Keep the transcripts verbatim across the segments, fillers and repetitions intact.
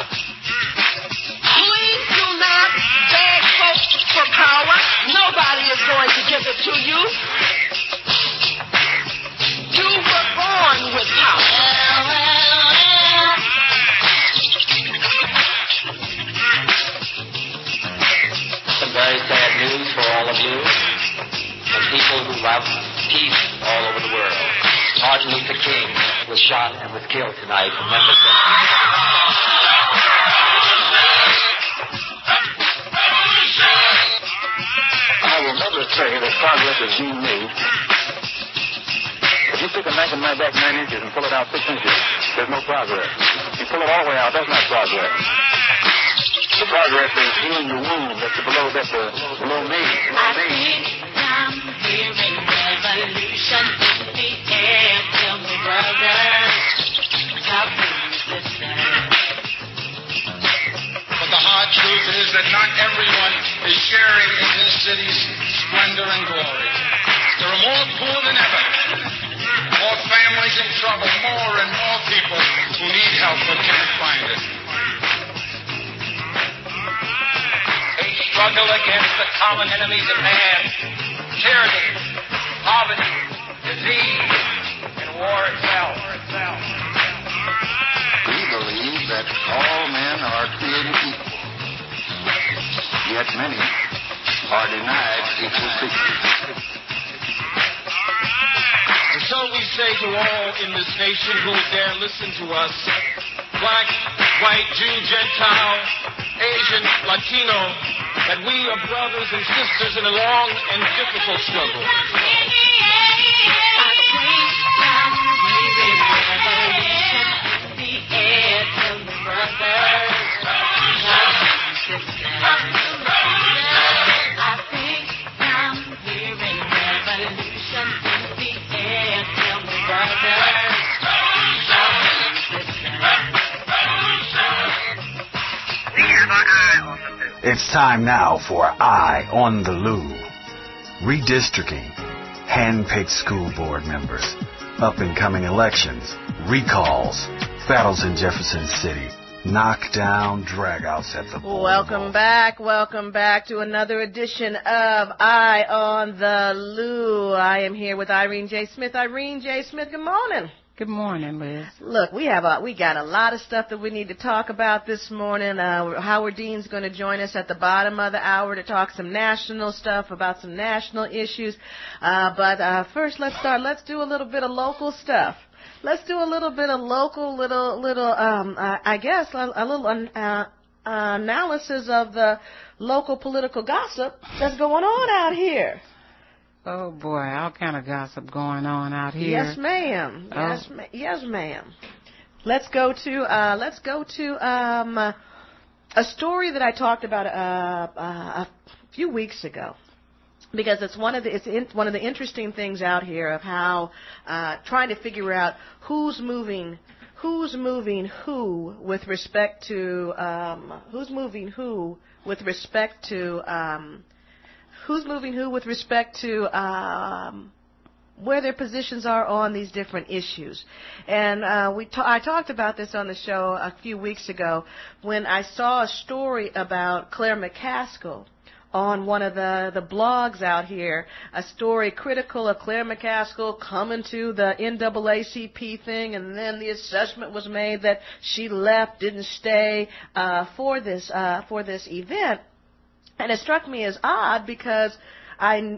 Please do not beg folks for power. Nobody is going to give it to you. You were born with power. Some very sad news for all of you and people who love peace all over the world. Martin Luther King was shot and was killed tonight in Memphis. I will never say that progress is being made. If you pick a knife and knife back nine inches and pull it out six inches, there's no progress. If you pull it all the way out, that's not progress. The progress is healing the wound that's below, that's uh, below me. Below I me. think I'm hearing revolution in the air. Tell me, brothers, how things listen. But the hard truth is that not everyone is sharing in this city's splendor and glory. There are more poor than ever, more families in trouble, more and more people who need help but can't find it. They struggle against the common enemies of man, tyranny, poverty, disease, and war itself. We believe that all men are created equal, yet many are denied equal treatment. And so we say to all in this nation who dare listen to us, black, white, Jew, Gentile, Asian, Latino, that we are brothers and sisters in a long and difficult struggle. It's time now for Eye on the Loo. Redistricting, hand-picked school board members, up-and-coming elections, recalls, battles in Jefferson City, knockdown dragouts at the board. Welcome back, welcome back to another edition of Eye on the Loo. I am here with Irene J. Smith. Irene J. Smith, good morning. Good morning, Liz. Look, we have a, we got a lot of stuff that we need to talk about this morning. Uh, Howard Dean's going to join us at the bottom of the hour to talk some national stuff about some national issues. Uh, but uh, first, let's start. Let's do a little bit of local stuff. Let's do a little bit of local, little, little. Um, uh, I guess a, a little uh, uh, analysis of the local political gossip that's going on out here. Oh, boy, all kind of gossip going on out here. Yes, ma'am. Oh. Yes, ma- yes, ma'am. Let's go to uh, let's go to um, uh, a story that I talked about uh, uh, a few weeks ago, because it's one of the it's in, one of the interesting things out here of how uh, trying to figure out who's moving who's moving who with respect to um, who's moving who with respect to. Um, Who's moving who with respect to um, where their positions are on these different issues. And uh, we ta- I talked about this on the show a few weeks ago when I saw a story about Claire McCaskill on one of the, the blogs out here, a story critical of Claire McCaskill coming to the N double A C P thing, and then the assessment was made that she left, didn't stay uh, for this uh, for this event. And it struck me as odd because I,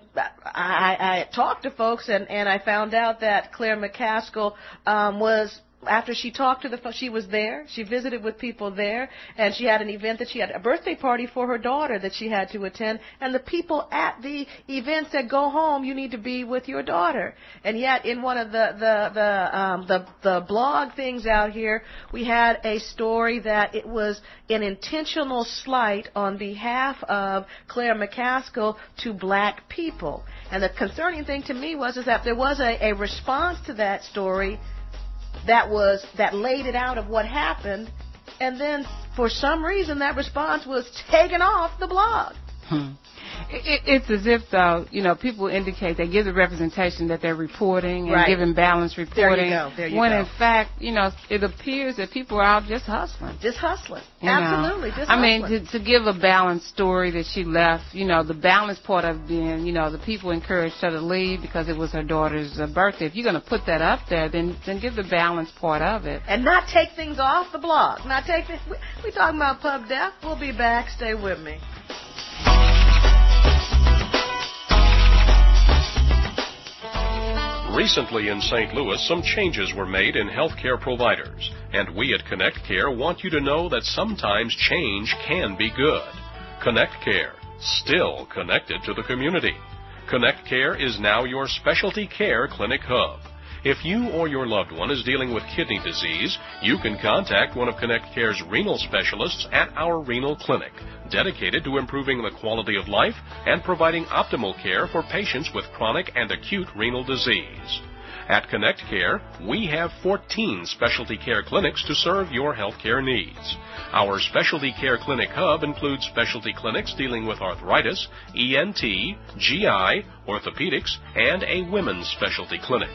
I, I talked to folks and, and I found out that Claire McCaskill um, was, after she talked to the, she was there, she visited with people there, and she had an event that she had, a birthday party for her daughter that she had to attend, and the people at the event said, go home, you need to be with your daughter. And yet in one of the, the, the, um, the, the blog things out here, we had a story that it was an intentional slight on behalf of Claire McCaskill to black people. And the concerning thing to me was is that there was a, a response to that story that was that laid it out of what happened, and then for some reason that response was taken off the blog. Hmm. It, it's as if, though, you know, people indicate they give the representation that they're reporting and Right. giving balanced reporting. There you go. There you when go. in fact, you know, it appears that people are out just hustling. Just hustling. You know. Absolutely. Just I mean, hustling. to, to give a balanced story that she left, you know, the balanced part of being, you know, the people encouraged her to leave because it was her daughter's uh, birthday. If you're going to put that up there, then then give the balanced part of it. And not take things off the blog. Not take things. We, we talking about Pub Death. We'll be back. Stay with me. Recently in Saint Louis, some changes were made in healthcare providers, and we at Connect Care want you to know that sometimes change can be good. Connect Care, still connected to the community. Connect Care is now your specialty care clinic hub. If you or your loved one is dealing with kidney disease, you can contact one of Connect Care's renal specialists at our renal clinic, dedicated to improving the quality of life and providing optimal care for patients with chronic and acute renal disease. At Connect Care, we have fourteen specialty care clinics to serve your health care needs. Our specialty care clinic hub includes specialty clinics dealing with arthritis, E N T, G I, orthopedics, and a women's specialty clinic.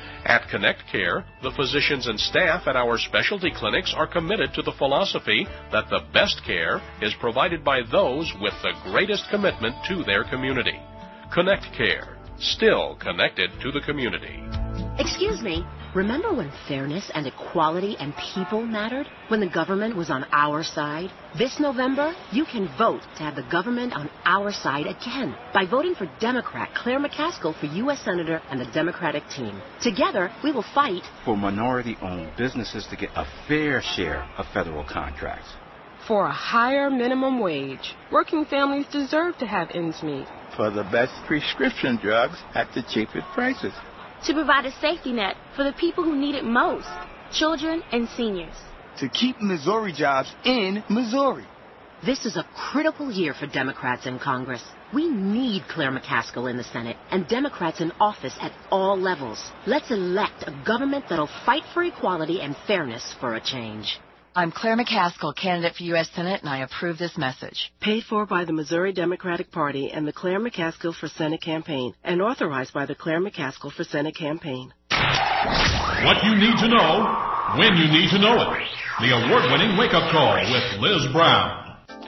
At Connect Care, the physicians and staff at our specialty clinics are committed to the philosophy that the best care is provided by those with the greatest commitment to their community. Connect Care, still connected to the community. Excuse me, remember when fairness and equality and people mattered? When the government was on our side? This November, you can vote to have the government on our side again by voting for Democrat Claire McCaskill for U S Senator and the Democratic team. Together, we will fight for minority-owned businesses to get a fair share of federal contracts. For a higher minimum wage. Working families deserve to have ends meet. For the best prescription drugs at the cheapest prices. To provide a safety net for the people who need it most, children and seniors. To keep Missouri jobs in Missouri. This is a critical year for Democrats in Congress. We need Claire McCaskill in the Senate and Democrats in office at all levels. Let's elect a government that'll fight for equality and fairness for a change. I'm Claire McCaskill, candidate for U S Senate, and I approve this message. Paid for by the Missouri Democratic Party and the Claire McCaskill for Senate campaign, and authorized by the Claire McCaskill for Senate campaign. What you need to know, when you need to know it. The award-winning wake-up call with Liz Brown.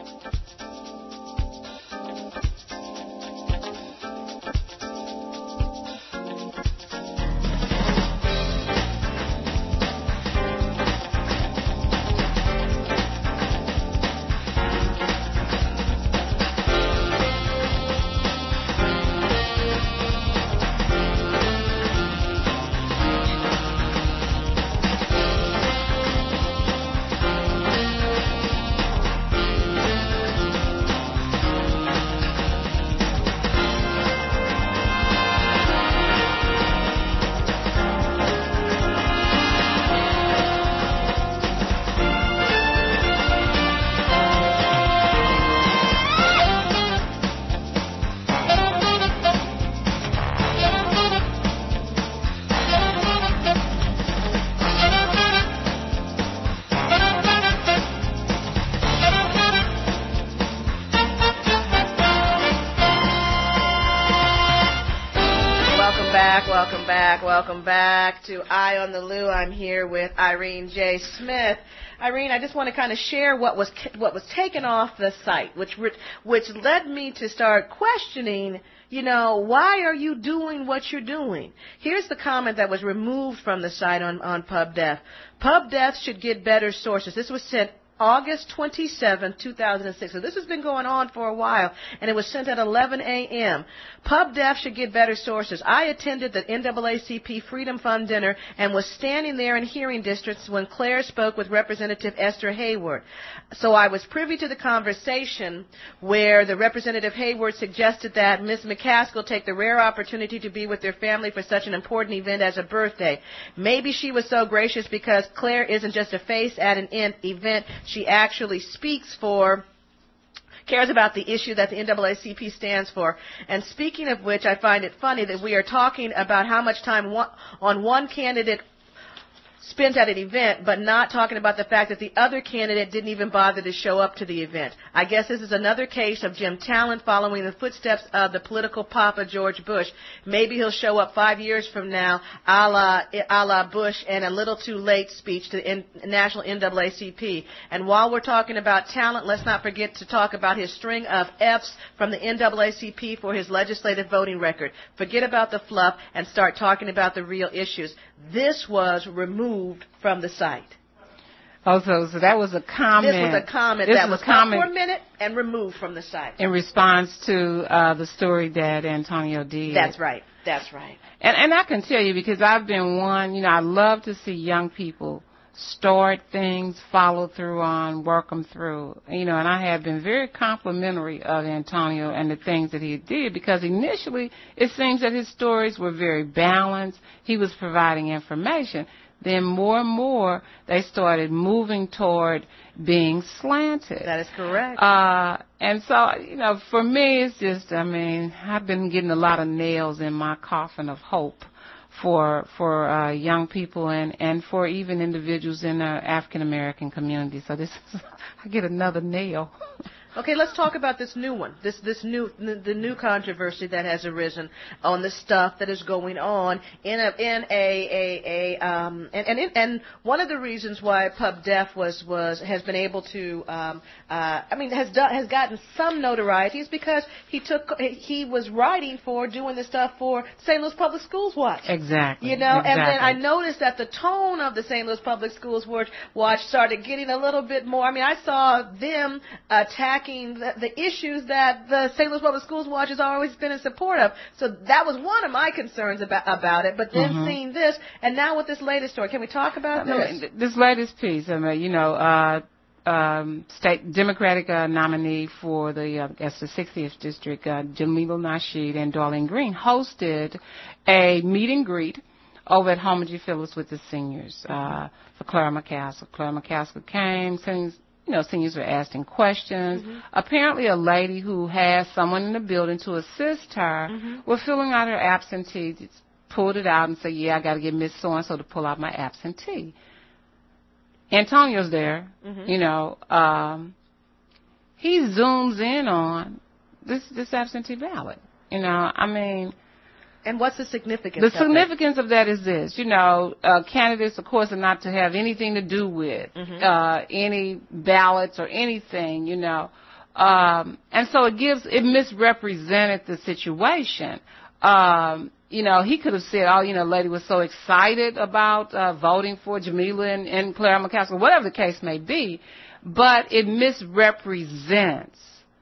Welcome back to Eye on the Loo. I'm here with Irene J. Smith. Irene, I just want to kind of share what was what was taken off the site, which which led me to start questioning, you know, why are you doing what you're doing? Here's the comment that was removed from the site on, on PubDef. PubDef should get better sources. This was sent August twenty-seventh, two thousand six. So this has been going on for a while, and it was sent at eleven a.m. PubDef should get better sources. I attended the N double A C P Freedom Fund dinner and was standing there in hearing districts when Claire spoke with Representative Esther Hayward. So I was privy to the conversation where the Representative Hayward suggested that Miz McCaskill take the rare opportunity to be with their family for such an important event as a birthday. Maybe she was so gracious because Claire isn't just a face at an event. She actually speaks for, cares about the issue that the N double A C P stands for. And speaking of which, I find it funny that we are talking about how much time one, on one candidate spent at an event, but not talking about the fact that the other candidate didn't even bother to show up to the event. I guess this is another case of Jim Talent following the footsteps of the political papa George Bush. Maybe he'll show up five years from now, a la, a la Bush, and a little too late speech to the N- National N double A C P. And while we're talking about talent, let's not forget to talk about his string of F's from the N double A C P for his legislative voting record. Forget about the fluff and start talking about the real issues. This was removed from the site. Oh, so, so that was a comment. This was a comment this that was was comment up for a minute and removed from the site. In response to uh, the story that Antonio did. That's right. That's right. And, and I can tell you, because I've been one, you know, I love to see young people start things, follow through on, work them through. You know, and I have been very complimentary of Antonio and the things that he did, because initially it seems that his stories were very balanced. He was providing information. Then more and more they started moving toward being slanted. That is correct. Uh, and so, you know, for me it's just, I mean, I've been getting a lot of nails in my coffin of hope for for uh, young people and, and for even individuals in the African American community. So this is, I get another nail. Okay, let's talk about this new one, this this new the new controversy that has arisen on the stuff that is going on in a in a a, a um and and, in, and one of the reasons why Pub Def was was has been able to um uh I mean has done has gotten some notoriety is because he took he was writing for doing the stuff for Saint Louis Public Schools Watch. Exactly. You know, exactly. and then I noticed that the tone of the Saint Louis Public Schools Watch started getting a little bit more. I mean, I saw them attack The, the issues that the Saint Louis Public Schools Watch has always been in support of. So that was one of my concerns about about it. But then mm-hmm. seeing this, and now with this latest story, can we talk about I this? mean, this latest piece, I mean, you know, uh, um, state Democratic uh, nominee for the, uh, I guess the sixtieth district, uh, Jamila Nasheed and Darlene Green hosted a meet and greet over at Homer G. Phillips with the seniors uh, for Clara McCaskill. Clara McCaskill came, seniors, you know, seniors were asking questions. Mm-hmm. Apparently a lady who had someone in the building to assist her mm-hmm. was filling out her absentee, just pulled it out and said, yeah, I got to get Miss So-and-so to pull out my absentee. Antonio's there, mm-hmm. you know, um, he zooms in on this, this absentee ballot. You know, I mean... And what's the significance The of significance it? of that is this. You know, uh, candidates, of course, are not to have anything to do with mm-hmm. uh, any ballots or anything, you know. Um, and so it gives, it misrepresented the situation. Um, you know, he could have said, oh, you know, lady was so excited about uh, voting for Jamila and, and Clara McCaskill, whatever the case may be, but it misrepresents.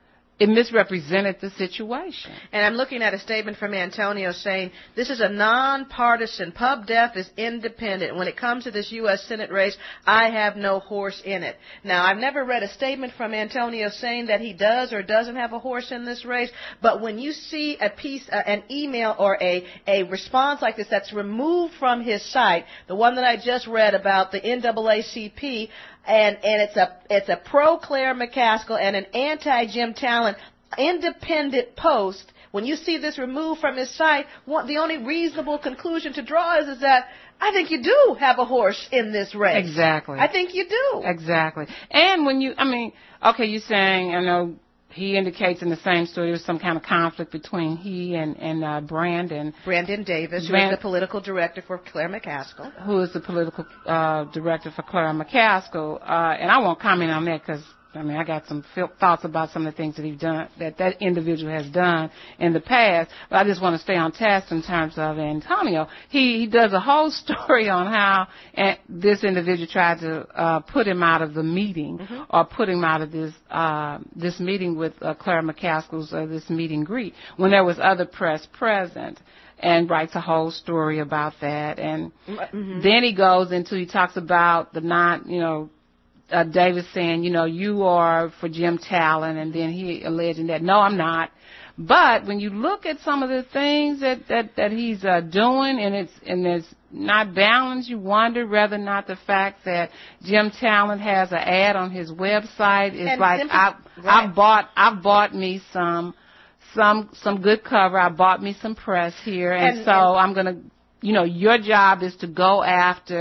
It misrepresented the situation. And I'm looking at a statement from Antonio saying, this is a nonpartisan. Pub Def is independent. When it comes to this U S Senate race, I have no horse in it. Now, I've never read a statement from Antonio saying that he does or doesn't have a horse in this race, but when you see a piece, uh, an email or a, a response like this that's removed from his site, the one that I just read about the N double A C P, And, and it's a it's a pro Claire McCaskill and an anti Jim Talent independent post. When you see this removed from his site, what, the only reasonable conclusion to draw is, is that I think you do have a horse in this race. Exactly. I think you do. Exactly. And when you, I mean, okay, you're saying, I know he indicates in the same story there was some kind of conflict between he and, and uh, Brandon. Brandon Davis, Brand- who is the political director for Claire McCaskill. Who is the political uh, director for Clara McCaskill. Uh, and I won't comment on that because, I mean, I got some thoughts about some of the things that he's done, that that individual has done in the past. But I just want to stay on task in terms of Antonio. He, he does a whole story on how this individual tried to uh, put him out of the meeting mm-hmm. or put him out of this uh, this meeting with uh, Clara McCaskill's uh, this meet and greet when there was other press present. And writes a whole story about that. And mm-hmm. then he goes into, he talks about the non, you know, Uh, Davis saying, you know, you are for Jim Talent, and then he alleging that, no, I'm not. But when you look at some of the things that, that, that he's uh, doing, and it's and it's not balanced, you wonder whether or not the fact that Jim Talent has an ad on his website is and like, I, right. I bought, I bought me some, some, some good cover. I bought me some press here, and, and so and, I'm gonna. You know, your job is to go after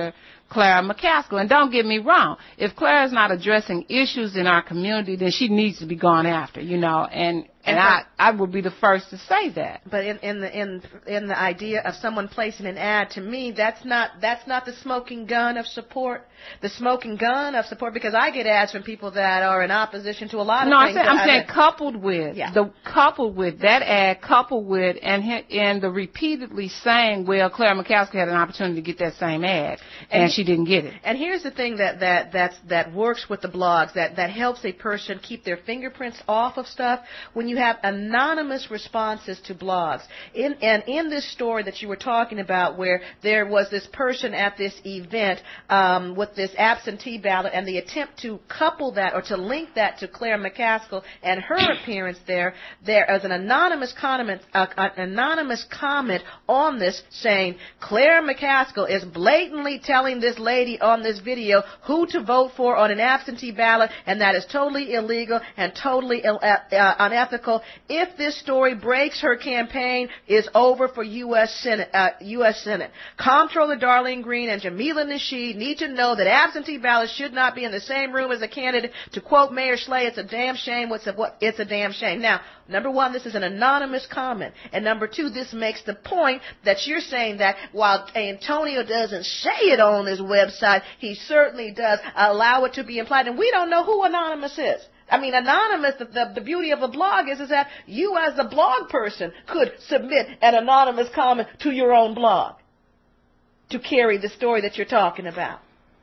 Clara McCaskill. And don't get me wrong, if Clara's not addressing issues in our community, then she needs to be gone after, you know, and and, and I, I would be the first to say that. But in, in the in in the idea of someone placing an ad, to me, that's not that's not the smoking gun of support. The smoking gun of support, because I get ads from people that are in opposition to a lot of no, things. No, I'm saying, I'm saying I, coupled with yeah. the coupled with that ad, coupled with and and the repeatedly saying, well, Clara McCaskill had an opportunity to get that same ad, and, and she didn't get it. And here's the thing that that that's, that works with the blogs, that that helps a person keep their fingerprints off of stuff. When you have anonymous responses to blogs, in and in this story that you were talking about, where there was this person at this event um, with this absentee ballot, and the attempt to couple that or to link that to Clara McCaskill and her appearance there, there is an anonymous comment, uh, an anonymous comment on this saying Clara McCaskill is blatantly telling this lady on this video who to vote for on an absentee ballot, and that is totally illegal and totally Ill, uh, uh, unethical. If this story breaks, her campaign is over for U S Senate. Uh, U S Senate. Comptroller Darlene Green and Jamila Nasheed need to know that absentee ballots should not be in the same room as a candidate. To quote Mayor Slay, it's a damn shame. What's a, what? It's a damn shame. Now, number one, this is an anonymous comment, and number two, this makes the point that you're saying that while Antonio doesn't say it on his website, he certainly does allow it to be implied, and we don't know who anonymous is. I mean, anonymous, the, the, the beauty of a blog is, is that you as a blog person could submit an anonymous comment to your own blog to carry the story that you're talking about.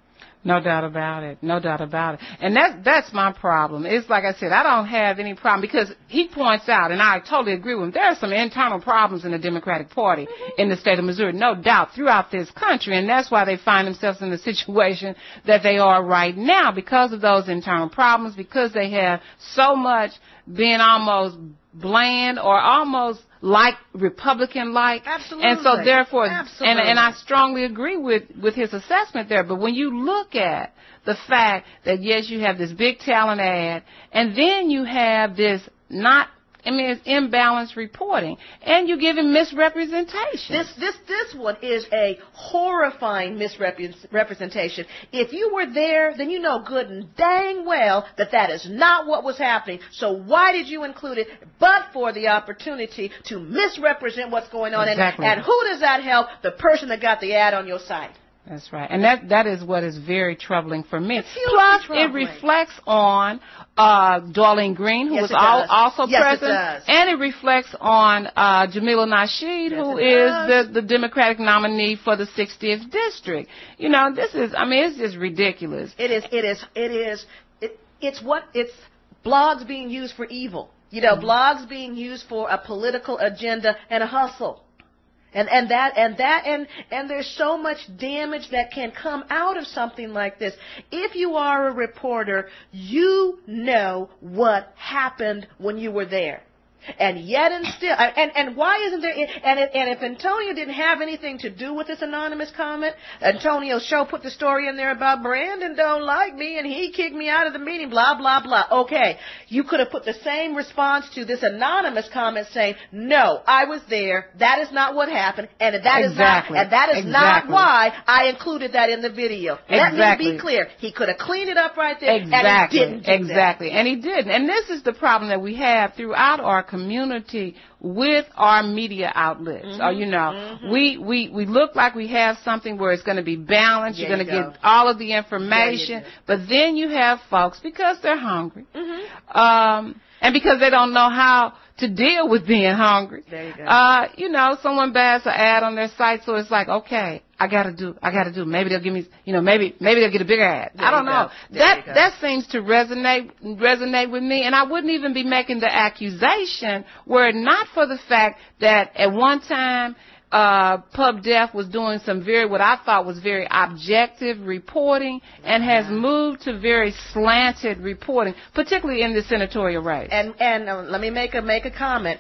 No doubt about it. No doubt about it. And that's, that's my problem. It's like I said, I don't have any problem because he points out, and I totally agree with him, there are some internal problems in the Democratic Party mm-hmm. in the state of Missouri, no doubt, throughout this country. And that's why they find themselves in the situation that they are right now, because of those internal problems, because they have so much being almost bland or almost like Republican-like. Absolutely. And so therefore, Absolutely. and, and I strongly agree with, with his assessment there, but when you look at the fact that, yes, you have this big talent ad, and then you have this not, I mean, it's imbalanced reporting, and you give him misrepresentation. This, this, this one is a horrifying misrepresentation. If you were there, then you know good and dang well that that is not what was happening. So why did you include it but for the opportunity to misrepresent what's going on? Exactly. And, and who does that help? The person that got the ad on your site. That's right. And that that is what is very troubling for me. It's Plus, troubling. It reflects on uh, Darlene Green, who yes, was al- also yes, present. It does. And it reflects on uh, Jamila Nasheed, yes, who is is the, the Democratic nominee for the sixtieth District. You know, this is, I mean, it's just ridiculous. It is, it is, it is, it, it's what, it's blogs being used for evil. You know, mm-hmm. blogs being used for a political agenda and a hustle. And, and that, and that, and, and there's so much damage that can come out of something like this. If you are a reporter, you know what happened when you were there. And yet and still, and, and why isn't there, and if, and if Antonio didn't have anything to do with this anonymous comment, Antonio's show put the story in there about Brandon don't like me and he kicked me out of the meeting, blah, blah, blah. Okay, you could have put the same response to this anonymous comment saying, no, I was there, that is not what happened, and that exactly. is not, and that is exactly. not why I included that in the video. Exactly. Let me be clear. He could have cleaned it up right there, exactly. and he didn't do Exactly, that. and he didn't. And this is the problem that we have throughout our community with our media outlets. Mm-hmm. Or, you know, mm-hmm. we, we, we look like we have something where it's going to be balanced. There You're going to you get all of the information. Yeah, but then you have folks, because they're hungry, mm-hmm. um, and because they don't know how to deal with being hungry. There you go. Uh, you know, someone bats an ad on their site, so it's like, okay, I gotta do, I gotta do. Maybe they'll give me, you know, maybe, maybe they'll get a bigger ad. There I don't know. That, that seems to resonate, resonate with me, and I wouldn't even be making the accusation were it not for the fact that at one time, Uh, PubDef was doing some very, what I thought was very objective reporting, and has moved to very slanted reporting, particularly in the senatorial race. And and uh, let me make a make a comment.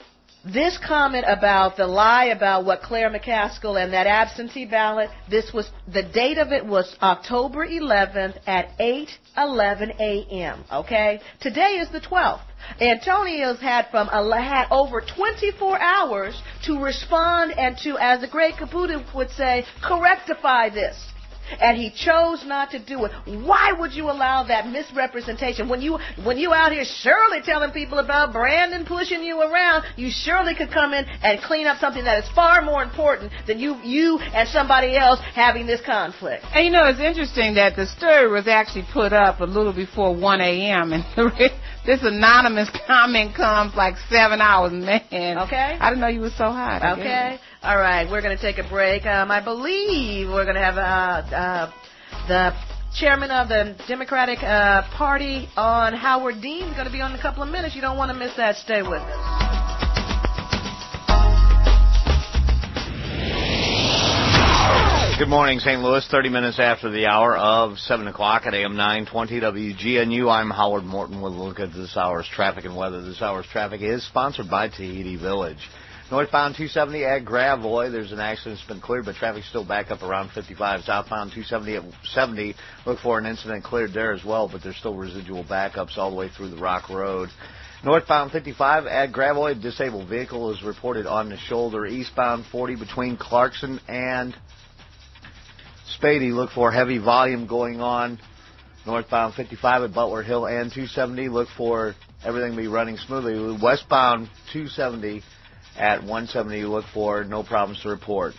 This comment about the lie about what Clara McCaskill and that absentee ballot, this was, the date of it was October eleventh at eight eleven a.m., okay? Today is the twelfth. Antonio's had from had over twenty-four hours to respond and to, as the great Caputo would say, correctify this. and he chose not to do it. Why would you allow that misrepresentation? When you when you out here surely telling people about Brandon pushing you around, you surely could come in and clean up something that is far more important than you you and somebody else having this conflict. And you know, it's interesting that the story was actually put up a little before one a.m. and this anonymous comment comes like seven hours, man. Okay. I didn't know you were so hot. I Okay. guess. All right. We're going to take a break. Um, I believe we're going to have uh, uh, the chairman of the Democratic uh, Party on Howard Dean is going to be on in a couple of minutes. You don't want to miss that. Stay with us. Good morning, Saint Louis. thirty minutes after the hour of seven o'clock at A M nine twenty W G N U. I'm Howard Morton with a look at this hour's traffic and weather. This hour's traffic is sponsored by Tahiti Village. Northbound two seventy at Gravois, there's an accident that's been cleared, but traffic's still back up around fifty-five. Southbound two seventy at seventy, look for an incident cleared there as well, but there's still residual backups all the way through the Rock Road. Northbound fifty-five at Gravois, a disabled vehicle is reported on the shoulder. Eastbound forty between Clarkson and Spady, look for heavy volume going on. Northbound fifty-five at Butler Hill and two seventy, look for everything to be running smoothly. Westbound two seventy at one seventy, look for no problems to report.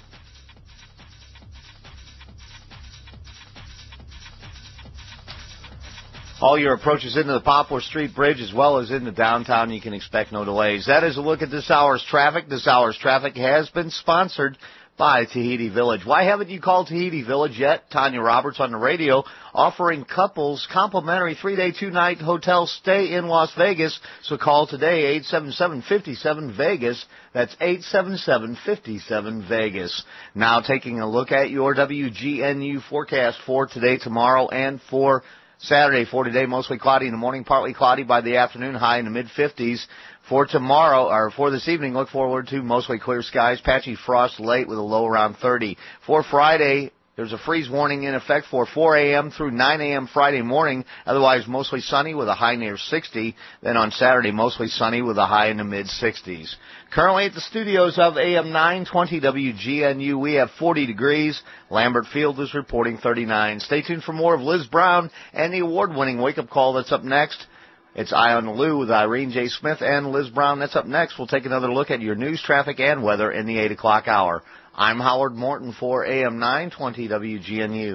All your approaches into the Poplar Street Bridge as well as into downtown, you can expect no delays. That is a look at this hour's traffic. This hour's traffic has been sponsored by Tahiti Village. Why haven't you called Tahiti Village yet? Tanya Roberts on the radio offering couples complimentary three-day, two-night hotel stay in Las Vegas. So call today, eight seven seven, five seven, Vegas. That's eight seven seven, five seven, Vegas. Now taking a look at your W G N U forecast for today, tomorrow, and for Saturday. For today, mostly cloudy in the morning, partly cloudy by the afternoon, high in the mid-fifties. For tomorrow, or for this evening, look forward to mostly clear skies, patchy frost late with a low around thirty. For Friday, there's a freeze warning in effect for four a.m. through nine a.m. Friday morning, otherwise mostly sunny with a high near sixty. Then on Saturday, mostly sunny with a high in the mid-sixties. Currently at the studios of A M nine twenty W G N U, we have forty degrees. Lambert Field is reporting thirty-nine. Stay tuned for more of Liz Brown and the award-winning wake-up call that's up next. It's Eye on the Lou with Irene J. Smith and Liz Brown. That's up next. We'll take another look at your news, traffic, and weather in the eight o'clock hour. I'm Howard Morton for A M nine twenty W G N U.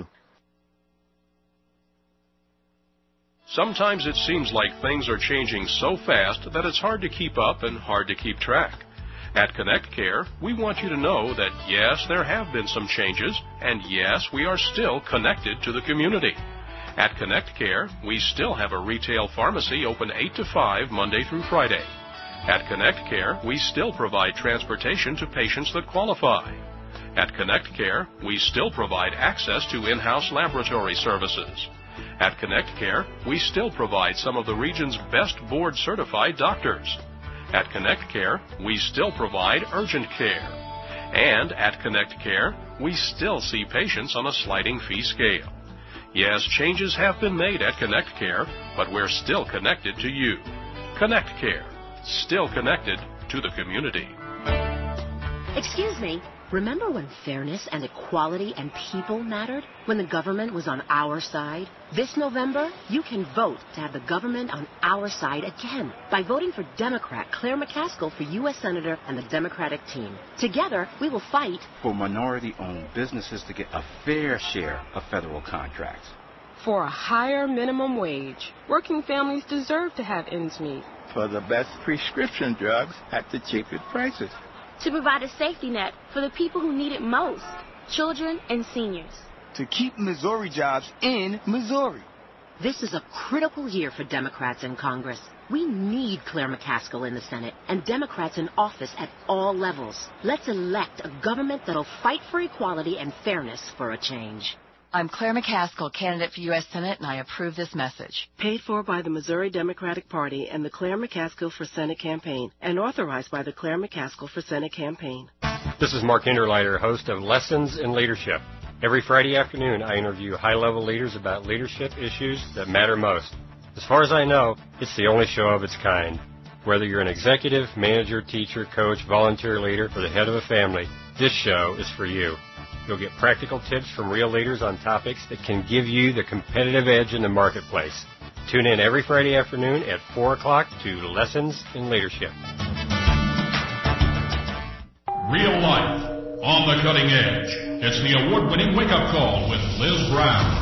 Sometimes it seems like things are changing so fast that it's hard to keep up and hard to keep track. At Connect Care, we want you to know that yes, there have been some changes, and yes, we are still connected to the community. At Connect Care, we still have a retail pharmacy open eight to five Monday through Friday. At Connect Care, we still provide transportation to patients that qualify. At Connect Care, we still provide access to in-house laboratory services. At Connect Care, we still provide some of the region's best board-certified doctors. At Connect Care, we still provide urgent care. And at Connect Care, we still see patients on a sliding fee scale. Yes, changes have been made at Connect Care, but we're still connected to you. Connect Care, still connected to the community. Excuse me, remember when fairness and equality and people mattered? When the government was on our side? This November, you can vote to have the government on our side again by voting for Democrat Claire McCaskill for U S Senator and the Democratic team. Together, we will fight for minority-owned businesses to get a fair share of federal contracts. For a higher minimum wage. Working families deserve to have ends meet. For the best prescription drugs at the cheapest prices. To provide a safety net for the people who need it most, children and seniors. To keep Missouri jobs in Missouri. This is a critical year for Democrats in Congress. We need Claire McCaskill in the Senate and Democrats in office at all levels. Let's elect a government that'll fight for equality and fairness for a change. I'm Claire McCaskill, candidate for U S Senate, and I approve this message. Paid for by the Missouri Democratic Party and the Claire McCaskill for Senate campaign, and authorized by the Claire McCaskill for Senate campaign. This is Mark Hinterleiter, host of Lessons in Leadership. Every Friday afternoon, I interview high-level leaders about leadership issues that matter most. As far as I know, it's the only show of its kind. Whether you're an executive, manager, teacher, coach, volunteer leader, or the head of a family, this show is for you. You'll get practical tips from real leaders on topics that can give you the competitive edge in the marketplace. Tune in every Friday afternoon at four o'clock to Lessons in Leadership. Real life, on the cutting edge. It's the award-winning wake-up call with Liz Brown.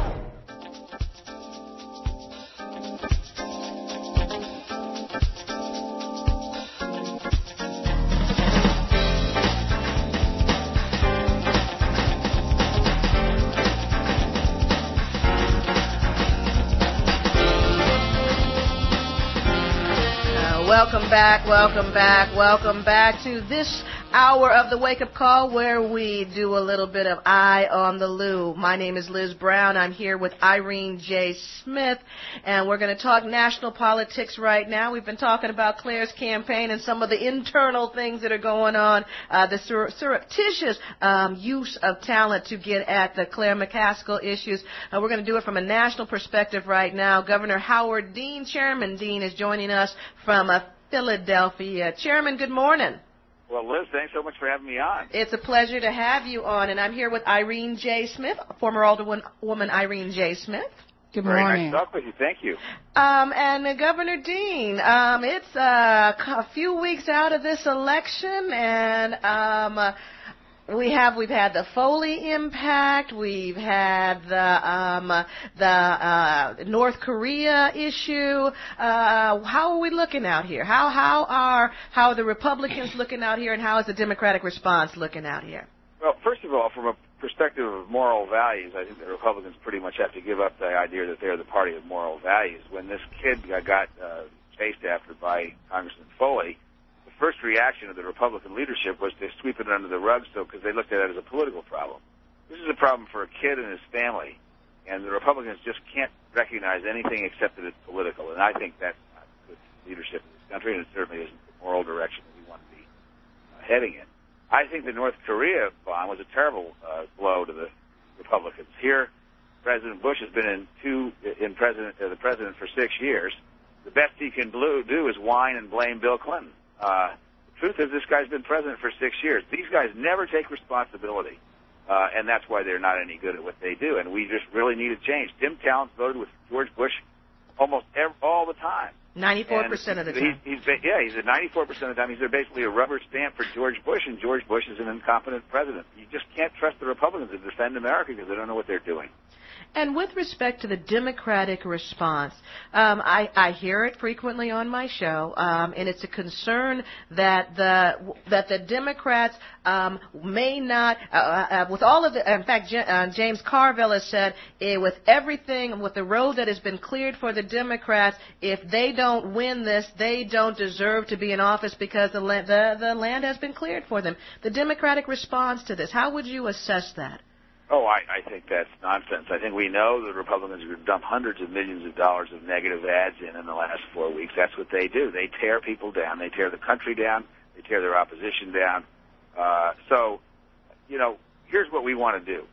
Welcome back, welcome back, welcome back to this hour of the Wake Up Call where we do a little bit of Eye on the Lou. My name is Liz Brown. I'm here with Irene J. Smith, and we're going to talk national politics right now. We've been talking about Claire's campaign and some of the internal things that are going on, uh, the sur- surreptitious um, use of talent to get at the Claire McCaskill issues. Uh, we're going to do it from a national perspective right now. Governor Howard Dean, Chairman Dean, is joining us from uh, Philadelphia. Chairman, good morning. Well, Liz, thanks so much for having me on. It's a pleasure to have you on, and I'm here with Irene J. Smith, former Alderwoman Irene J. Smith. Good Very morning. nice to talk with you. Thank you. Um, and uh, Governor Dean, um, it's uh, a few weeks out of this election, and um, uh, we have we've had the Foley impact, we've had the um, the uh, North Korea issue. Uh, how are we looking out here? How how are how are the Republicans looking out here, and how is the Democratic response looking out here? Well, first of all, from a perspective of moral values, I think the Republicans pretty much have to give up the idea that they're the party of moral values. When this kid got uh, chased after by Congressman Foley, the first reaction of the Republican leadership was to sweep it under the rug, so because they looked at it as a political problem. This is a problem for a kid and his family, and the Republicans just can't recognize anything except that it's political. And I think that's not good leadership in this country, and it certainly isn't the moral direction that we want to be uh, heading in. I think the North Korea bomb was a terrible uh, blow to the Republicans. Here, President Bush has been in two in president uh, the president for six years. The best he can do is whine and blame Bill Clinton. Uh, the truth is, this guy's been president for six years. These guys never take responsibility, uh, and that's why they're not any good at what they do. And we just really need a change. Tim Towns voted with George Bush almost every, all the time. ninety-four percent of the time. He's, he's, yeah, he's at ninety-four percent of the time. He's basically a rubber stamp for George Bush, and George Bush is an incompetent president. You just can't trust the Republicans to defend America because they don't know what they're doing. And with respect to the Democratic response, um, I, I hear it frequently on my show, um, and it's a concern that the that the Democrats um, may not, uh, uh, with all of the, in fact, J- uh, James Carville has said, eh, with everything, with the road that has been cleared for the Democrats, if they don't win this, they don't deserve to be in office because the la- the, the land has been cleared for them. The Democratic response to this, how would you assess that? Oh, I, I think that's nonsense. I think we know the Republicans are going to dump hundreds of millions of dollars of negative ads in in the last four weeks. That's what they do. They tear people down. They tear the country down. They tear their opposition down. Uh, so, you know, here's what we want to do.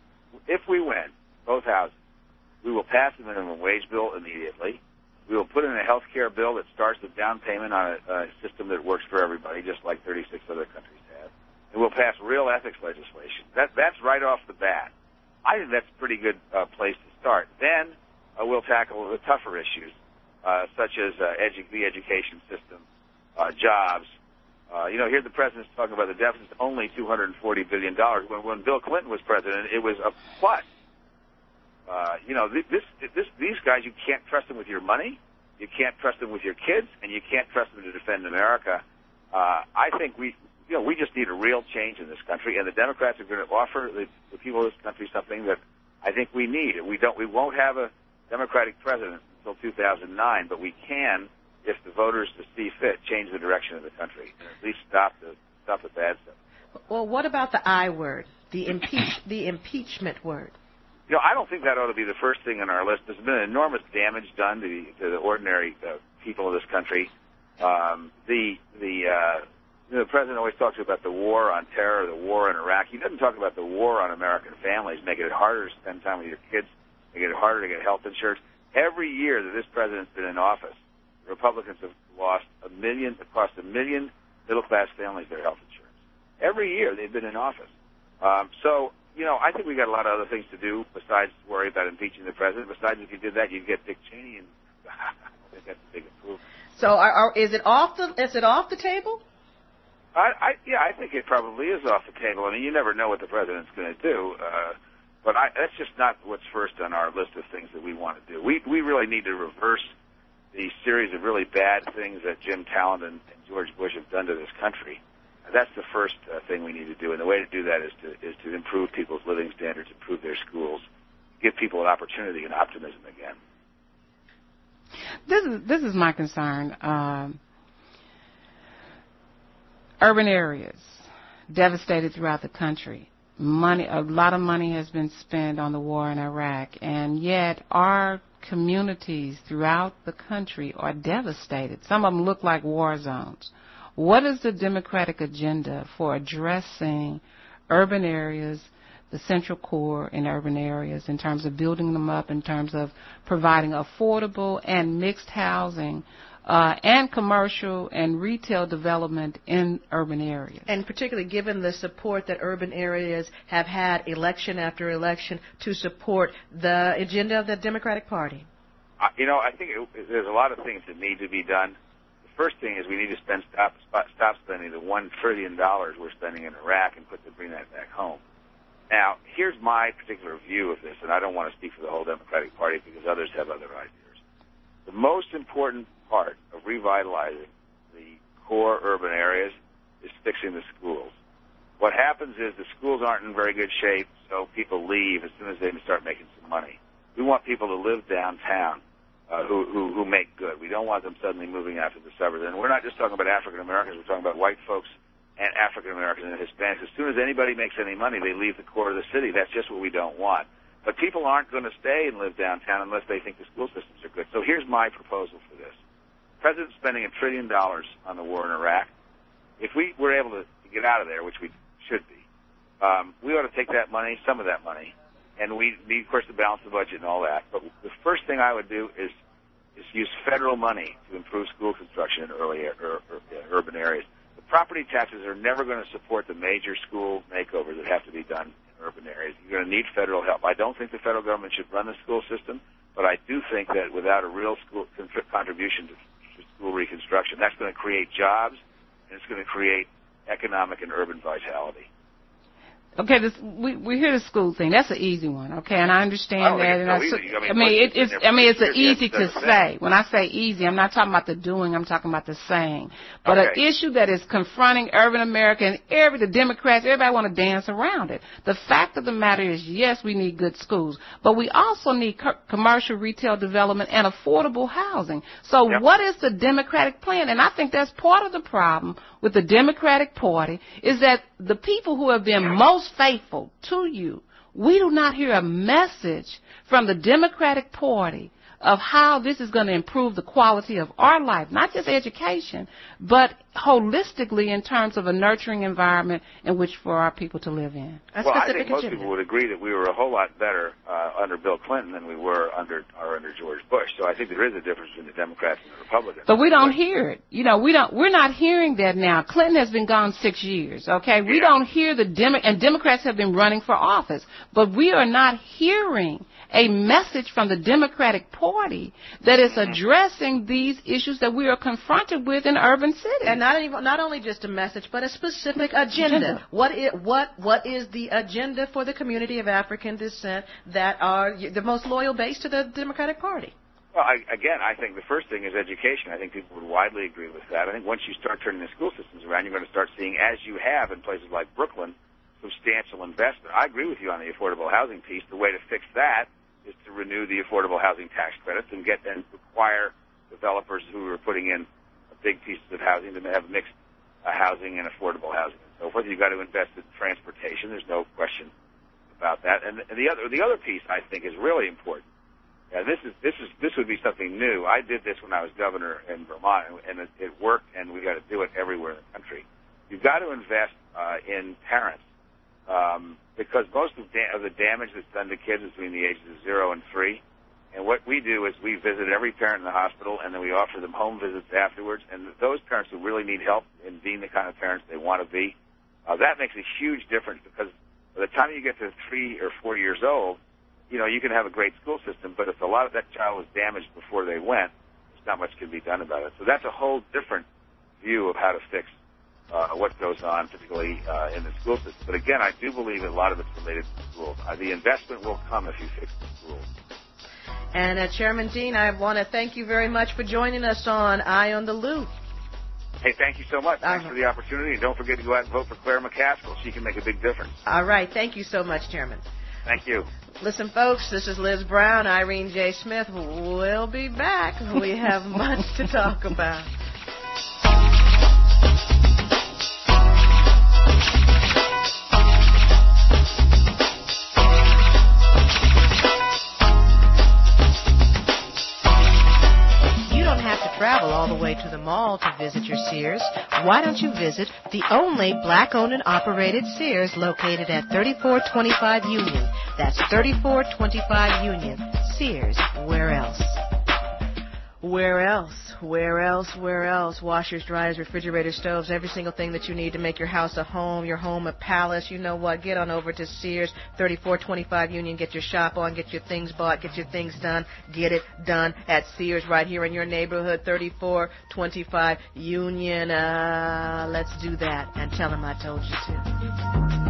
If we win both houses, we will pass the minimum wage bill immediately. We will put in a health care bill that starts with down payment on a, a system that works for everybody, just like thirty-six other countries have. And we'll pass real ethics legislation. That, that's right off the bat. I think that's a pretty good uh, place to start. Then uh, we'll tackle the tougher issues, uh, such as uh, edu- the education system, uh, jobs. Uh, you know, here the president's talking about the deficit's only two hundred forty billion dollars. When, when Bill Clinton was president, it was a plus. Uh, you know, this, this, these guys, you can't trust them with your money, you can't trust them with your kids, and you can't trust them to defend America. Uh, I think we... You know, we just need a real change in this country, and the Democrats are going to offer the, the people of this country something that I think we need. We don't. We won't have a Democratic president until two thousand nine, but we can, if the voters see fit, change the direction of the country and at least stop the stop the bad stuff. Well, what about the I word, the impeach, the impeachment word? You know, I don't think that ought to be the first thing on our list. There's been enormous damage done to the, to the ordinary uh, people of this country. Um, the the uh, You know, the president always talks about the war on terror, the war in Iraq. He doesn't talk about the war on American families, making it harder to spend time with your kids, making it harder to get health insurance. Every year that this president's been in office, the Republicans have lost a million, it cost a million middle-class families their health insurance. Every year they've been in office. Um, so, you know, I think we got a lot of other things to do besides worry about impeaching the president. Besides, if you did that, you'd get Dick Cheney, and I think that's a big improvement. So, are, are, is it off the is it off the table? I, I yeah, I think it probably is off the table. I mean, you never know what the president's going to do, uh, but I, that's just not what's first on our list of things that we want to do. We we really need to reverse the series of really bad things that Jim Talent and, and George Bush have done to this country. That's the first uh, thing we need to do, and the way to do that is to is to improve people's living standards, improve their schools, give people an opportunity and optimism again. This is this is my concern. Um, urban areas devastated throughout the country. Money, a lot of money has been spent on the war in Iraq, and yet our communities throughout the country are devastated. Some of them look like war zones. What is the Democratic agenda for addressing urban areas, the central core in urban areas, in terms of building them up, in terms of providing affordable and mixed housing uh, and commercial and retail development in urban areas? And particularly given the support that urban areas have had election after election to support the agenda of the Democratic Party. Uh, you know, I think it, there's a lot of things that need to be done. First thing is we need to spend stop stop spending the one trillion dollars we're spending in Iraq and put the bring that back home. Now, here's my particular view of this, and I don't want to speak for the whole Democratic Party because others have other ideas. The most important part of revitalizing the core urban areas is fixing the schools. What happens is the schools aren't in very good shape, so people leave as soon as they start making some money. We want people to live downtown. Uh, who, who who make good. We don't want them suddenly moving out to the suburbs. And we're not just talking about African Americans. We're talking about white folks and African Americans and Hispanics. As soon as anybody makes any money, they leave the core of the city. That's just what we don't want. But people aren't going to stay and live downtown unless they think the school systems are good. So here's my proposal for this. The president's spending a trillion dollars on the war in Iraq. If we were able to get out of there, which we should be, um, we ought to take that money, some of that money, and we need, of course, to balance the budget and all that. But the first thing I would do is is use federal money to improve school construction in early ur- ur- urban areas. The property taxes are never going to support the major school makeovers that have to be done in urban areas. You're going to need federal help. I don't think the federal government should run the school system, but I do think that without a real school con- contribution to, to school reconstruction, that's going to create jobs, and it's going to create economic and urban vitality. Okay, this, we we hear the school thing. That's an easy one. Okay, and I understand I that. And I, so I mean, I I mean it, it's I mean it's a easy to say. When I say easy, I'm not talking about the doing. I'm talking about the saying. But okay. An issue that is confronting urban America and every the Democrats, everybody want to dance around it. The fact of the matter is, yes, we need good schools, but we also need co- commercial retail development and affordable housing. So, yep. What is the Democratic plan? And I think that's part of the problem with the Democratic Party is that the people who have been most faithful to you, we do not hear a message from the Democratic Party of how this is going to improve the quality of our life, not just education, but holistically in terms of a nurturing environment in which for our people to live in. Well, I think most people would agree that we were a whole lot better uh, under Bill Clinton than we were under or under George Bush. So I think there is a difference between the Democrats and the Republicans. But we don't hear it. You know, we don't. We're not hearing that now. Clinton has been gone six years. Okay, we yeah. don't hear the Demo- and Democrats have been running for office, but we are not hearing a message from the Democratic Party that is addressing these issues that we are confronted with in urban cities. And not even, not only just a message, but a specific agenda. agenda. What is, what, what is the agenda for the community of African descent that are the most loyal base to the Democratic Party? Well, I, again, I think the first thing is education. I think people would widely agree with that. I think once you start turning the school systems around, you're going to start seeing, as you have in places like Brooklyn, substantial investment. I agree with you on the affordable housing piece. The way to fix that is to renew the affordable housing tax credits and get and require developers who are putting in big pieces of housing to have mixed uh, housing and affordable housing and so forth. You've got to invest in transportation. There's no question about that. And, and the other the other piece I think is really important. Yeah, this is this is this would be something new. I did this when I was governor in Vermont, and it, it worked. And we got to do it everywhere in the country. You've got to invest uh, in parents. Um, because most of, da- of the damage that's done to kids is between the ages of zero and three. And what we do is we visit every parent in the hospital, and then we offer them home visits afterwards. And those parents who really need help in being the kind of parents they want to be, uh, that makes a huge difference because By the time you get to three or four years old, you know, you can have a great school system, but if a lot of that child was damaged before they went, there's not much can be done about it. So that's a whole different view of how to fix uh, what goes on, particularly uh, in the school system. But again, I do believe a lot of it's related to schools. Uh, the investment will come if you fix the schools. And uh, Chairman Dean, I want to thank you very much for joining us on Eye on the Loop. Hey, thank you so much. Thanks Uh-huh. for the opportunity. And don't forget to go out and vote for Claire McCaskill. She can make a big difference. All right. Thank you so much, Chairman. Thank you. Listen, folks, this is Liz Brown, Irene J. Smith. We'll be back. We have much to talk about. Travel all the way to the mall to visit your Sears. Why don't you visit the only black-owned and operated Sears located at thirty-four twenty-five Union? That's thirty-four twenty-five Union. Sears, where else? Where else? Where else? Where else? Washers, dryers, refrigerators, stoves, every single thing that you need to make your house a home, your home a palace. You know what? Get on over to Sears, thirty-four twenty-five Union. Get your shop on, get your things bought, get your things done. Get it done at Sears right here in your neighborhood, thirty-four twenty-five Union. Uh, let's do that and tell them I told you to.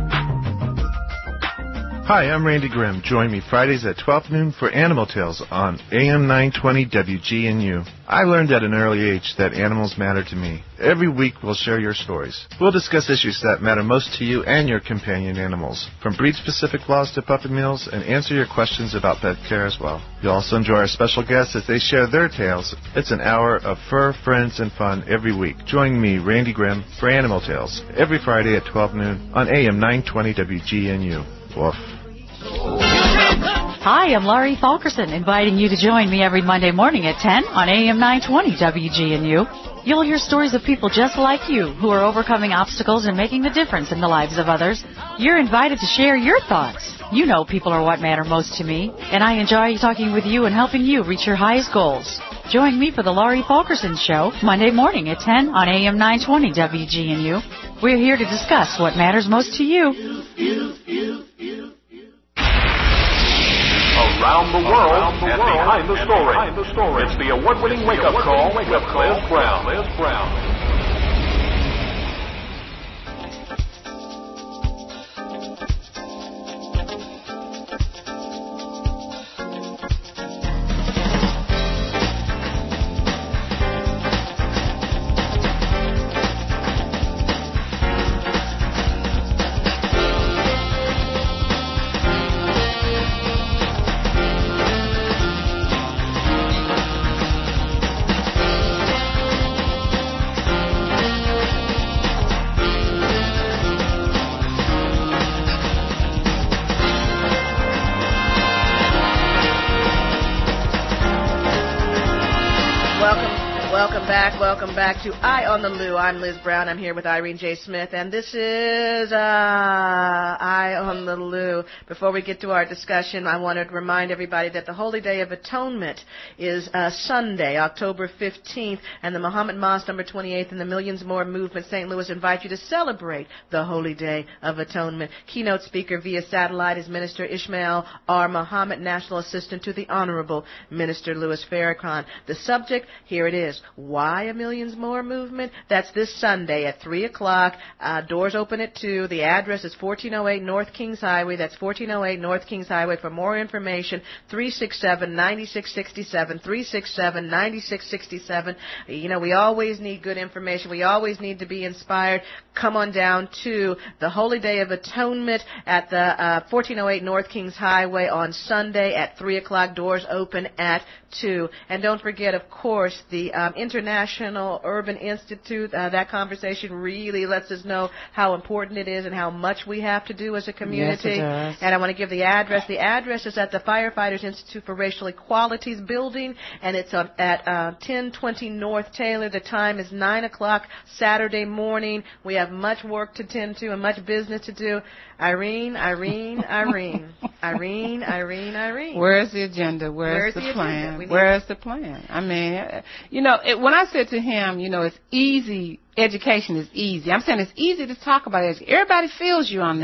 Hi, I'm Randy Grimm. Join me Fridays at twelve noon for Animal Tales on A M nine twenty W G N U. I learned at an early age that animals matter to me. Every week we'll share your stories. We'll discuss issues that matter most to you and your companion animals, from breed-specific laws to puppy mills, and answer your questions about pet care as well. You'll also enjoy our special guests as they share their tales. It's an hour of fur, friends, and fun every week. Join me, Randy Grimm, for Animal Tales, every Friday at twelve noon on A M nine twenty W G N U. Woof. Hi, I'm Laurie Fulkerson, inviting you to join me every Monday morning at ten on A M nine twenty W G N U. You'll hear stories of people just like you who are overcoming obstacles and making the difference in the lives of others. You're invited to share your thoughts. You know people are what matter most to me, and I enjoy talking with you and helping you reach your highest goals. Join me for the Laurie Fulkerson Show, Monday morning at ten on A M nine twenty W G N U. We're here to discuss what matters most to you. Around the world, Around the and, world behind, the and behind the story. It's the award-winning wake-up call with Liz Brown. Liz Brown. Welcome back to Eye on the Loo. I'm Liz Brown. I'm here with Irene J. Smith, and this is uh, Eye on the Loo. Before we get to our discussion, I wanted to remind everybody that the Holy Day of Atonement is uh, Sunday, October fifteenth, and the Muhammad Mosque number twenty-eight and the Millions More Movement Saint Louis invite you to celebrate the Holy Day of Atonement. Keynote speaker via satellite is Minister Ishmael R. Muhammad, National Assistant to the Honorable Minister Louis Farrakhan. The subject, here it is, why a Millions More Movement? That's this Sunday at three o'clock. Uh, doors open at two. The address is fourteen oh eight North Kings Highway. That's fourteen oh eight North Kings Highway. For more information, three six seven, nine six six seven, three six seven, nine six six seven. You know, we always need good information. We always need to be inspired. Come on down to the Holy Day of Atonement at the uh, fourteen oh eight North Kings Highway on Sunday at three o'clock. Doors open at two. And don't forget, of course, the um, International Urban Institute. Uh, that conversation really lets us know how important it is and how much we have to do as a community. Yes, it does. And I want to give the address. The address is at the Firefighters Institute for Racial Equality's building, and it's uh, at uh, ten twenty North Taylor. The time is nine o'clock Saturday morning. We have much work to tend to and much business to do. Irene, Irene, Irene, Irene, Irene, Irene. Where's the agenda? Where's, Where's the, the plan? Where's the plan? I mean, you know, it, when I said to him, you know, it's easy. Education is easy. I'm saying it's easy to talk about it. Everybody feels you on that.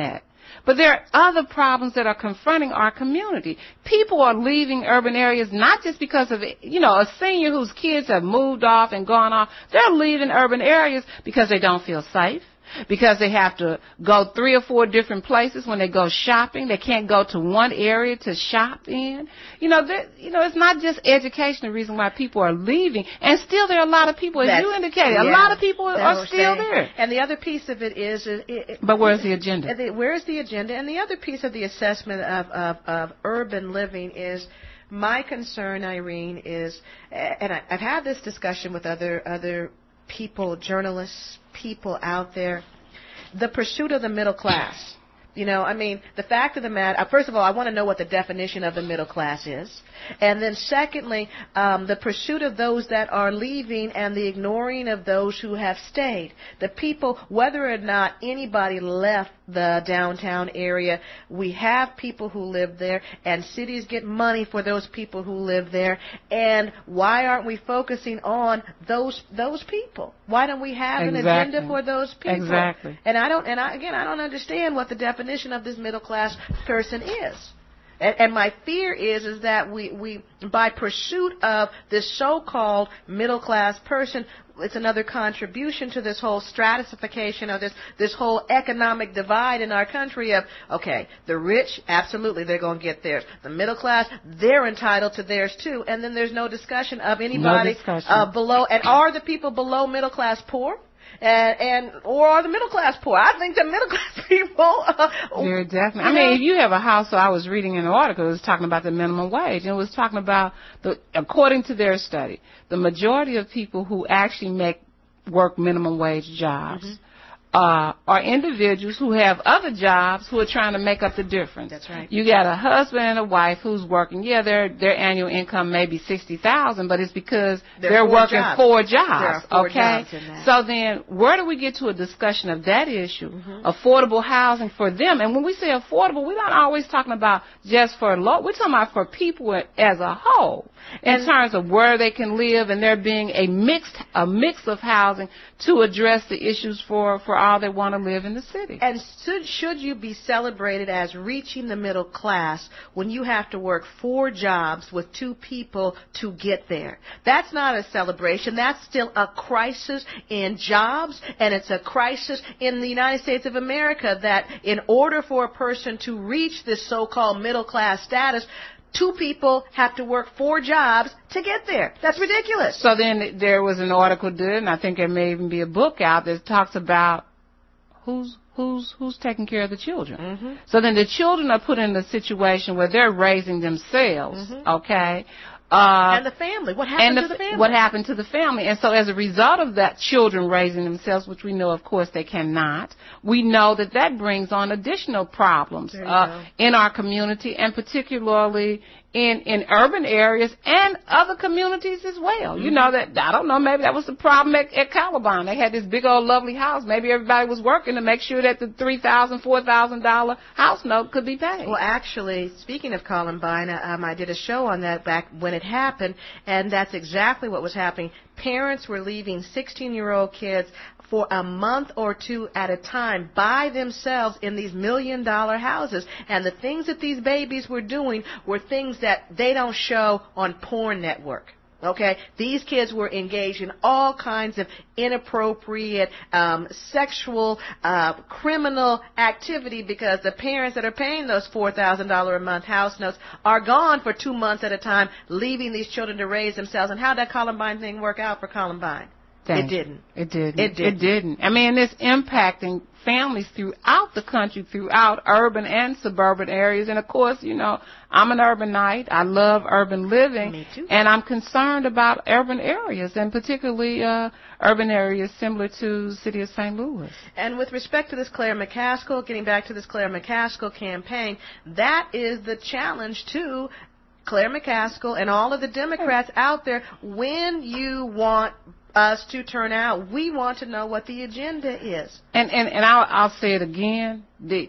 But there are other problems that are confronting our community. People are leaving urban areas not just because of, you know, a senior whose kids have moved off and gone off. They're leaving urban areas because they don't feel safe, because they have to go three or four different places when they go shopping. They can't go to one area to shop in. You know, you know, it's not just education the reason why people are leaving. And still there are a lot of people, as That's, you indicated, yeah, a lot of people are still saying. there. And the other piece of it is... It, it, but where's the agenda? The, where's the agenda? And the other piece of the assessment of, of, of urban living is... My concern, Irene, is... And I, I've had this discussion with other other people, journalists, people out there, the pursuit of the middle class. You know, I mean, the fact of the matter, first of all, I want to know what the definition of the middle class is. And then secondly, um, the pursuit of those that are leaving and the ignoring of those who have stayed. The people, whether or not anybody left the downtown area, we have people who live there, and cities get money for those people who live there. And why aren't we focusing on those those people? Why don't we have exactly. an agenda for those people? Exactly. And I don't, and I, again, I don't understand what the definition of this middle class person is. And, and my fear is, is that we, we, by pursuit of this so-called middle class person, it's another contribution to this whole stratification of this, this whole economic divide in our country of, okay, the rich, absolutely, they're going to get theirs. The middle class, they're entitled to theirs too. And then there's no discussion of anybody no discussion. Uh, below, and are the people below middle class poor? And, and or are the middle class poor? I think the middle class people. Uh, Very definitely. I mean, if you have a house, so I was reading an article, it was talking about the minimum wage, and it was talking about the, according to their study, the majority of people who actually make work minimum wage jobs. Mm-hmm. Uh, are individuals who have other jobs who are trying to make up the difference. That's right. You got a husband and a wife who's working. Yeah, their their annual income may be sixty thousand, but it's because they're, they're four working jobs. four jobs. There are four okay. Jobs in that. So then, where do we get to a discussion of that issue? Mm-hmm. Affordable housing for them. And when we say affordable, we're not always talking about just for low. We're talking about for people as a whole, in and terms of where they can live, and there being a mixed a mix of housing to address the issues for for all that want to live in the city. And should, should you be celebrated as reaching the middle class when you have to work four jobs with two people to get there? That's not a celebration. That's still a crisis in jobs, and it's a crisis in the United States of America that in order for a person to reach this so-called middle class status, two people have to work four jobs to get there. That's ridiculous. So then there was an article did, and I think there may even be a book out that talks about who's who's who's taking care of the children. Mm-hmm. So then the children are put in a situation where they're raising themselves, mm-hmm. okay? Uh, and the family. What happened the, to the family? What happened to the family? And so as a result of that, children raising themselves, which we know, of course, they cannot, we know that that brings on additional problems uh, in our community, and particularly in, in urban areas and other communities as well. Mm-hmm. You know, that I don't know, maybe that was the problem at, at Columbine. They had this big old lovely house. Maybe everybody was working to make sure that the three thousand dollars, four thousand dollars house note could be paid. Well, actually, speaking of Columbine, um, I did a show on that back when it happened, and that's exactly what was happening. Parents were leaving sixteen-year-old kids for a month or two at a time by themselves in these million-dollar houses. And the things that these babies were doing were things that they don't show on Porn Network. Okay, these kids were engaged in all kinds of inappropriate, um, sexual, uh, criminal activity because the parents that are paying those four thousand dollars a month house notes are gone for two months at a time, leaving these children to raise themselves. And how did that Columbine thing work out for Columbine? Thanks. It didn't. It didn't. It didn't. It didn't. I mean, it's impacting families throughout the country, throughout urban and suburban areas. And, of course, you know, I'm an urbanite. I love urban living. Me too. And I'm concerned about urban areas, and particularly uh, urban areas similar to the city of Saint Louis. And with respect to this Claire McCaskill, getting back to this Claire McCaskill campaign, that is the challenge to Claire McCaskill and all of the Democrats out there. When you want us to turn out, we want to know what the agenda is. And and, and I'll, I'll say it again, the,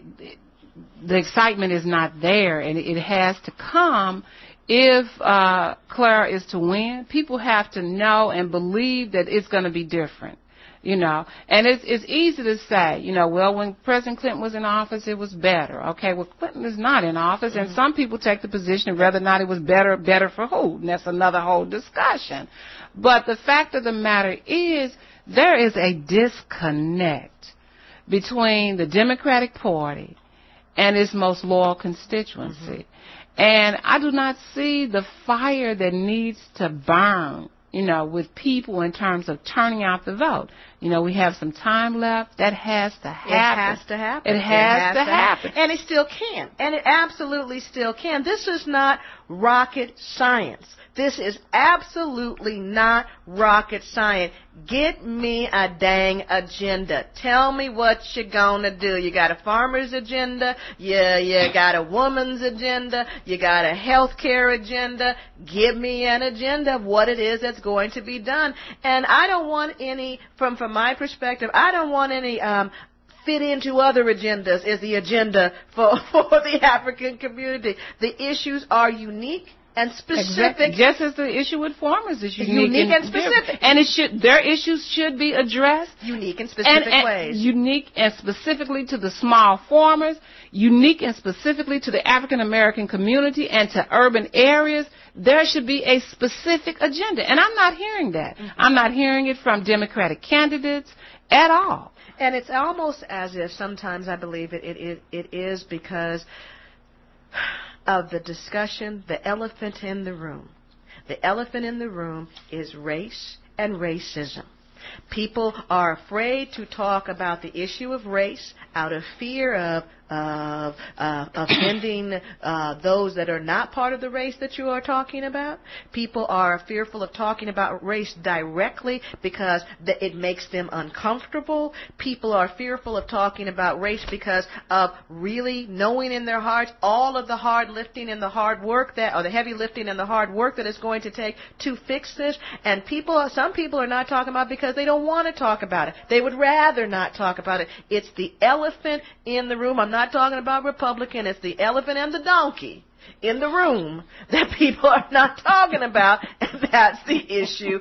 the excitement is not there, and it has to come. If uh, Claire is to win, people have to know and believe that it's going to be different. You know, and it's it's easy to say, you know, well, when President Clinton was in office, it was better. Okay, well, Clinton is not in office, and some people take the position of whether or not it was better, better for who, and that's another whole discussion. But the fact of the matter is, there is a disconnect between the Democratic Party and its most loyal constituency. Mm-hmm. And I do not see the fire that needs to burn, you know, with people in terms of turning out the vote. You know, we have some time left. That has to happen. It has to happen. It has, it has to, to happen. happen. And it still can. And it absolutely still can. This is not rocket science. This is absolutely not rocket science. Get me a dang agenda. Tell me what you're gonna do. You got a farmer's agenda. Yeah, you got a woman's agenda. You got a health care agenda. Give me an agenda of what it is that's going to be done. And I don't want any, from, from my perspective, I don't want any, um, fit into other agendas is the agenda for, for the African community. The issues are unique and specific. Exactly. Just as the issue with farmers is unique, unique and, and specific. And it should, their issues should be addressed. Unique and specific and, and ways. Unique and specifically to the small farmers, unique and specifically to the African American community and to urban areas. There should be a specific agenda. And I'm not hearing that. Mm-hmm. I'm not hearing it from Democratic candidates at all. And it's almost as if sometimes I believe it, it, it, it is because of the discussion, the elephant in the room. The elephant in the room is race and racism. People are afraid to talk about the issue of race out of fear of of uh, offending uh, those that are not part of the race that you are talking about. People are fearful of talking about race directly because th- it makes them uncomfortable. People are fearful of talking about race because of really knowing in their hearts all of the hard lifting and the hard work that, or the heavy lifting and the hard work that it's going to take to fix this. And people, some people are not talking about it because they don't want to talk about it. They would rather not talk about it. It's the elephant in the room. I'm not talking about Republican. It's the elephant and the donkey in the room that people are not talking about, and that's the issue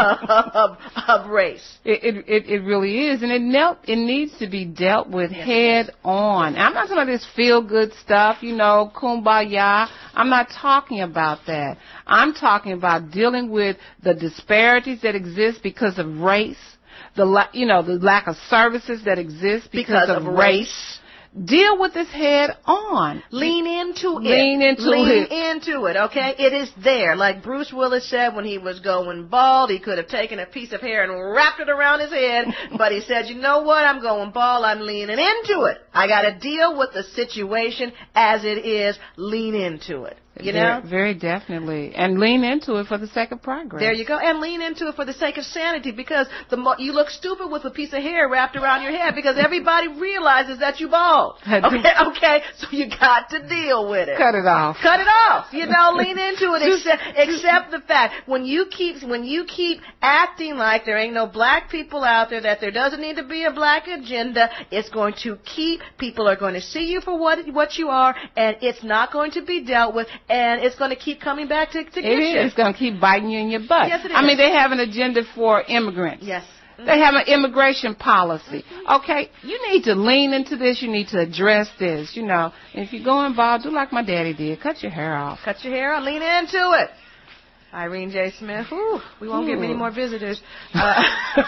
of, of race. It, it it really is, and it knelt, it needs to be dealt with yes. head on. I'm not talking about this feel good stuff, you know, kumbaya. I'm not talking about that. I'm talking about dealing with the disparities that exist because of race, the la- you know the lack of services that exist because, because of, of race. race. Deal with this head on. Lean into it. Lean into Lean it. Lean into it, okay? It is there. Like Bruce Willis said when he was going bald, he could have taken a piece of hair and wrapped it around his head, but he said, you know what, I'm going bald, I'm leaning into it. I got to deal with the situation as it is. Lean into it. You know? Very, very definitely. And lean into it for the sake of progress. There you go. And lean into it for the sake of sanity, because the mo- you look stupid with a piece of hair wrapped around your head because everybody realizes that you bald. Okay, okay? So you got to deal with it. Cut it off. Cut it off. You know, lean into it. Accept, accept the fact. When you keep, when you keep acting like there ain't no black people out there, that there doesn't need to be a black agenda, it's going to keep, people are going to see you for what, what you are, and it's not going to be dealt with. And it's going to keep coming back to, to get it you. It is. It's going to keep biting you in your butt. Yes, it is. I mean, they have an agenda for immigrants. Yes. Mm-hmm. They have an immigration policy. Mm-hmm. Okay, you need to lean into this. You need to address this. You know, and if you're going bald, do like my daddy did. Cut your hair off. Cut your hair off. Lean into it. Irene J. Smith. Whew, we won't Ooh. get many more visitors. Uh,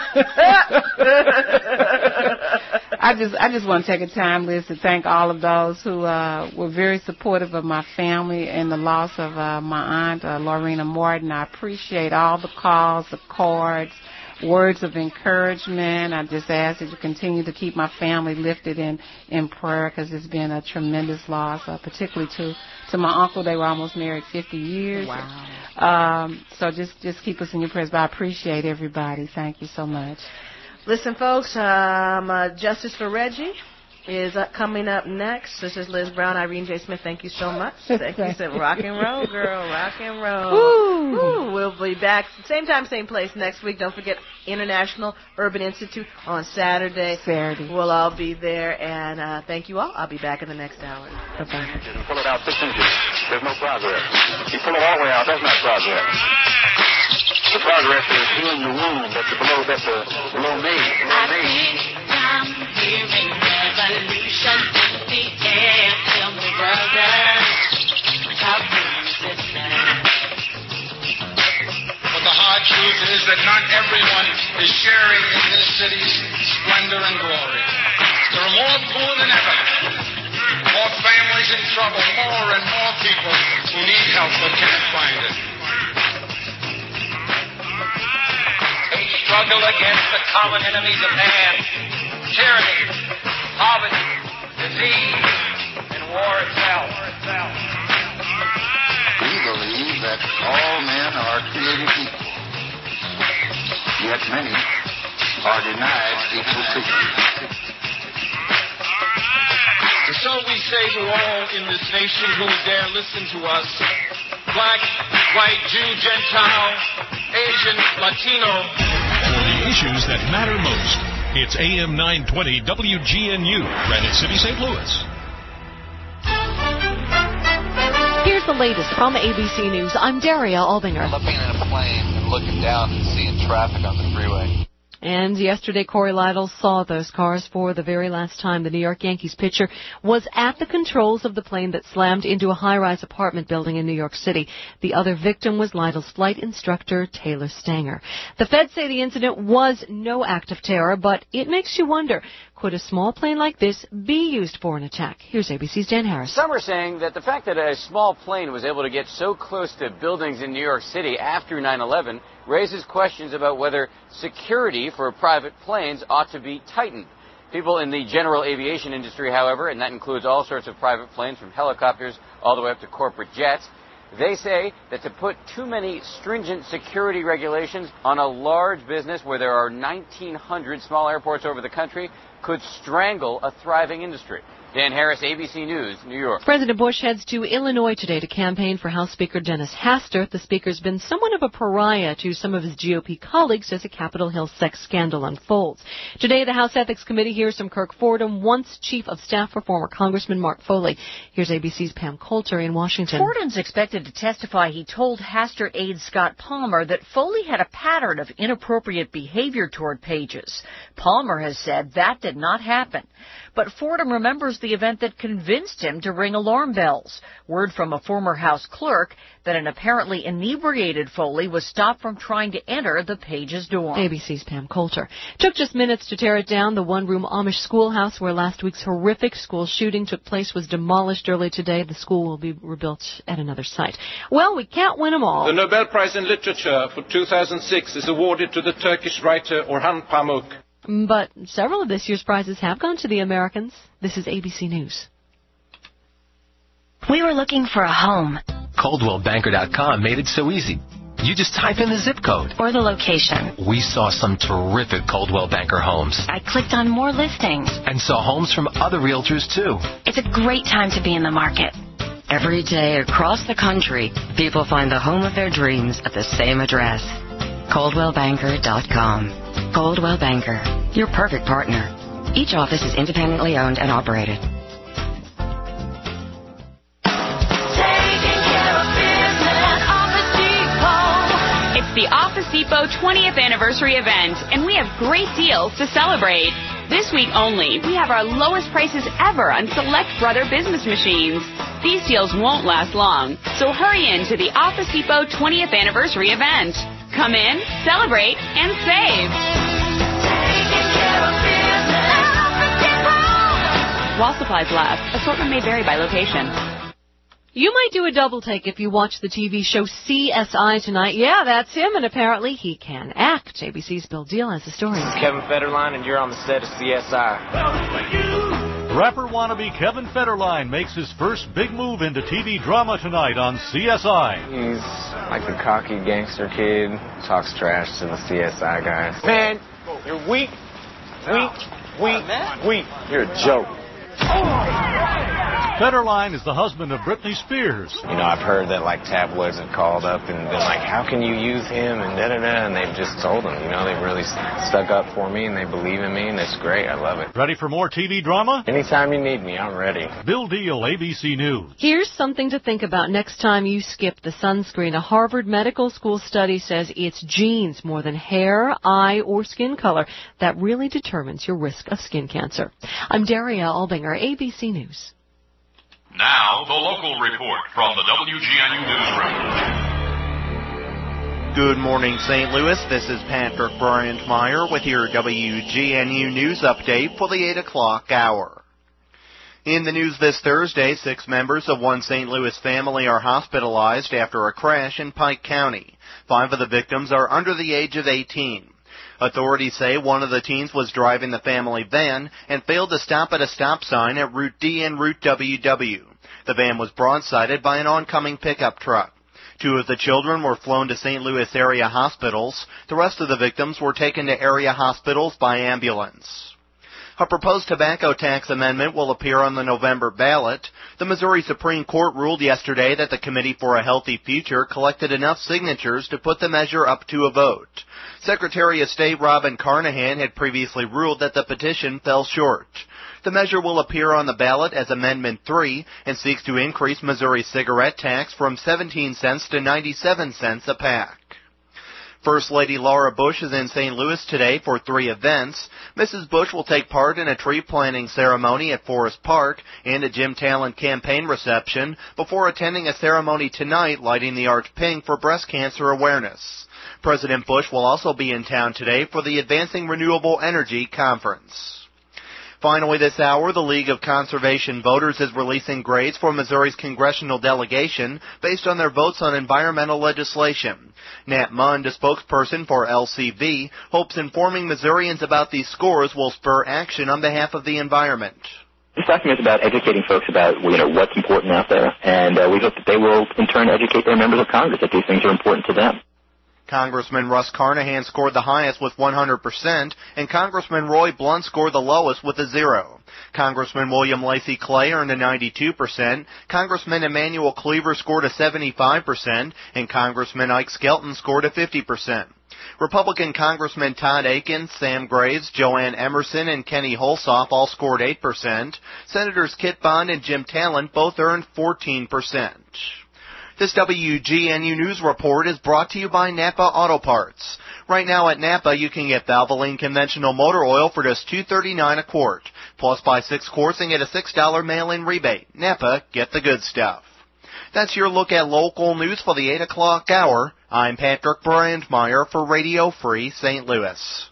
I just, I just want to take a time, Liz, to thank all of those who uh, were very supportive of my family and the loss of uh, my aunt, uh, Lorena Morton. I appreciate all the calls, the cards, words of encouragement. I just ask that you continue to keep my family lifted in, in prayer, because it's been a tremendous loss, uh, particularly to, to my uncle. They were almost married fifty years. Wow. Um, so just, just keep us in your prayers. But I appreciate everybody. Thank you so much. Listen, folks, um, uh, Justice for Reggie is uh, coming up next. This is Liz Brown. Irene J. Smith, thank you so much. Thank you. Said rock and roll, girl. Rock and roll. Woo. Woo. We'll be back same time, same place next week. Don't forget International Urban Institute on Saturday. Saturday. We'll all be there. And uh, thank you all. I'll be back in the next hour. Bye-bye. Pull it out six inches. There's no progress. You pull it all the way out. That's not progress. the progress of healing the wound that's below, that's uh, below me. Below me. I'm hearing revolution in the air. Tell me, brother, how is it now? But the hard truth is that not everyone is sharing in this city's splendor and glory. There are more poor than ever, more families in trouble, more and more people who need help but can't find it. A struggle against the common enemies of man, tyranny, poverty, disease, and war itself. We believe that all men are created equal, yet many are denied equal treatment. And so we say to all in this nation who dare listen to us, black, white, Jew, Gentile, Asian, Latino. For the issues that matter most, it's A M nine twenty W G N U, Granite City, Saint Louis. Here's the latest from A B C News. I'm Daria Albinger. Looking in a plane and looking down and seeing traffic on the freeway. And yesterday, Corey Lytle saw those cars for the very last time. The New York Yankees pitcher was at the controls of the plane that slammed into a high-rise apartment building in New York City. The other victim was Lytle's flight instructor, Taylor Stanger. The feds say the incident was no act of terror, but it makes you wonder, could a small plane like this be used for an attack? Here's A B C's Dan Harris. Some are saying that the fact that a small plane was able to get so close to buildings in New York City after nine eleven raises questions about whether security for private planes ought to be tightened. People in the general aviation industry, however, and that includes all sorts of private planes from helicopters all the way up to corporate jets, they say that to put too many stringent security regulations on a large business where there are nineteen hundred small airports over the country could strangle a thriving industry. Dan Harris, A B C News, New York. President Bush heads to Illinois today to campaign for House Speaker Dennis Hastert. The speaker's been somewhat of a pariah to some of his G O P colleagues as a Capitol Hill sex scandal unfolds. Today, the House Ethics Committee hears from Kirk Fordham, once Chief of Staff for former Congressman Mark Foley. Here's A B C's Pam Coulter in Washington. Fordham's expected to testify he told Hastert aide Scott Palmer that Foley had a pattern of inappropriate behavior toward Pages. Palmer has said that did not happen. But Fordham remembers the event that convinced him to ring alarm bells. Word from a former House clerk that an apparently inebriated Foley was stopped from trying to enter the Pages dorm. A B C's Pam Coulter. Took just minutes to tear it down. The one-room Amish schoolhouse where last week's horrific school shooting took place was demolished early today. The school will be rebuilt at another site. Well, we can't win them all. The Nobel Prize in Literature for two thousand six is awarded to the Turkish writer Orhan Pamuk. But several of this year's prizes have gone to the Americans. This is A B C News. We were looking for a home. Coldwell Banker dot com made it so easy. You just type in the zip code. Or the location. We saw some terrific Coldwell Banker homes. I clicked on more listings. And saw homes from other realtors, too. It's a great time to be in the market. Every day across the country, people find the home of their dreams at the same address. Coldwell Banker dot com. Coldwell Banker, your perfect partner. Each office is independently owned and operated. It's the Office Depot twentieth anniversary event, and we have great deals to celebrate. This week only, we have our lowest prices ever on select Brother business machines. These deals won't last long, so hurry in to the Office Depot twentieth anniversary event. Come in, celebrate, and save. While supplies last, assortment may vary by location. You might do a double take if you watch the T V show C S I tonight. Yeah, that's him, and apparently he can act. A B C's Bill Deal has the story. This is Kevin Federline, and you're on the set of C S I. Rapper wannabe Kevin Federline makes his first big move into T V drama tonight on C S I. He's like a cocky gangster kid, talks trash to the C S I guys. Man, you're weak, weak, weak, weak. You're a joke. Federline is the husband of Britney Spears. You know, I've heard that, like, tabloids have called up and been like, how can you use him, and da-da-da, and they've just told him. You know, they've really stuck up for me, and they believe in me, and it's great. I love it. Ready for more T V drama? Anytime you need me, I'm ready. Bill Deal, A B C News. Here's something to think about next time you skip the sunscreen. A Harvard Medical School study says it's genes more than hair, eye, or skin color that really determines your risk of skin cancer. I'm Daria Albinger, A B C News. Now, the local report from the W G N U Newsroom. Good morning, Saint Louis. This is Patrick Bryant-Meyer with your W G N U News Update for the eight o'clock hour. In the news this Thursday, six members of one Saint Louis family are hospitalized after a crash in Pike County. Five of the victims are under the age of eighteen. Authorities say one of the teens was driving the family van and failed to stop at a stop sign at Route D and Route W W. The van was broadsided by an oncoming pickup truck. Two of the children were flown to Saint Louis area hospitals. The rest of the victims were taken to area hospitals by ambulance. A proposed tobacco tax amendment will appear on the November ballot. The Missouri Supreme Court ruled yesterday that the Committee for a Healthy Future collected enough signatures to put the measure up to a vote. Secretary of State Robin Carnahan had previously ruled that the petition fell short. The measure will appear on the ballot as Amendment three and seeks to increase Missouri's cigarette tax from seventeen cents to ninety-seven cents a pack. First Lady Laura Bush is in Saint Louis today for three events. Missus Bush will take part in a tree planting ceremony at Forest Park and a Jim Talent campaign reception before attending a ceremony tonight lighting the arch pink for breast cancer awareness. President Bush will also be in town today for the Advancing Renewable Energy Conference. Finally this hour, the League of Conservation Voters is releasing grades for Missouri's congressional delegation based on their votes on environmental legislation. Nat Mund, a spokesperson for L C V, hopes informing Missourians about these scores will spur action on behalf of the environment. This document is about educating folks about, you know, what's important out there, and uh, we hope that they will, in turn, educate their members of Congress that these things are important to them. Congressman Russ Carnahan scored the highest with one hundred percent, and Congressman Roy Blunt scored the lowest with a zero. Congressman William Lacey Clay earned a ninety-two percent, Congressman Emmanuel Cleaver scored a seventy-five percent, and Congressman Ike Skelton scored a fifty percent. Republican Congressman Todd Akin, Sam Graves, Joanne Emerson, and Kenny Holsoff all scored eight percent. Senators Kit Bond and Jim Talent both earned fourteen percent. This W G N U News Report is brought to you by Napa Auto Parts. Right now at Napa, you can get Valvoline conventional motor oil for just two dollars and thirty-nine cents a quart. Plus, buy six quarts and get a six dollars mail-in rebate. Napa, get the good stuff. That's your look at local news for the eight o'clock hour. I'm Patrick Bryant-Meyer for Radio Free Saint Louis.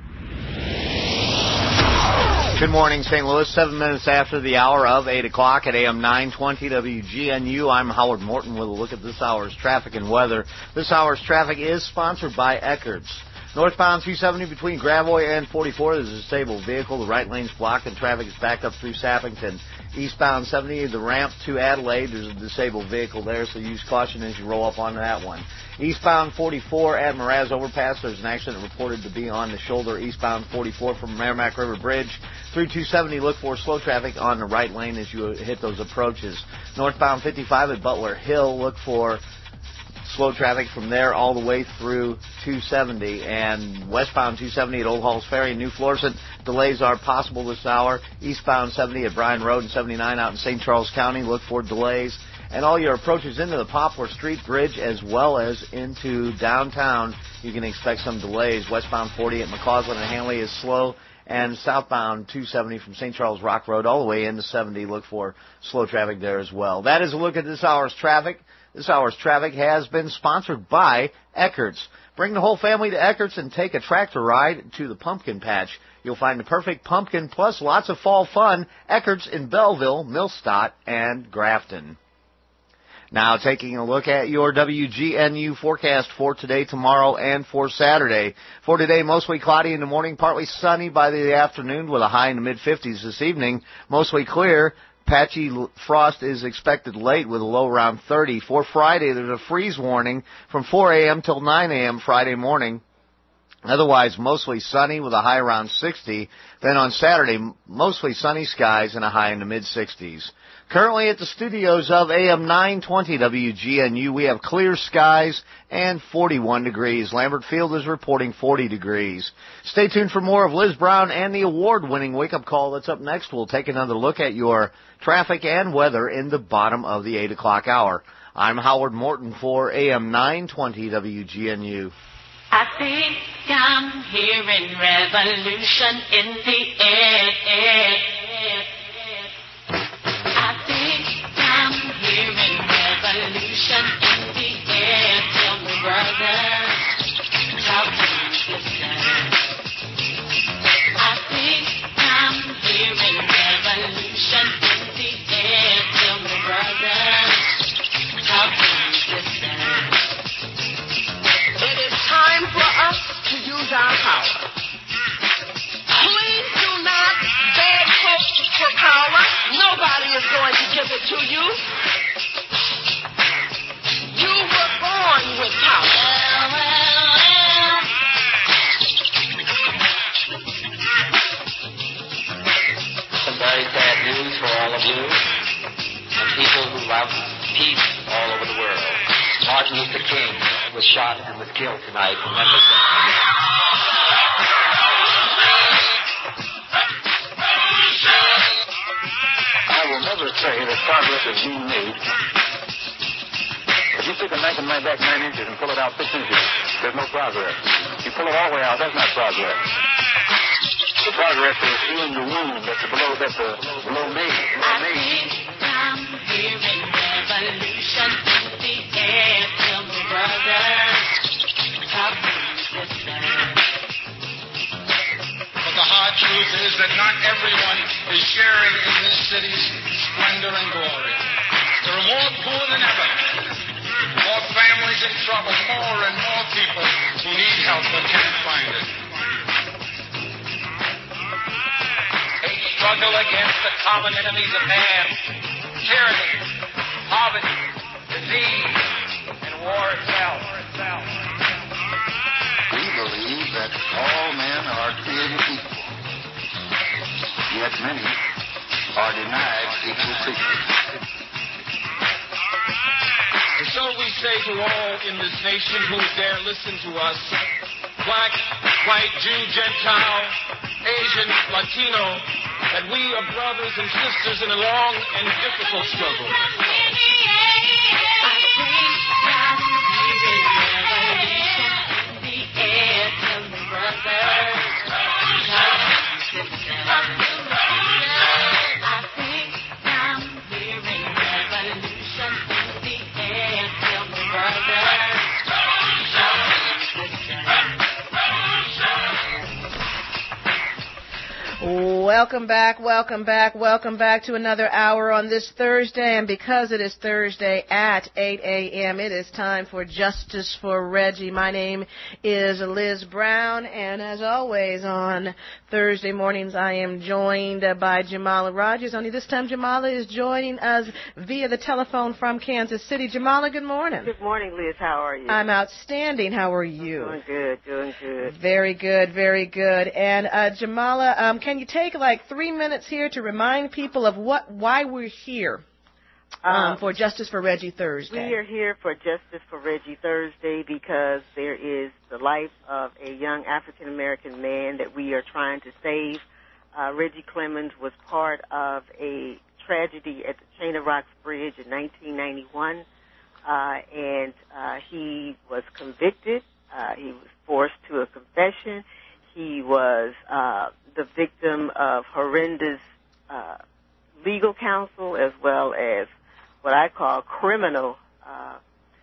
Good morning, Saint Louis. Seven minutes after the hour of eight o'clock at A M nine twenty W G N U. I'm Howard Morton with a look at this hour's traffic and weather. This hour's traffic is sponsored by Eckert's. Northbound two seventy between Gravois and forty-four, there's a disabled vehicle. The right lane's blocked and traffic is backed up through Sappington. Eastbound seventy, the ramp to Adelaide, there's a disabled vehicle there, so use caution as you roll up onto that one. Eastbound forty-four at Mraz Overpass, there's an accident reported to be on the shoulder eastbound forty-four from Merrimack River Bridge. Through two seventy, look for slow traffic on the right lane as you hit those approaches. Northbound fifty-five at Butler Hill, look for slow traffic from there all the way through two seventy. And westbound two seventy at Old Halls Ferry in New Florissant, delays are possible this hour. Eastbound seventy at Bryan Road and seventy-nine out in Saint Charles County, look for delays. And all your approaches into the Poplar Street Bridge as well as into downtown, you can expect some delays. Westbound forty at McCausland and Hanley is slow. And southbound two seventy from Saint Charles Rock Road all the way into seventy, look for slow traffic there as well. That is a look at this hour's traffic. This hour's traffic has been sponsored by Eckert's. Bring the whole family to Eckert's and take a tractor ride to the pumpkin patch. You'll find the perfect pumpkin plus lots of fall fun. Eckert's in Belleville, Millstadt, and Grafton. Now taking a look at your W G N U forecast for today, tomorrow, and for Saturday. For today, mostly cloudy in the morning, partly sunny by the afternoon with a high in the mid-fifties this evening. Mostly clear. Patchy frost is expected late with a low around thirty. For Friday, there's a freeze warning from four a.m. till nine a.m. Friday morning. Otherwise, mostly sunny with a high around sixty. Then on Saturday, mostly sunny skies and a high in the mid-sixties. Currently at the studios of A M nine twenty W G N U, we have clear skies and forty-one degrees. Lambert Field is reporting forty degrees. Stay tuned for more of Liz Brown and the award-winning wake-up call that's up next. We'll take another look at your traffic and weather in the bottom of the eight o'clock hour. I'm Howard Morton for A M nine twenty W G N U. I think I'm hearing revolution in the air. I think I'm hearing revolution in the air. Tell me, brother, talk to me, sister. I think I'm hearing revolution in the air. Tell me, brother, talk to me, sister. It is time for us to use our power. Please do not beg folks for power. Nobody is going to give it to you. You were born with power. Some very sad news for all of you and people who love peace all over the world. Martin Luther King was shot and was killed tonight in Memphis. I will never say that progress is being made. If you take a knife and knife back nine inches and pull it out six inches, there's no progress. You pull it all the way out, that's not progress. The progress is healing the wound that's below, that's uh, below me. I think I'm hearing revolution in the air. Tell me, brother, talk to me, sister. But the hard truth is that not everyone is sharing in this city's splendor and glory. There are more poor than ever, more families in trouble, more and more people who need help but can't find it. They struggle against the common enemies of man, tyranny, poverty, disease, and war itself. We believe that all men are created equal, yet many are denied equal treatment. And so we say to all in this nation who dare listen to us, black, white, Jew, Gentile, Asian, Latino, that we are brothers and sisters in a long and difficult struggle. Welcome back, welcome back, welcome back to another hour on this Thursday. And because it is Thursday at eight a.m., it is time for Justice for Reggie. My name is Liz Brown, and as always on Thursday mornings, I am joined by Jamala Rogers. Only this time, Jamala is joining us via the telephone from Kansas City. Jamala, good morning. Good morning, Liz. How are you? I'm outstanding. How are you? Doing good, doing good. Very good, very good. And uh, Jamala, um, can you take like three minutes here to remind people of what, why we're here um, um, for Justice for Reggie Thursday? We are here for Justice for Reggie Thursday because there is the life of a young African-American man that we are trying to save. Uh, Reggie Clemens was part of a tragedy at the Chain of Rocks Bridge in nineteen ninety-one, uh, and uh, he was convicted. Uh, he was forced to a confession. He was uh, the victim of horrendous uh, legal counsel as well as what I call criminal uh,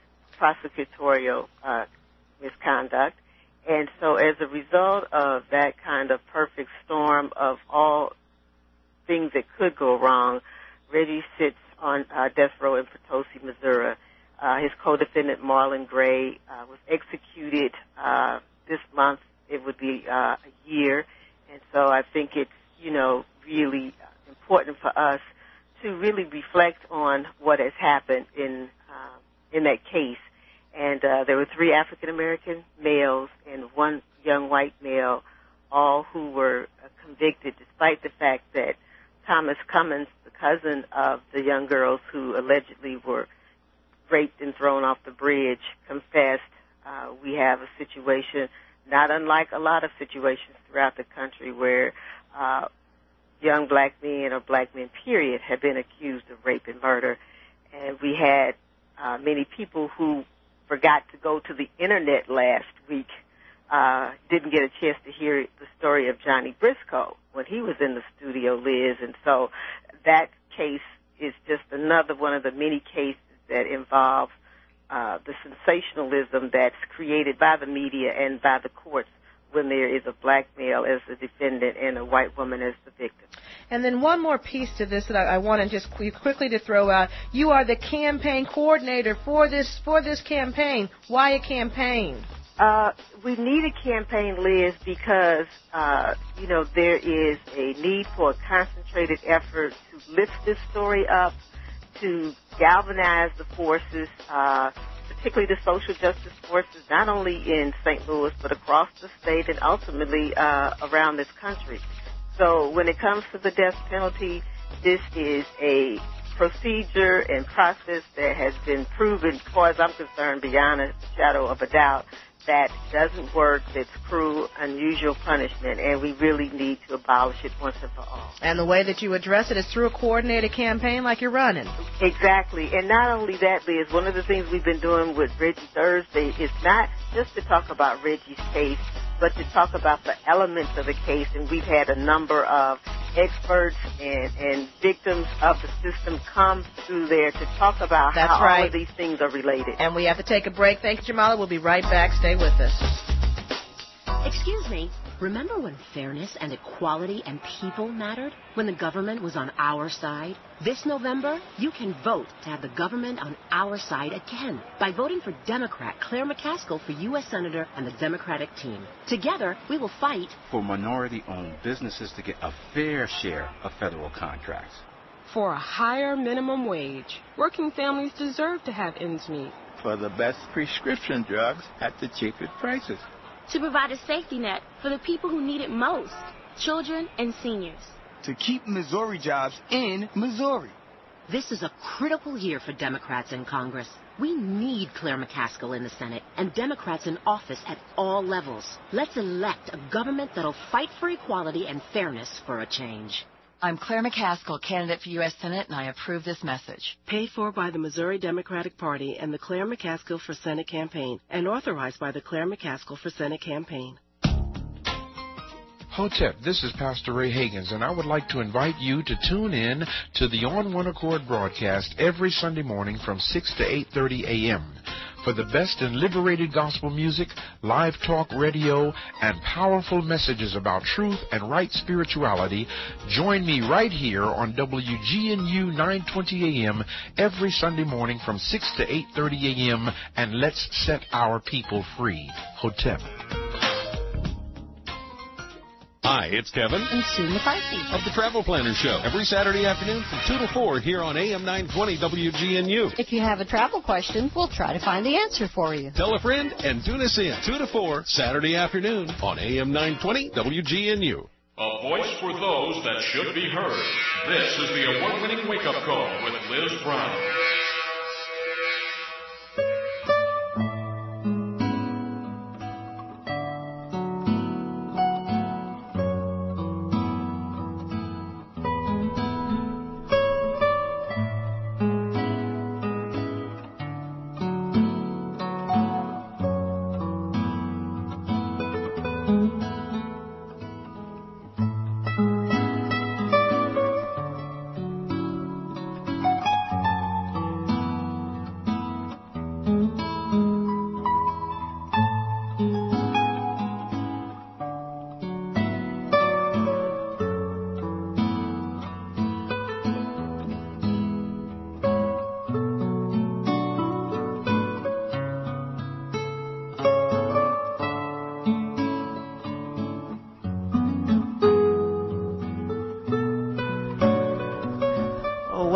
prosecutorial uh, misconduct. And so as a result of that kind of perfect storm of all things that could go wrong, Reggie sits on uh, death row in Potosi, Missouri. Uh, his co-defendant, Marlon Gray, uh, was executed uh, this month. It would be uh, a year. And so I think it's, you know, really important for us to really reflect on what has happened in uh, in that case. And uh, there were three African-American males and one young white male, all who were convicted, despite the fact that Thomas Cummins, the cousin of the young girls who allegedly were raped and thrown off the bridge, confessed. Uh, we have a situation not unlike a lot of situations throughout the country where uh, young black men or black men, period, have been accused of rape and murder. And we had uh, many people who forgot to go to the Internet last week, uh, didn't get a chance to hear the story of Johnny Briscoe when he was in the studio, Liz. And so that case is just another one of the many cases that involve uh, the sensationalism that's created by the media and by the courts when there is a black male as the defendant and a white woman as the victim. And then one more piece to this that I, I want to just qu- quickly to throw out. You are the campaign coordinator for this for this campaign. Why a campaign? Uh, we need a campaign, Liz, because, uh, you know, there is a need for a concentrated effort to lift this story up, to galvanize the forces, uh, particularly the social justice forces, not only in Saint Louis, but across the state and ultimately uh, around this country. So when it comes to the death penalty, this is a procedure and process that has been proven, as far as I'm concerned, beyond a shadow of a doubt, that doesn't work, that's cruel, unusual punishment, and we really need to abolish it once and for all. And the way that you address it is through a coordinated campaign like you're running. Exactly. And not only that, Liz, one of the things we've been doing with Reggie Thursday is not just to talk about Reggie's case, but to talk about the elements of the case. And we've had a number of experts and, and victims of the system come through there to talk about That's how right. all of these things are related. And we have to take a break. Thank you, Jamala. We'll be right back. Stay with us. Excuse me. Remember when fairness and equality and people mattered? When the government was on our side? This November, you can vote to have the government on our side again by voting for Democrat Claire McCaskill for U S Senator and the Democratic team. Together, we will fight for minority-owned businesses to get a fair share of federal contracts. For a higher minimum wage. Working families deserve to have ends meet. For the best prescription drugs at the cheapest prices. To provide a safety net for the people who need it most, children and seniors. To keep Missouri jobs in Missouri. This is a critical year for Democrats in Congress. We need Claire McCaskill in the Senate and Democrats in office at all levels. Let's elect a government that'll fight for equality and fairness for a change. I'm Claire McCaskill, candidate for U S Senate, and I approve this message. Paid for by the Missouri Democratic Party and the Claire McCaskill for Senate campaign, and authorized by the Claire McCaskill for Senate campaign. Hotep, this is Pastor Ray Hagins, and I would like to invite you to tune in to the On One Accord broadcast every Sunday morning from six to eight thirty a.m. For the best in liberated gospel music, live talk radio, and powerful messages about truth and right spirituality, join me right here on W G N U nine twenty a.m. every Sunday morning from six to eight thirty a.m. and let's set our people free. Hotep. Hi, it's Kevin. And Sue McCarthy. Of the Travel Planner Show. Every Saturday afternoon from two to four here on A M nine twenty W G N U. If you have a travel question, we'll try to find the answer for you. Tell a friend and tune us in two to four Saturday afternoon on A M nine twenty W G N U. A voice for those that should be heard. This is the award-winning wake-up call with Liz Brown.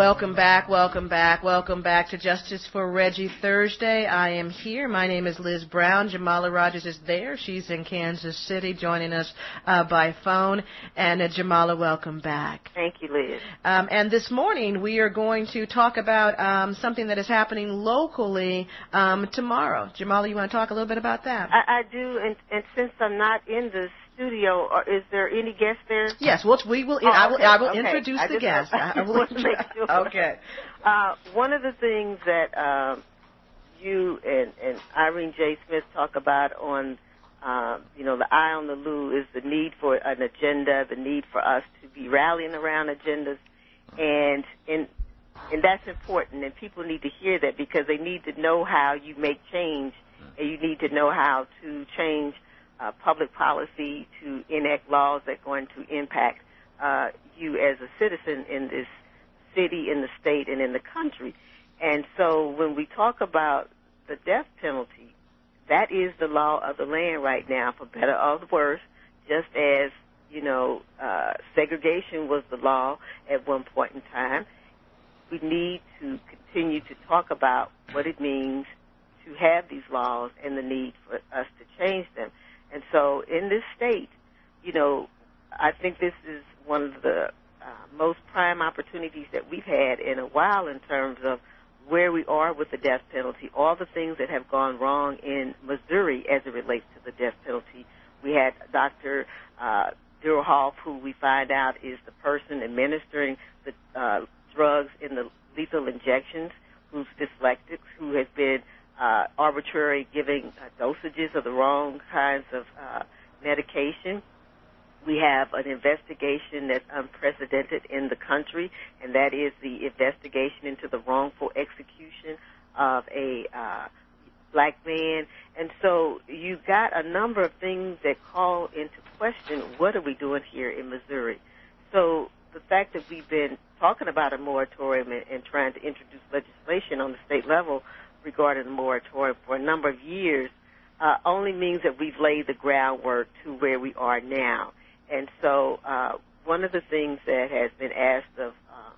Welcome back, welcome back, welcome back to Justice for Reggie Thursday. I am here. My name is Liz Brown. Jamala Rogers is there. She's in Kansas City joining us uh, by phone. And uh, Jamala, welcome back. Thank you, Liz. Um, and this morning we are going to talk about um, something that is happening locally um, tomorrow. Jamala, you want to talk a little bit about that? I, I do, and, and since I'm not in the studio, or is there any guest there? Yes, well, we will. Oh, I will, okay, I will okay. introduce I the just, guest. I I will want to make sure. Okay. Uh, one of the things that um, you and, and Irene J. Smith talk about on, um, you know, the Eye on the Loo is the need for an agenda, the need for us to be rallying around agendas, and and and that's important. And people need to hear that because they need to know how you make change, and you need to know how to change Uh, public policy to enact laws that are going to impact uh, you as a citizen in this city, in the state, and in the country. And so when we talk about the death penalty, that is the law of the land right now, for better or worse, just as, you know, uh, segregation was the law at one point in time. We need to continue to talk about what it means to have these laws and the need for us to change them. And so in this state, you know, I think this is one of the uh, most prime opportunities that we've had in a while in terms of where we are with the death penalty, all the things that have gone wrong in Missouri as it relates to the death penalty. We had Doctor Uh, Durhoff, who we find out is the person administering the uh, drugs in the lethal injections, who's dyslexic, who has been Uh, arbitrary giving uh, dosages of the wrong kinds of uh, medication. We have an investigation that's unprecedented in the country, and that is the investigation into the wrongful execution of a uh, black man. And so you've got a number of things that call into question, what are we doing here in Missouri? So the fact that we've been talking about a moratorium and, and trying to introduce legislation on the state level regarding the moratorium for a number of years uh, only means that we've laid the groundwork to where we are now. And so uh, one of the things that has been asked of uh,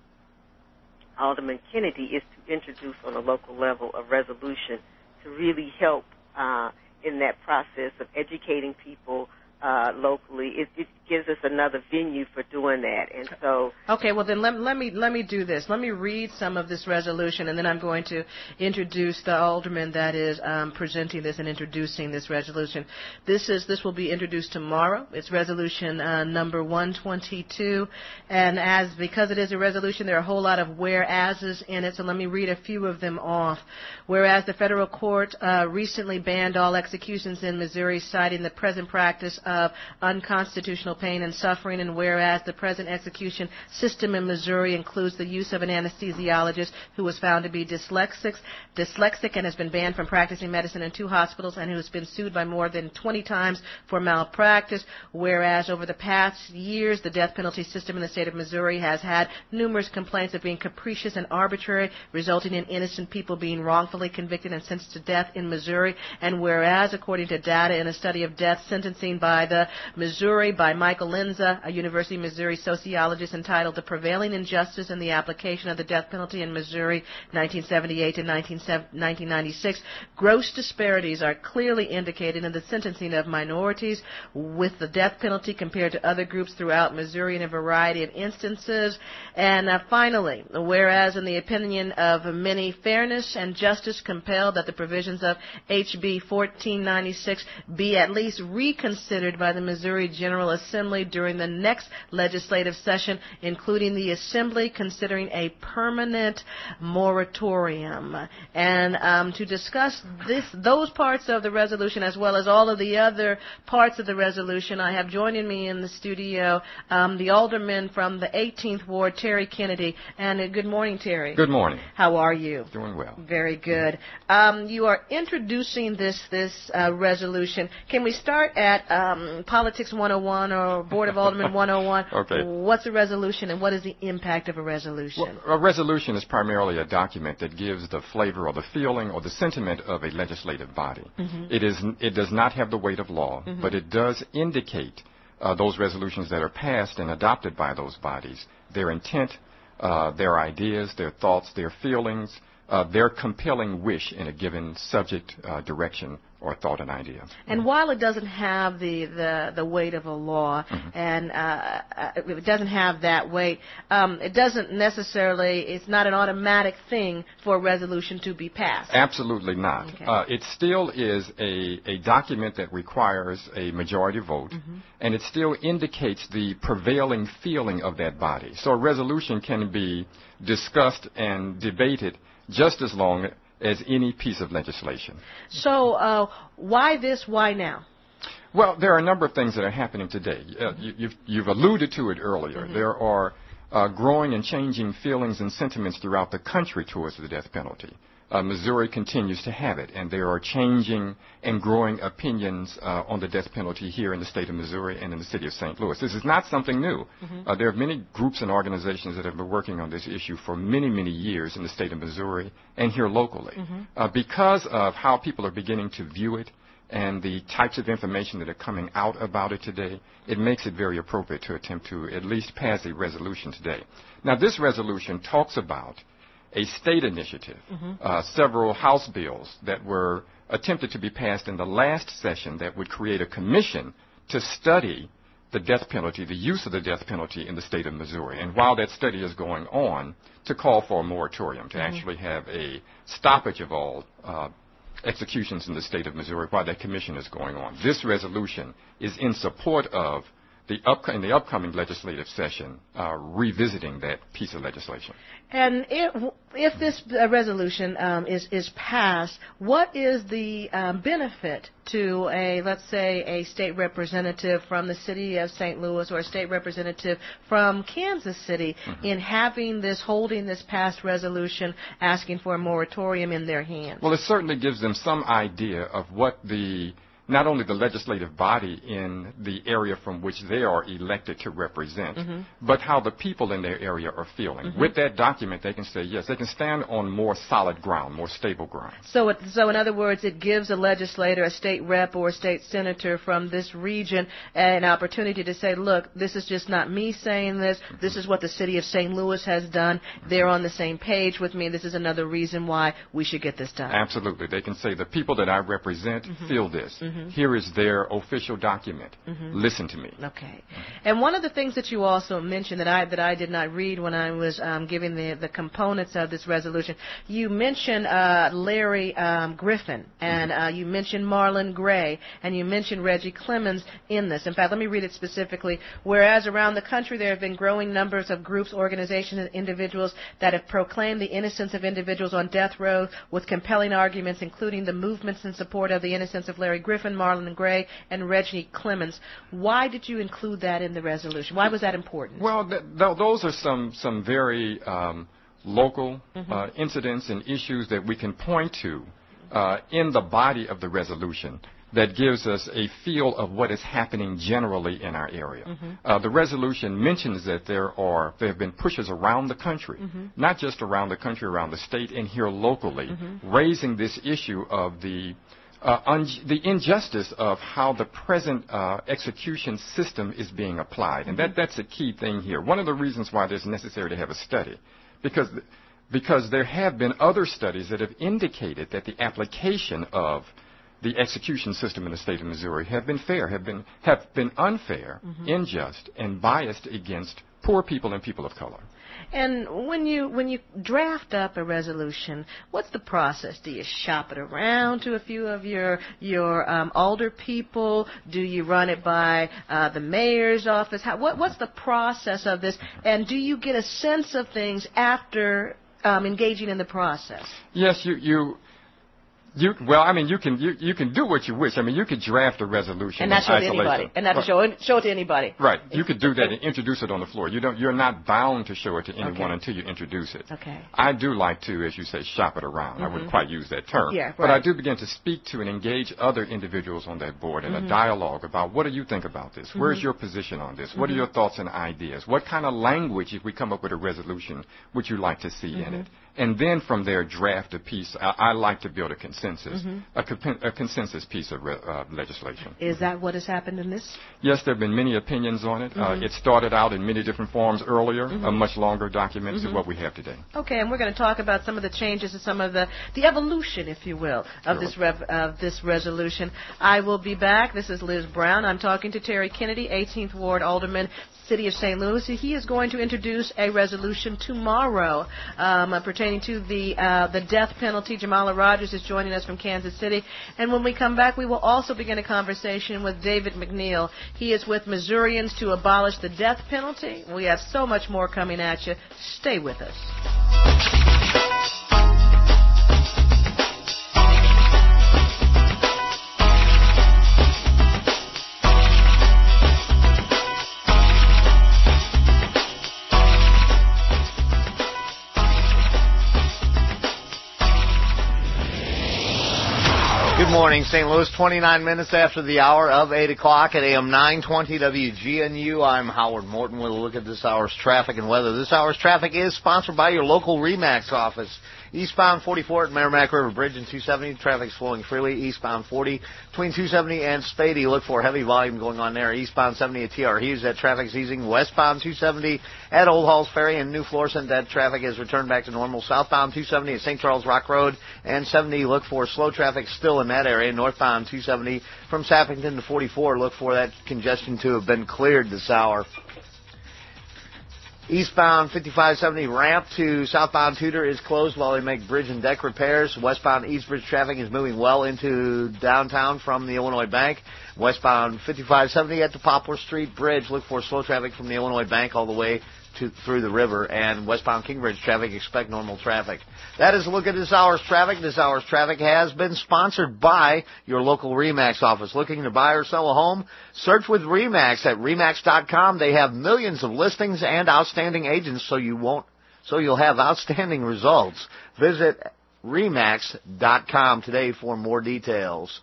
Alderman Kennedy is to introduce on a local level a resolution to really help uh, in that process of educating people uh, locally. It, it gives us another venue for doing that. And so okay, well then let, let me let me do this. Let me read some of this resolution, and then I'm going to introduce the alderman that is um, presenting this and introducing this resolution. This is this will be introduced tomorrow. It's resolution uh, number one twenty-two, and as because it is a resolution, there are a whole lot of whereases in it. So let me read a few of them off. Whereas the federal court uh, recently banned all executions in Missouri, citing the present practice of unconstitutional pain and suffering, and whereas the present execution system in Missouri includes the use of an anesthesiologist who was found to be dyslexic, dyslexic and has been banned from practicing medicine in two hospitals and who has been sued by more than twenty times for malpractice, whereas over the past years the death penalty system in the state of Missouri has had numerous complaints of being capricious and arbitrary, resulting in innocent people being wrongfully convicted and sentenced to death in Missouri, and whereas according to data in a study of death sentencing by the Missouri by Michael Linza, a University of Missouri sociologist, entitled The Prevailing Injustice in the Application of the Death Penalty in Missouri, nineteen seventy-eight to nineteen ninety-six, gross disparities are clearly indicated in the sentencing of minorities with the death penalty compared to other groups throughout Missouri in a variety of instances. And uh, finally, whereas in the opinion of many, fairness and justice compel that the provisions of H B fourteen ninety-six be at least reconsidered by the Missouri General Assembly during the next legislative session, including the Assembly considering a permanent moratorium. And um, to discuss this, those parts of the resolution as well as all of the other parts of the resolution, I have joining me in the studio um, the alderman from the eighteenth Ward, Terry Kennedy. And uh, good morning, Terry. Good morning. How are you? Doing well. Very good. Um, you are introducing this this uh, resolution. Can we start at um, Politics one oh one or Board of Aldermen one oh one? Okay. What's a resolution and what is the impact of a resolution? Well, a resolution is primarily a document that gives the flavor or the feeling or the sentiment of a legislative body. Mm-hmm. It is it does not have the weight of law, mm-hmm. but it does indicate uh, those resolutions that are passed and adopted by those bodies, their intent, uh, their ideas, their thoughts, their feelings, uh, their compelling wish in a given subject, uh, direction, or thought and idea. And while it doesn't have the, the, the weight of a law, mm-hmm. and uh, it doesn't have that weight, um, it doesn't necessarily, it's not an automatic thing for a resolution to be passed. Absolutely not. Okay. Uh, it still is a, a document that requires a majority vote, mm-hmm. and it still indicates the prevailing feeling of that body. So a resolution can be discussed and debated just as long as any piece of legislation. So uh, why this, why now? Well, there are a number of things that are happening today. Uh, you, you've, you've alluded to it earlier. Mm-hmm. There are uh, growing and changing feelings and sentiments throughout the country towards the death penalty. Uh, Missouri continues to have it, and there are changing and growing opinions uh, on the death penalty here in the state of Missouri and in the city of Saint Louis. This is not something new. Mm-hmm. Uh, there are many groups and organizations that have been working on this issue for many, many years in the state of Missouri and here locally. Mm-hmm. Uh, because of how people are beginning to view it and the types of information that are coming out about it today, it makes it very appropriate to attempt to at least pass a resolution today. Now, this resolution talks about a state initiative, mm-hmm. uh, several House bills that were attempted to be passed in the last session that would create a commission to study the death penalty, the use of the death penalty in the state of Missouri. And while that study is going on, to call for a moratorium, to mm-hmm. actually have a stoppage of all uh, executions in the state of Missouri while that commission is going on. This resolution is in support of the up, in the upcoming legislative session, uh, revisiting that piece of legislation. And if, if this uh, resolution um, is, is passed, what is the um, benefit to a, let's say, a state representative from the city of Saint Louis or a state representative from Kansas City mm-hmm. in having this, holding this passed resolution, asking for a moratorium in their hands? Well, it certainly gives them some idea of what the not only the legislative body in the area from which they are elected to represent, mm-hmm. but how the people in their area are feeling. Mm-hmm. With that document, they can say, yes, they can stand on more solid ground, more stable ground. So, it, so in other words, it gives a legislator, a state rep or a state senator from this region an opportunity to say, look, this is just not me saying this. Mm-hmm. This is what the city of Saint Louis has done. Mm-hmm. They're on the same page with me. This is another reason why we should get this done. Absolutely. They can say, the people that I represent mm-hmm. feel this. Mm-hmm. Here is their official document. Mm-hmm. Listen to me. Okay. Mm-hmm. And one of the things that you also mentioned that I that I did not read when I was um, giving the the components of this resolution, you mentioned uh, Larry um, Griffin, and mm-hmm. uh, you mentioned Marlon Gray, and you mentioned Reggie Clemens in this. In fact, let me read it specifically. Whereas around the country there have been growing numbers of groups, organizations, and individuals that have proclaimed the innocence of individuals on death row with compelling arguments, including the movements in support of the innocence of Larry Griffin, Marlon Gray, and Reggie Clemens. Why did you include that in the resolution? Why was that important? Well, th- th- those are some, some very um, local mm-hmm. uh, incidents and issues that we can point to uh, in the body of the resolution that gives us a feel of what is happening generally in our area. Mm-hmm. Uh, the resolution mentions that there are there have been pushes around the country, mm-hmm. not just around the country, around the state, and here locally, mm-hmm. raising this issue of the Uh, un- the injustice of how the present uh, execution system is being applied. And that, that's a key thing here. One of the reasons why it's necessary to have a study, because, because there have been other studies that have indicated that the application of the execution system in the state of Missouri have been fair, have been, have been unfair, mm-hmm. unjust, and biased against poor people and people of color. And when you when you draft up a resolution, what's the process? Do you shop it around to a few of your your um, alder people? Do you run it by uh, the mayor's office? How, what what's the process of this? And do you get a sense of things after um, engaging in the process? Yes, you you. You, well, I mean, you can you, you can do what you wish. I mean, you could draft a resolution and not show it to anybody, and not right. show it show it to anybody. Right. You could do that and introduce it on the floor. You don't. You're not bound to show it to anyone okay. until you introduce it. Okay. I do like to, as you say, shop it around. Mm-hmm. I wouldn't quite use that term. Yeah, right. But I do begin to speak to and engage other individuals on that board in mm-hmm. a dialogue about what do you think about this? Mm-hmm. Where's your position on this? Mm-hmm. What are your thoughts and ideas? What kind of language, if we come up with a resolution, would you like to see mm-hmm. in it? And then from there, draft a piece. I, I like to build a consensus. consensus, Mhm. a, con- a consensus piece of re- uh, legislation. Is that what has happened in this? Yes, there have been many opinions on it. Mhm. Uh, it started out in many different forms earlier, Mhm. a much longer document Mhm. than what we have today. Okay, and we're going to talk about some of the changes and some of the, the evolution, if you will, of Sure. this rev, of this resolution. I will be back. This is Liz Brown. I'm talking to Terry Kennedy, eighteenth Ward Alderman, City of Saint Louis. He is going to introduce a resolution tomorrow um, uh, pertaining to the uh, the death penalty. Jamala Rogers is joining us from Kansas City. And when we come back, we will also begin a conversation with David McNeil. He is with Missourians to abolish the death penalty. We have so much more coming at you. Stay with us. Good morning, Saint Louis. twenty-nine minutes after the hour of eight o'clock at A M nine twenty W G N U. I'm Howard Morton with a look at this hour's traffic and weather. This hour's traffic is sponsored by your local RE/MAX office. Eastbound forty-four at Merrimack River Bridge and two seventy. Traffic's flowing freely. Eastbound forty between two seventy and Spady. Look for heavy volume going on there. Eastbound seventy at T R Hughes. That traffic's easing. Westbound two seventy at Old Halls Ferry and New Florissant. That traffic has returned back to normal. Southbound two seventy at Saint Charles Rock Road and seventy. Look for slow traffic still in that area. Northbound two seventy from Sappington to forty-four. Look for that congestion to have been cleared this hour. Eastbound fifty-five seventy ramp to southbound Tudor is closed while they make bridge and deck repairs. Westbound East Bridge traffic is moving well into downtown from the Illinois Bank. Westbound fifty-five seventy at the Poplar Street Bridge. Look for slow traffic from the Illinois Bank all the way to through the river. And westbound Kingbridge traffic, expect normal traffic. That is a look at this hour's traffic. This hour's traffic has been sponsored by your local RE/MAX office. Looking to buy or sell a home? Search with RE/MAX at remax dot com. They have millions of listings and outstanding agents, so you won't, so you'll have outstanding results. Visit remax dot com today for more details.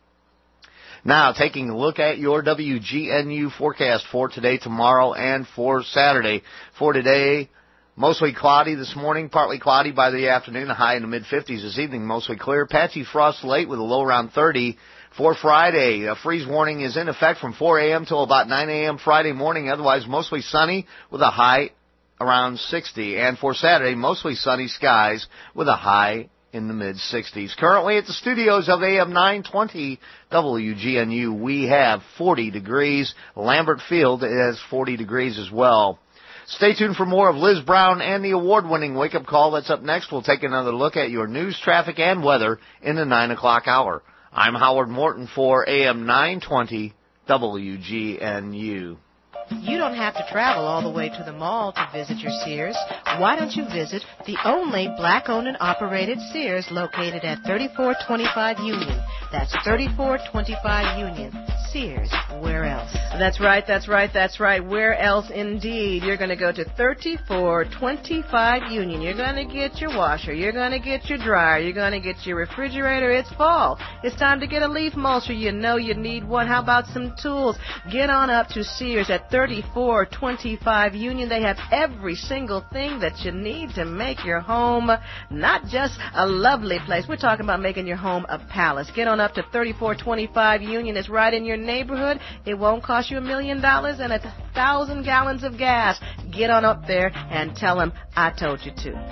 Now, taking a look at your W G N U forecast for today, tomorrow, and for Saturday. For today, mostly cloudy this morning, partly cloudy by the afternoon, a high in the mid-fifties this evening, mostly clear. Patchy frost late with a low around thirty. For Friday, a freeze warning is in effect from four a.m. till about nine a.m. Friday morning, otherwise mostly sunny with a high around sixty. And for Saturday, mostly sunny skies with a high in the mid-sixties. Currently at the studios of A M nine twenty W G N U, we have forty degrees. Lambert Field has forty degrees as well. Stay tuned for more of Liz Brown and the award-winning Wake Up Call. That's up next. We'll take another look at your news, traffic, and weather in the nine o'clock hour. I'm Howard Morton for A M nine twenty W G N U. You don't have to travel all the way to the mall to visit your Sears. Why don't you visit the only black-owned and operated Sears located at thirty-four twenty-five Union? That's thirty-four twenty-five Union. Sears, where else? That's right, that's right, that's right. Where else indeed? You're going to go to thirty-four twenty-five Union. You're going to get your washer. You're going to get your dryer. You're going to get your refrigerator. It's fall. It's time to get a leaf mulcher. You know you need one. How about some tools? Get on up to Sears at thirty-four twenty-five Union. They have every single thing that you need to make your home not just a lovely place. We're talking about making your home a palace. Get on up to thirty-four twenty-five Union. It's right in your neighborhood. It won't cost you a million dollars and a thousand gallons of gas. Get on up there and tell them I told you to.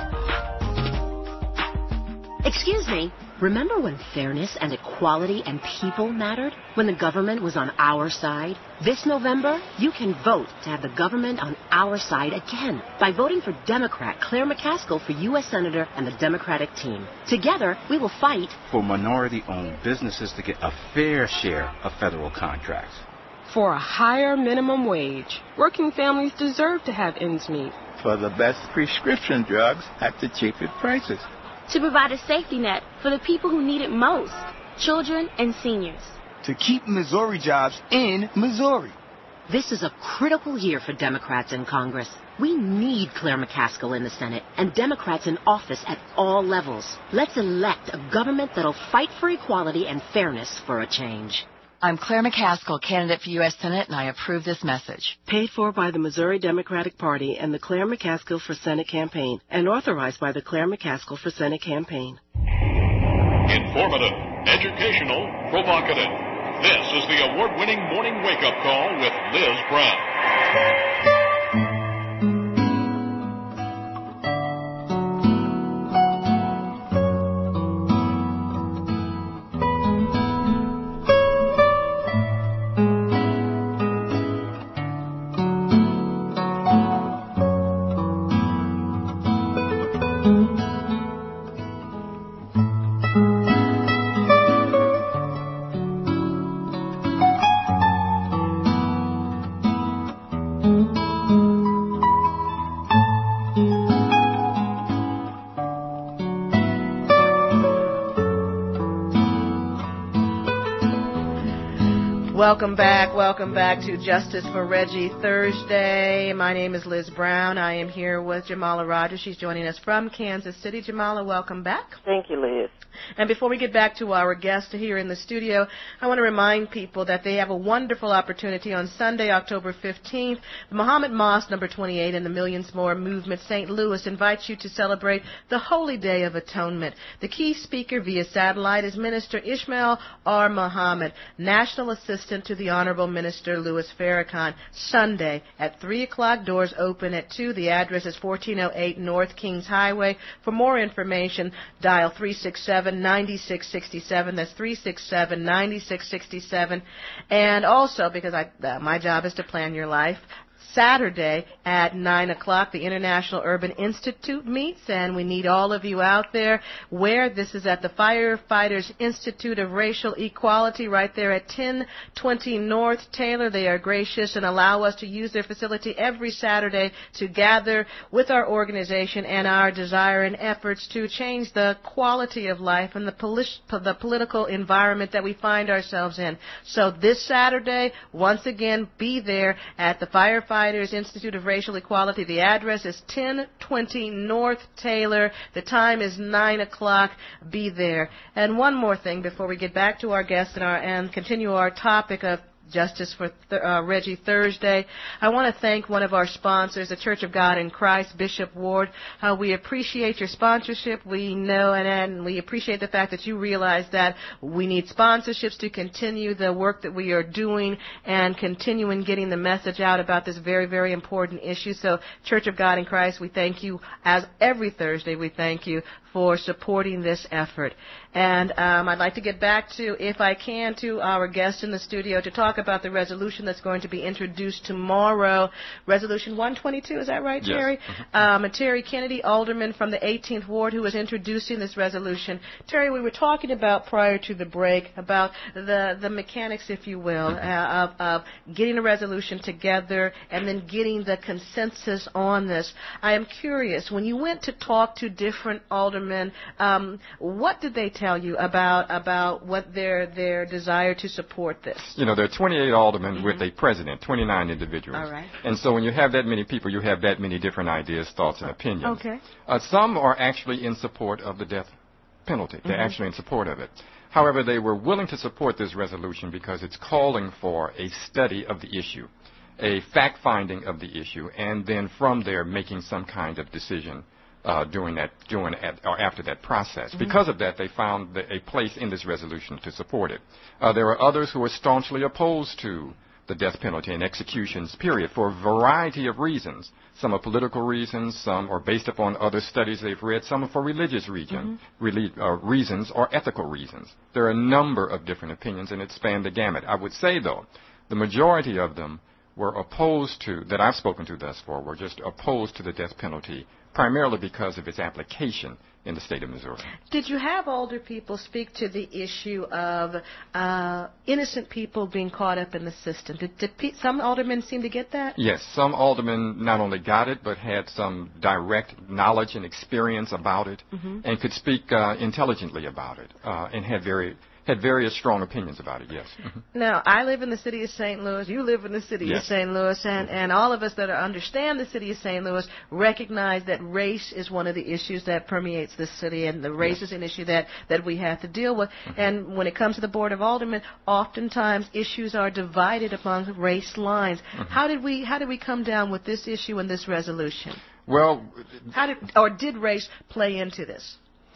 Excuse me. Remember when fairness and equality and people mattered? When the government was on our side? This November, you can vote to have the government on our side again by voting for Democrat Claire McCaskill for U S Senator and the Democratic team. Together, we will fight for minority-owned businesses to get a fair share of federal contracts. For a higher minimum wage. Working families deserve to have ends meet. For the best prescription drugs at the cheapest prices. To provide a safety net for the people who need it most, children and seniors. To keep Missouri jobs in Missouri. This is a critical year for Democrats in Congress. We need Claire McCaskill in the Senate and Democrats in office at all levels. Let's elect a government that'll fight for equality and fairness for a change. I'm Claire McCaskill, candidate for U S Senate, and I approve this message. Paid for by the Missouri Democratic Party and the Claire McCaskill for Senate campaign, and authorized by the Claire McCaskill for Senate campaign. Informative, educational, provocative. This is the award-winning Morning Wake-Up Call with Liz Brown. Welcome back. Welcome back to Justice for Reggie Thursday. My name is Liz Brown. I am here with Jamala Rogers. She's joining us from Kansas City. Jamala, welcome back. Thank you, Liz. And before we get back to our guest here in the studio, I want to remind people that they have a wonderful opportunity on Sunday, October fifteenth. The Muhammad Mosque, number twenty-eight, and the Millions More Movement, Saint Louis, invites you to celebrate the Holy Day of Atonement. The key speaker via satellite is Minister Ishmael R. Muhammad, National Assistant to the Honorable Minister Louis Farrakhan. Sunday at three o'clock, doors open at two. The address is fourteen oh eight North Kings Highway. For more information, dial three six seven, nine six six seven. That's three six seven, nine six six seven. And also, because I, uh, my job is to plan your life, Saturday at nine o'clock, the International Urban Institute meets, and we need all of you out there. Where? This is at the Firefighters Institute of Racial Equality right there at ten twenty North Taylor. They are gracious and allow us to use their facility every Saturday to gather with our organization and our desire and efforts to change the quality of life and the, poli- the political environment that we find ourselves in. So this Saturday, once again, be there at the Firefighters Institute of Racial Equality. The address is ten twenty North Taylor. The time is nine o'clock. Be there. And one more thing before we get back to our guests and, our, and continue our topic of Justice for th- uh, Reggie Thursday. I want to thank one of our sponsors, the Church of God in Christ, Bishop Ward. Uh, we appreciate your sponsorship. We know and, and we appreciate the fact that you realize that we need sponsorships to continue the work that we are doing and continuing getting the message out about this very, very important issue. So, Church of God in Christ, we thank you. As every Thursday, we thank you for supporting this effort. And um, I'd like to get back to, if I can, to our guest in the studio to talk about the resolution that's going to be introduced tomorrow. Resolution one twenty-two, is that right, Yes. Terry? Um, Terry Kennedy, alderman from the eighteenth Ward, who is introducing this resolution. Terry, we were talking about prior to the break about the, the mechanics, if you will, uh, of, of getting a resolution together and then getting the consensus on this. I am curious, when you went to talk to different aldermen, Um, what did they tell you about about what their their desire to support this? You know, there are twenty-eight aldermen mm-hmm. with a president, twenty-nine individuals. All right. And so when you have that many people, you have that many different ideas, thoughts, and opinions. Okay. Uh, some are actually in support of the death penalty. They're Mm-hmm. actually in support of it. However, they were willing to support this resolution because it's calling for a study of the issue, a fact-finding of the issue, and then from there making some kind of decision Uh, during that, during at, or after that process. Mm-hmm. Because of that, they found the, a place in this resolution to support it. Uh, there are others who are staunchly opposed to the death penalty and executions, period, for a variety of reasons. Some are political reasons, some are based upon other studies they've read, some are for religious region, mm-hmm. rele- uh, reasons or ethical reasons. There are a number of different opinions, and it spanned the gamut. I would say, though, the majority of them were opposed to, that I've spoken to thus far, were just opposed to the death penalty, primarily because of its application in the state of Missouri. Did you have older people speak to the issue of uh, innocent people being caught up in the system? Did, did pe- some aldermen seem to get that? Yes, some aldermen not only got it, but had some direct knowledge and experience about it, mm-hmm. and could speak uh, intelligently about it, uh, and had very had various strong opinions about it, yes. Mm-hmm. Now, I live in the city of Saint Louis. You live in the city yes. of Saint Louis. And, and all of us that are, understand the city of Saint Louis recognize that race is one of the issues that permeates this city, and the race yes. is an issue that, that we have to deal with. Mm-hmm. And when it comes to the Board of Aldermen, oftentimes issues are divided among race lines. Mm-hmm. How did we how did we come down with this issue and this resolution? Well, how did or did race play into this?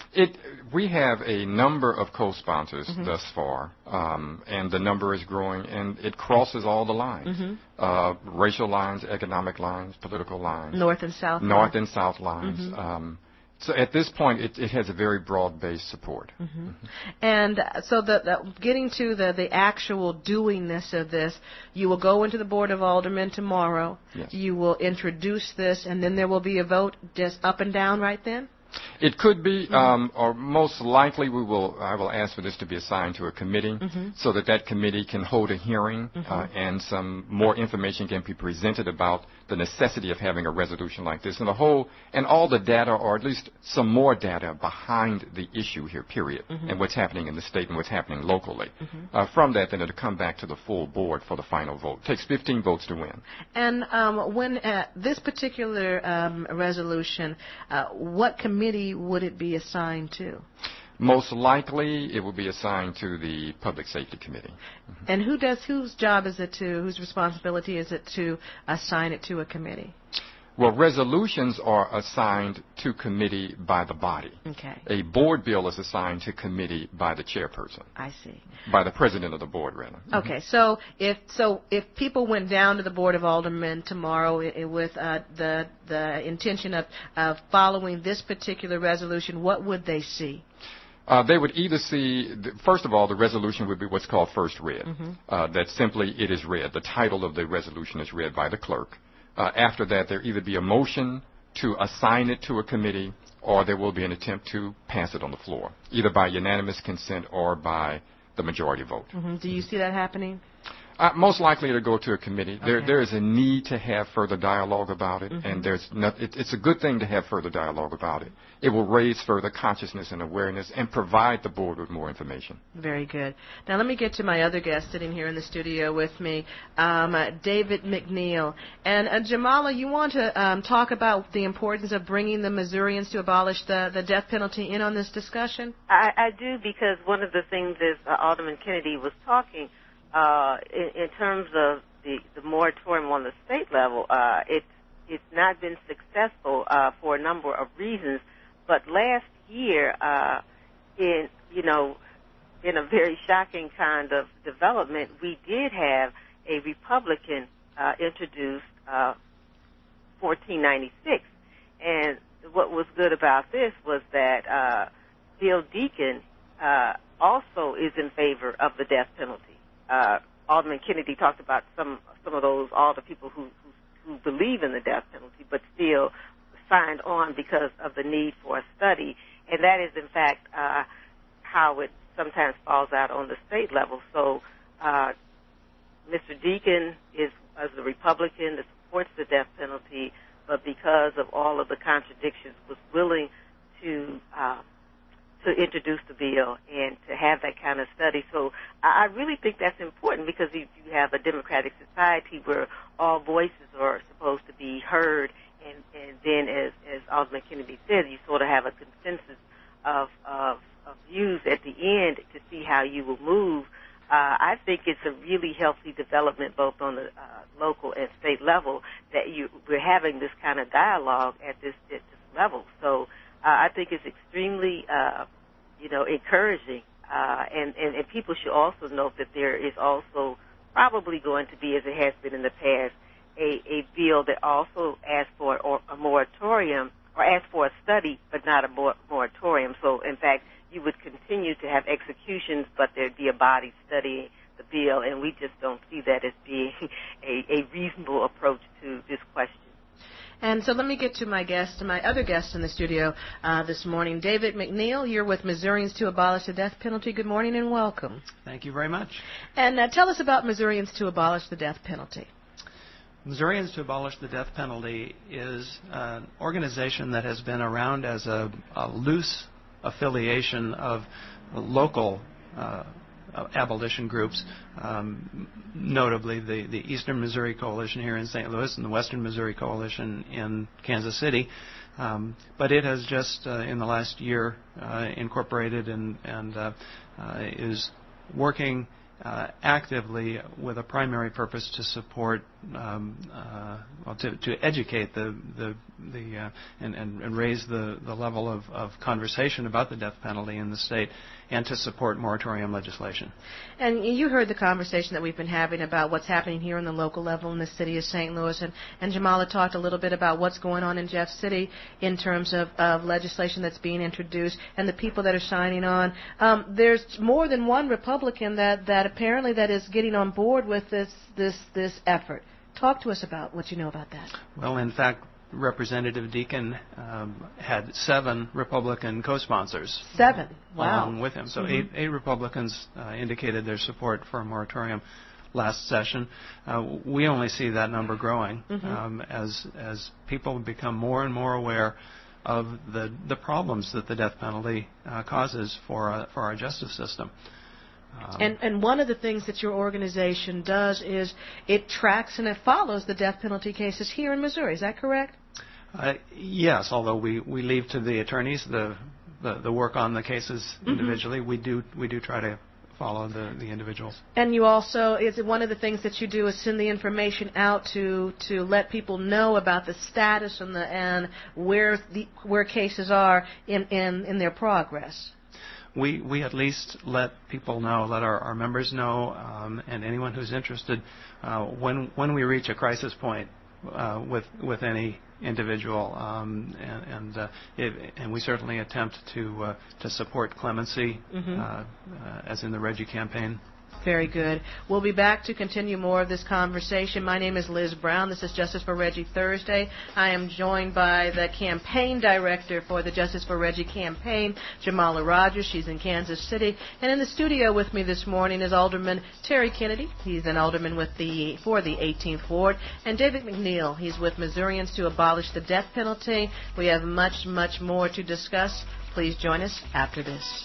It, we have a number of co-sponsors Mm-hmm. thus far, um, and the number is growing, and it crosses all the lines, Mm-hmm. uh, racial lines, economic lines, political lines. North and South North lines. and South lines. Mm-hmm. Um, so at this point, it, it has a very broad-based support. Mm-hmm. And uh, so the, the, getting to the, the actual doingness of this, you will go into the Board of Aldermen tomorrow. Yes. You will introduce this, and then there will be a vote just up and down right then? It could be, um, or most likely we will, I will ask for this to be assigned to a committee Mhm. so that that committee can hold a hearing uh, Mhm. and some more information can be presented about the necessity of having a resolution like this and the whole, and all the data, or at least some more data behind the issue here, period, Mhm. and what's happening in the state and what's happening locally. Mhm. Uh, from that, then it'll come back to the full board for the final vote. It takes fifteen votes to win. And um, when uh, this particular um, resolution, uh, what committee would it be assigned to? Most likely, it will be assigned to the Public Safety Committee. And who does whose job is it to, whose responsibility is it to assign it to a committee? Well, resolutions are assigned to committee by the body. Okay. A board bill is assigned to committee by the chairperson, I see. by the president of the board, rather. Okay, so if so, if people went down to the Board of Aldermen tomorrow i- i- with uh, the the intention of of following this particular resolution, what would they see? Uh, they would either see, the, first of all, the resolution would be what's called first read. Mhm. Uh, that simply it is read. The title of the resolution is read by the clerk. Uh, after that, there either be a motion to assign it to a committee, or there will be an attempt to pass it on the floor, either by unanimous consent or by the majority vote. hmm Do you see that happening? Uh, most likely to go to a committee. There, Okay. there is a need to have further dialogue about it, Mhm. and there's not, it, it's a good thing to have further dialogue about it. It will raise further consciousness and awareness and provide the board with more information. Very good. Now let me get to my other guest sitting here in the studio with me, um, uh, David McNeil. And uh, Jamala, you want to um, talk about the importance of bringing the Missourians to abolish the, the death penalty in on this discussion? I, I do, because one of the things is uh, Alderman Kennedy was talking uh, in, in terms of the, the moratorium on the state level. Uh, it's it's not been successful uh, for a number of reasons. But last year, uh, in you know, in a very shocking kind of development, we did have a Republican uh, introduce uh, fourteen ninety-six, and what was good about this was that uh, Bill Deacon uh, also is in favor of the death penalty. Uh, Alderman Kennedy talked about some some of those, all the people who, who, who believe in the death penalty, but still signed on because of the need for a study. And that is, in fact, uh, how it sometimes falls out on the state level. So uh, Mister Deacon is, as a Republican that supports the death penalty, but because of all of the contradictions, was willing to uh, to introduce the bill and to have that kind of study. So I really think that's important, because you, you have a democratic society where all voices are supposed to be heard, and, and then, as, as Alderman Kennedy said, you sort of have a consensus of, of, of views at the end to see how you will move. Uh, I think it's a really healthy development both on the uh, local and state level that you, we're having this kind of dialogue at this, at this level. So Uh, I think it's extremely, uh, you know, encouraging, uh, and, and, and people should also note that there is also probably going to be, as it has been in the past, a, a bill that also asks for or, a moratorium, or asks for a study, but not a mor- moratorium. So, in fact, you would continue to have executions, but there'd be a body studying the bill, and we just don't see that as being a, a reasonable approach to this question. And so let me get to my guest, my other guest in the studio uh, this morning, David McNeil. You're with Missourians to Abolish the Death Penalty. Good morning and welcome. Thank you very much. And uh, tell us about Missourians to Abolish the Death Penalty. Missourians to Abolish the Death Penalty is an organization that has been around as a, a loose affiliation of local uh, abolition groups, um, notably the, the Eastern Missouri Coalition here in Saint Louis and the Western Missouri Coalition in Kansas City. Um, but it has just, uh, in the last year, uh, incorporated and, and uh, uh, is working uh, actively with a primary purpose to support, um, uh, well, to, to educate the the the uh, and, and, and raise the, the level of, of conversation about the death penalty in the state, and to support moratorium legislation. And you heard the conversation that we've been having about what's happening here on the local level in the city of Saint Louis, and, and Jamala talked a little bit about what's going on in Jeff City in terms of, of legislation that's being introduced and the people that are signing on. Um, there's more than one Republican that, that apparently that is getting on board with this, this, this effort. Talk to us about what you know about that. Well, in fact, Representative Deacon um, had seven Republican co-sponsors. Seven? Wow. Along with him. So Mm-hmm. eight, eight Republicans uh, indicated their support for a moratorium last session. Uh, we only see that number growing Mm-hmm. um, as as people become more and more aware of the the problems that the death penalty uh, causes for uh, for our justice system. Um, And, and one of the things that your organization does is it tracks and it follows the death penalty cases here in Missouri. Is that correct? Uh, yes, although we, we leave to the attorneys the, the, the work on the cases Mm-hmm. individually, we do we do try to follow the, the individuals. And you also, is it one of the things that you do is send the information out to, to let people know about the status and the and where the where cases are in, in, in their progress? We we at least let people know, let our, our members know, um, and anyone who's interested, uh, when when we reach a crisis point uh, with with any individual, um, and and, uh, it, and we certainly attempt to uh, to support clemency, Mm-hmm. uh, uh, as in the Reggie campaign. Very good. We'll be back to continue more of this conversation. My name is Liz Brown. This is Justice for Reggie Thursday. I am joined by the campaign director for the Justice for Reggie campaign, Jamala Rogers. She's in Kansas City. And in the studio with me this morning is Alderman Terry Kennedy. He's an alderman with the for the eighteenth Ward. And David McNeil. He's with Missourians to Abolish the Death Penalty. We have much, much more to discuss. Please join us after this.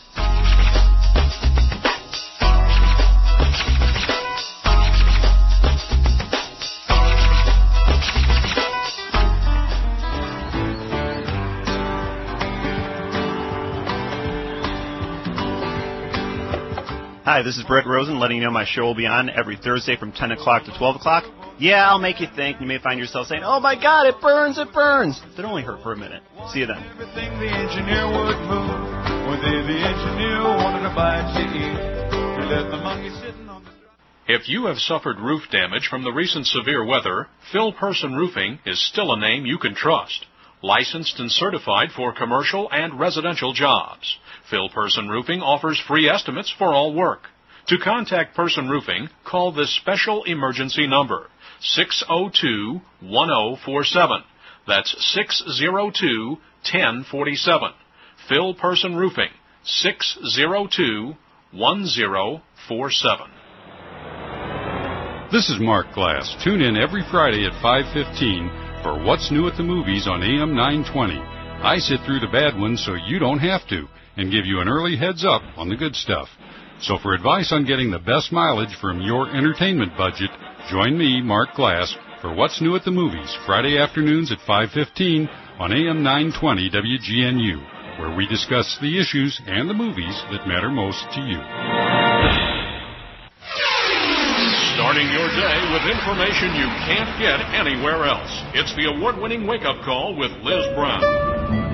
Hi, this is Brett Rosen letting you know my show will be on every Thursday from ten o'clock to twelve o'clock. Yeah, I'll make you think. You may find yourself saying, oh my God, it burns, it burns. It only hurt for a minute. See you then. Everything the engineer would move. One day the engineer wanted to buy G E. He let the monkey sitting on the... If you have suffered roof damage from the recent severe weather, Phil Person Roofing is still a name you can trust. Licensed and certified for commercial and residential jobs. Phil Person Roofing offers free estimates for all work. To contact Person Roofing, call this special emergency number, six oh two, one oh four seven. That's six oh two, one oh four seven. Phil Person Roofing, six oh two, one oh four seven. This is Mark Glass. Tune in every Friday at five fifteen for What's New at the Movies on A M nine twenty. I sit through the bad ones so you don't have to, and give you an early heads up on the good stuff. So for advice on getting the best mileage from your entertainment budget, join me, Mark Glass, for What's New at the Movies, Friday afternoons at five fifteen on A M nine twenty W G N U, where we discuss the issues and the movies that matter most to you. Starting your day with information you can't get anywhere else. It's the award-winning wake-up call with Liz Brown.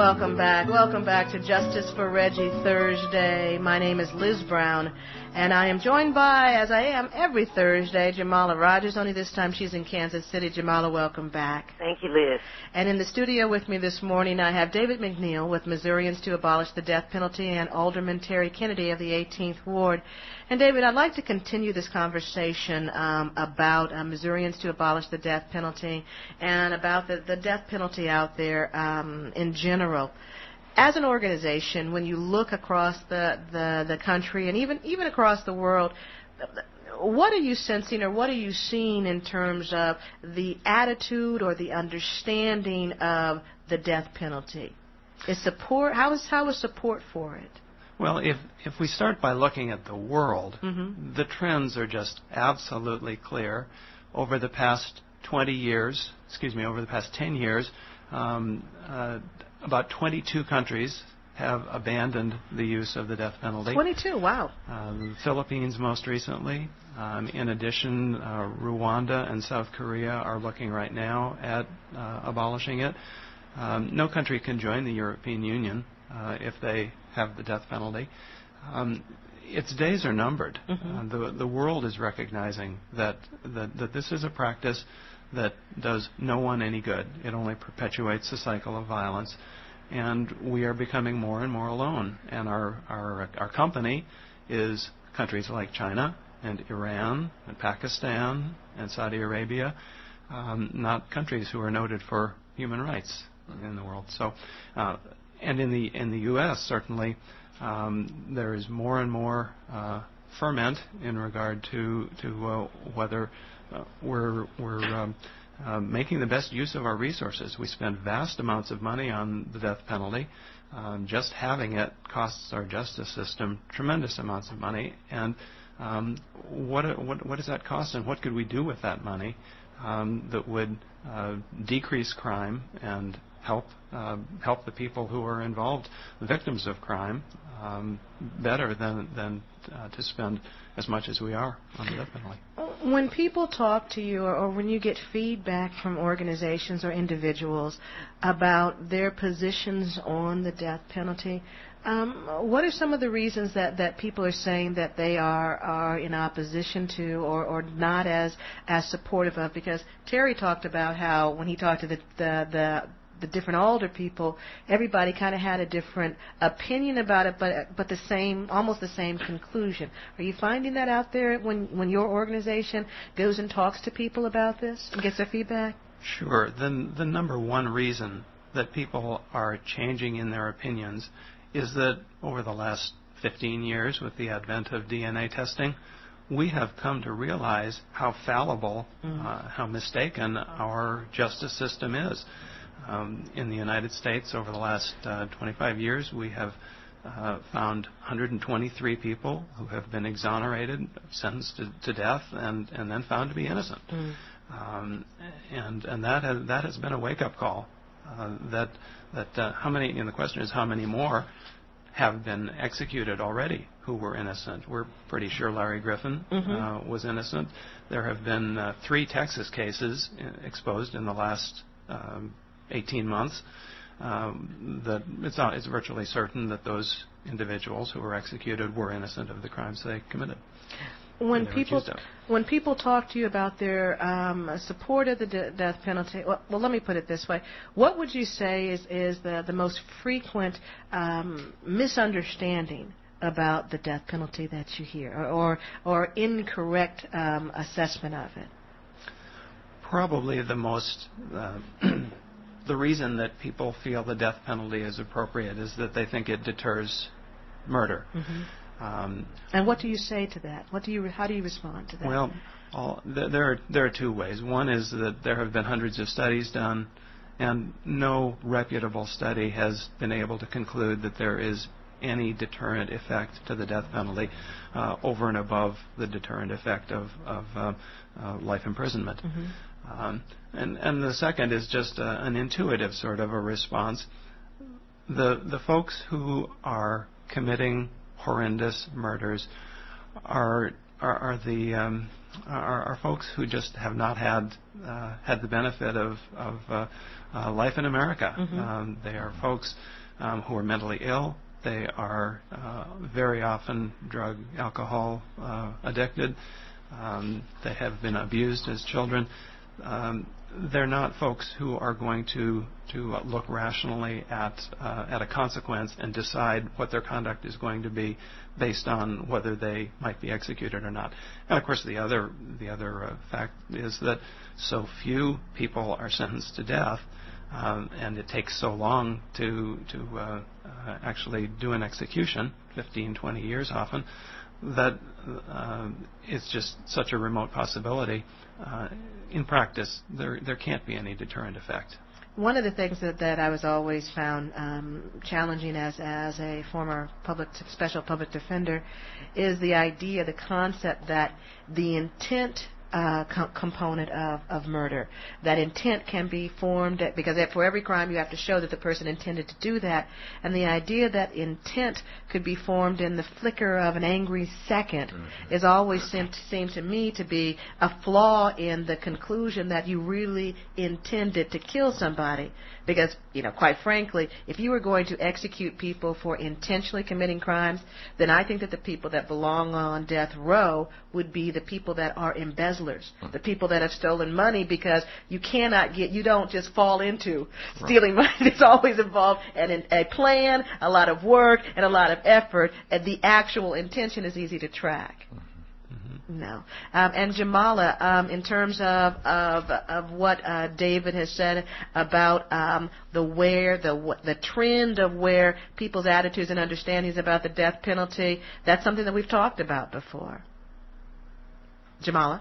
welcome back. Welcome back to Justice for Reggie Thursday. My name is Liz Brown, and I am joined by, as I am every Thursday, Jamala Rogers. Only this time she's in Kansas City. Jamala, welcome back. Thank you, Liz. And in the studio with me this morning, I have David McNeil with Missourians to Abolish the Death Penalty and Alderman Terry Kennedy of the eighteenth Ward. And David, I'd like to continue this conversation um, about uh, Missourians to Abolish the Death Penalty and about the, the death penalty out there um, in general. As an organization, when you look across the, the, the country and even, even across the world, what are you sensing or what are you seeing in terms of the attitude or the understanding of the death penalty? Is support, how is, how is support for it? Well, if if we start by looking at the world, mm-hmm. the trends are just absolutely clear. Over the past twenty years, excuse me, over the past ten years, um, uh, about twenty-two countries have abandoned the use of the death penalty. twenty-two, wow. Uh, the Philippines most recently. Um, in addition, uh, Rwanda and South Korea are looking right now at uh, abolishing it. Um, no country can join the European Union uh, if they have the death penalty. Um, its days are numbered. Mm-hmm. Uh, the the world is recognizing that, that that this is a practice that does no one any good. It only perpetuates the cycle of violence, and we are becoming more and more alone. And our our our company is countries like China and Iran and Pakistan and Saudi Arabia, um, not countries who are noted for human rights in the world. So. Uh, And in the in the U S certainly, um, there is more and more uh, ferment in regard to to uh, whether uh, we're we're um, uh, making the best use of our resources. We spend vast amounts of money on the death penalty. Um, just having it costs our justice system tremendous amounts of money. And um, what what what does that cost? And what could we do with that money um, that would uh, decrease crime and help uh, help the people who are involved, the victims of crime, um, better than than uh, to spend as much as we are on the death penalty. When people talk to you, or, or when you get feedback from organizations or individuals about their positions on the death penalty, um, what are some of the reasons that, that people are saying that they are, are in opposition to or, or not as as supportive of? Because Terry talked about how when he talked to the the, the the different older people, everybody kind of had a different opinion about it, but but the same, almost the same conclusion. Are you finding that out there when when your organization goes and talks to people about this and gets their feedback? Sure. The the number one reason that people are changing in their opinions is that over the last fifteen years, with the advent of D N A testing, we have come to realize how fallible, mm. uh, how mistaken our justice system is. Um, in the United States, over the last uh, twenty-five years, we have uh, found one hundred twenty-three people who have been exonerated, sentenced to, to death, and, and then found to be innocent. Mm. Um, and and that has, that has been a wake-up call. Uh, that that uh, how many? And the question is, how many more have been executed already who were innocent? We're pretty sure Larry Griffin mm-hmm. uh, was innocent. There have been uh, three Texas cases exposed in the last Um, eighteen months, um, that it's not, it's virtually certain that those individuals who were executed were innocent of the crimes they committed. When people when people talk to you about their um, support of the de- death penalty, well, well, let me put it this way: what would you say is is the the most frequent um, misunderstanding about the death penalty that you hear, or or, or incorrect um, assessment of it? Probably the most. Uh, The reason that people feel the death penalty is appropriate is that they think it deters murder. Mm-hmm. Um, and what do you say to that? What do you? How do you respond to that? Well, all, th- there are there are two ways. One is that there have been hundreds of studies done, and no reputable study has been able to conclude that there is any deterrent effect to the death penalty uh, over and above the deterrent effect of, of uh, uh, life imprisonment. Mm-hmm. Um, and, and the second is just uh, an intuitive sort of a response. The the folks who are committing horrendous murders are are, are the um, are, are folks who just have not had uh, had the benefit of of uh, uh, life in America. Mm-hmm. Um, they are folks um, who are mentally ill. They are uh, very often drug, alcohol uh, addicted. Um, they have been abused as children. Um, they're not folks who are going to to look rationally at uh, at a consequence and decide what their conduct is going to be based on whether they might be executed or not. And of course, the other the other uh, fact is that so few people are sentenced to death, um, and it takes so long to to uh, uh, actually do an execution, fifteen, twenty years often, that uh, it's just such a remote possibility. Uh, in practice, there there can't be any deterrent effect. One of the things that, that I was always found um, challenging as as a former public special public defender is the idea, the concept that the intent uh, co- component of, of murder, that intent can be formed at, because for every crime you have to show that the person intended to do that, and the idea that intent could be formed in the flicker of an angry second mm-hmm. is always seemed, seemed to me to be a flaw in the conclusion that you really intended to kill somebody. Because, you know, quite frankly, if you were going to execute people for intentionally committing crimes, then I think that the people that belong on death row would be the people that are embezzlers, the people that have stolen money, because you cannot get, you don't just fall into stealing money. It's always involved in a plan, a lot of work, and a lot of effort, and the actual intention is easy to track. No. Um, and Jamala, um, in terms of of, of what uh, David has said about um, the where the the trend of where people's attitudes and understandings about the death penalty, that's something that we've talked about before. Jamala?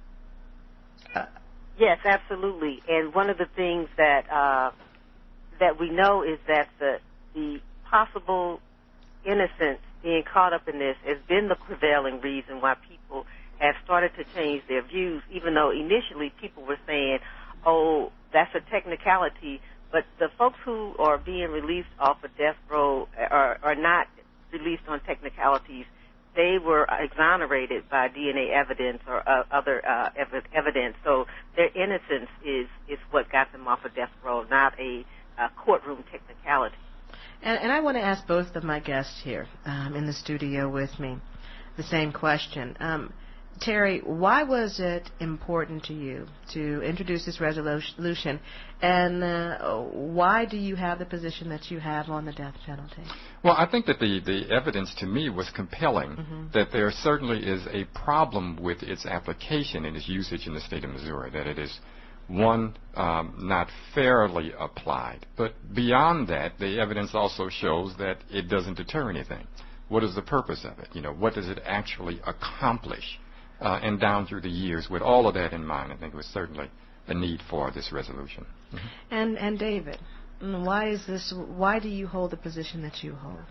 Uh, yes, absolutely. And one of the things that uh, that we know is that the the possible innocence being caught up in this has been the prevailing reason why people have started to change their views, even though initially people were saying, oh, that's a technicality, but the folks who are being released off of death row are, are not released on technicalities. They were exonerated by D N A evidence or uh, other uh, ev- evidence, so their innocence is, is what got them off of death row, not a, a courtroom technicality. And, and I want to ask both of my guests here um, in the studio with me the same question. Um, Terry, why was it important to you to introduce this resolution, and uh, why do you have the position that you have on the death penalty? Well, I think that the, the evidence to me was compelling mm-hmm. that there certainly is a problem with its application and its usage in the state of Missouri, that it is one, um, not fairly applied. But beyond that, the evidence also shows that it doesn't deter anything. What is the purpose of it? You know, what does it actually accomplish? Uh, and down through the years, with all of that in mind, I think it was certainly a need for this resolution. Mm-hmm. And and David, why is this? Why do you hold the position that you hold?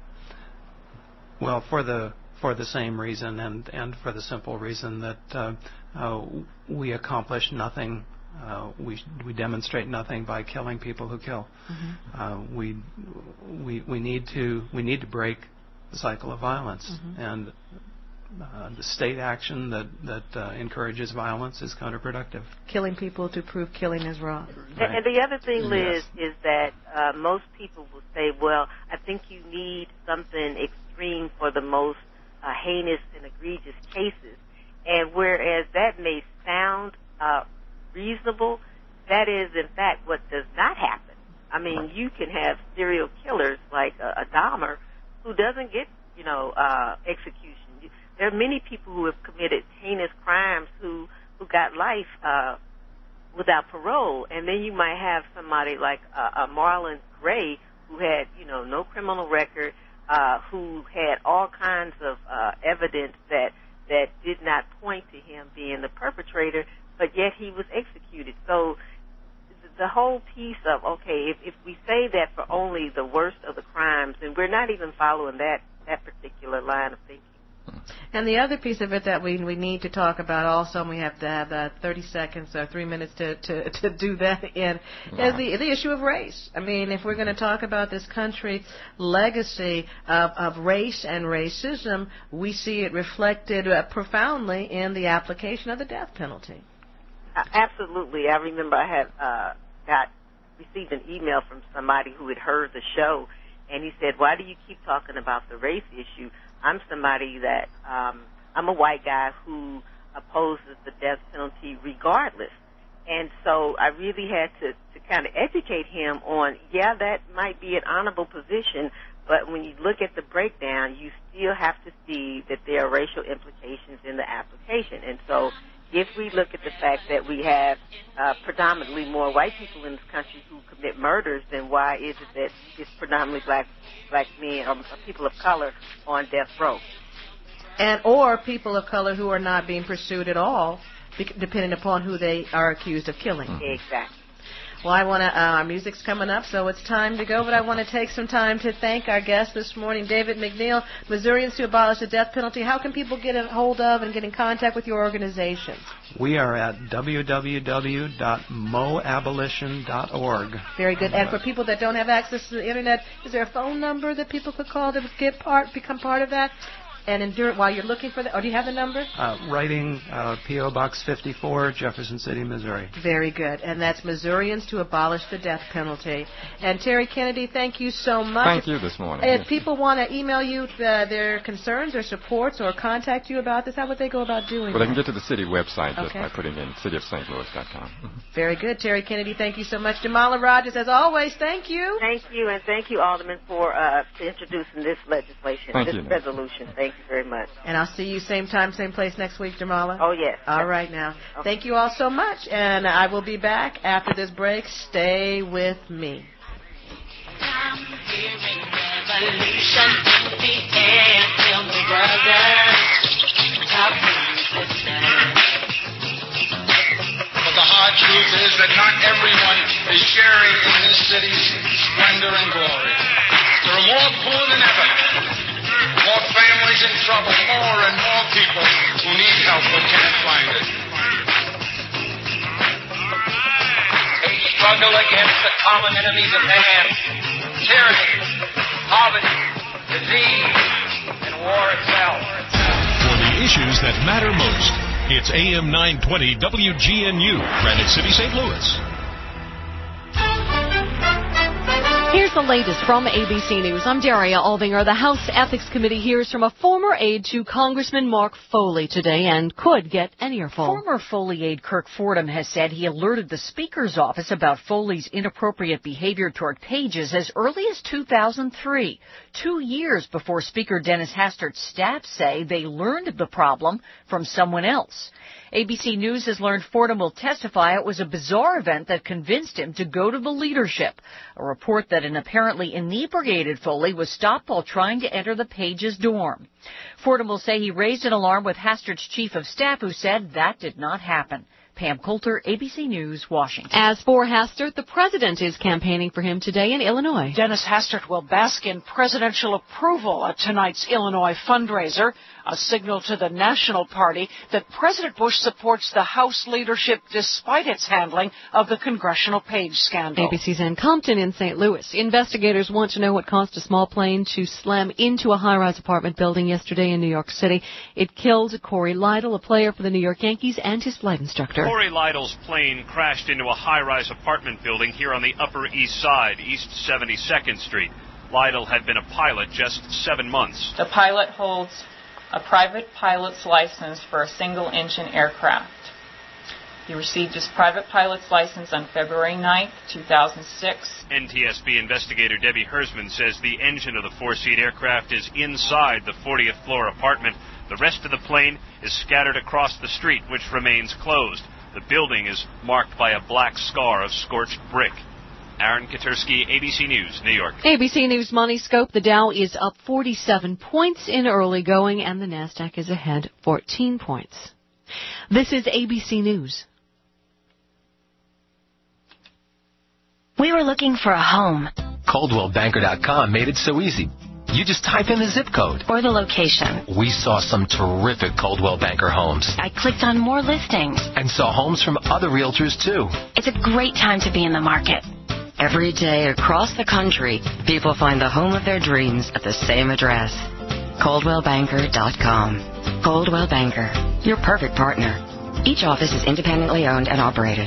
Well, for the for the same reason, and and for the simple reason that uh, uh, we accomplish nothing. Uh, we we demonstrate nothing by killing people who kill. Mm-hmm. Uh, we we we need to we need to break the cycle of violence, mm-hmm. and uh, the state action that that uh, encourages violence is counterproductive. Killing people to prove killing is wrong. Right. And, and the other thing, Liz, yes. is that uh, most people will say, "Well, I think you need something extreme for the most uh, heinous and egregious cases," and whereas that may sound uh, reasonable, that is in fact what does not happen. I mean, you can have serial killers like a, a Dahmer who doesn't get, you know, uh, execution. There are many people who have committed heinous crimes who who got life uh, without parole, and then you might have somebody like uh, a Marlon Gray who had, you know, no criminal record, uh, who had all kinds of uh, evidence that that did not point to him being the perpetrator, but yet he was executed. So the whole piece of, okay, if, if we say that for only the worst of the crimes, then we're not even following that, that particular line of thinking. And the other piece of it that we we need to talk about also, and we have to have uh, thirty seconds or three minutes to, to, to do that in, wow. is the, the issue of race. I mean, if we're going to talk about this country's legacy of, of race and racism, we see it reflected uh, profoundly in the application of the death penalty. Uh, absolutely. I remember I had uh, got received an email from somebody who had heard the show, and he said, why do you keep talking about the race issue? I'm somebody that, um, I'm a white guy who opposes the death penalty regardless. And so I really had to, to kind of educate him on, yeah, that might be an honorable position, but when you look at the breakdown, you still have to see that there are racial implications in the application. And so if we look at the fact that we have uh, predominantly more white people in this country who commit murders, then why is it that it's predominantly black black men or people of color on death row? And or people of color who are not being pursued at all, depending upon who they are accused of killing. Exactly. Well, I want to. Uh, our music's coming up, so it's time to go. But I want to take some time to thank our guest this morning, David McNeil, Missourians to Abolish the Death Penalty. How can people get a hold of and get in contact with your organization? We are at w w w dot mo abolition dot org. Very good. And for people that don't have access to the internet, is there a phone number that people could call to get part, become part of that? And endure while you're looking for that. Or do you have the number? Uh, writing uh, P O. Box fifty-four, Jefferson City, Missouri. Very good. And that's Missourians to Abolish the Death Penalty. And Terry Kennedy, thank you so much. Thank you this morning. If people want to email you uh, their concerns or supports or contact you about this, how would they go about doing well, that? Well, they can get to the city website just okay. by putting in city of Saint Louis dot com. Very good. Terry Kennedy, thank you so much. Jamala Rogers, as always, thank you. Thank you, and thank you, Alderman, for uh, introducing this legislation, thank this you, resolution. Thank you very much. And I'll see you same time, same place next week, Jamala. Oh, yes. All right now. Okay. Thank you all so much, and I will be back after this break. Stay with me. I'm hearing revolution in the air. Tell me, brother, how can you listen? But the hard truth is that not everyone is sharing in this city's splendor and glory. There are more poor than ever. More families in trouble, more and more people who need help but can't find it. They struggle against the common enemies of man, tyranny, poverty, disease, and war itself. For the issues that matter most, it's A M nine twenty W G N U, Granite City, Saint Louis. Here's the latest from A B C News. I'm Daria Aldinger. The House Ethics Committee hears from a former aide to Congressman Mark Foley today and could get an earful. Former Foley aide Kirk Fordham has said he alerted the Speaker's office about Foley's inappropriate behavior toward pages as early as two thousand three, two years before Speaker Dennis Hastert's staff say they learned of the problem from someone else. A B C News has learned Fordham will testify it was a bizarre event that convinced him to go to the leadership. A report that an apparently inebriated Foley was stopped while trying to enter the Pages dorm. Fordham will say he raised an alarm with Hastert's chief of staff, who said that did not happen. Pam Coulter, A B C News, Washington. As for Hastert, the president is campaigning for him today in Illinois. Dennis Hastert will bask in presidential approval at tonight's Illinois fundraiser, a signal to the National Party that President Bush supports the House leadership despite its handling of the Congressional Page scandal. A B C's Ann Compton in Saint Louis. Investigators want to know what caused a small plane to slam into a high-rise apartment building yesterday in New York City. It killed Corey Lytle, a player for the New York Yankees, and his flight instructor. Corey Lytle's plane crashed into a high-rise apartment building here on the Upper East Side, East seventy-second Street. Lytle had been a pilot just seven months. The pilot holds a private pilot's license for a single-engine aircraft. He received his private pilot's license on February ninth, two thousand six. N T S B investigator Debbie Hersman says the engine of the four-seat aircraft is inside the fortieth floor apartment. The rest of the plane is scattered across the street, which remains closed. The building is marked by a black scar of scorched brick. Aaron Katursky, A B C News, New York. A B C News Money Scope. The Dow is up forty-seven points in early going, and the Nasdaq is ahead fourteen points. This is A B C News. We were looking for a home. Coldwell Banker dot com made it so easy. You just type in the zip code. Or the location. We saw some terrific Coldwell Banker homes. I clicked on more listings. And saw homes from other realtors, too. It's a great time to be in the market. Every day across the country, people find the home of their dreams at the same address. Coldwell Banker dot com. Coldwell Banker, your perfect partner. Each office is independently owned and operated.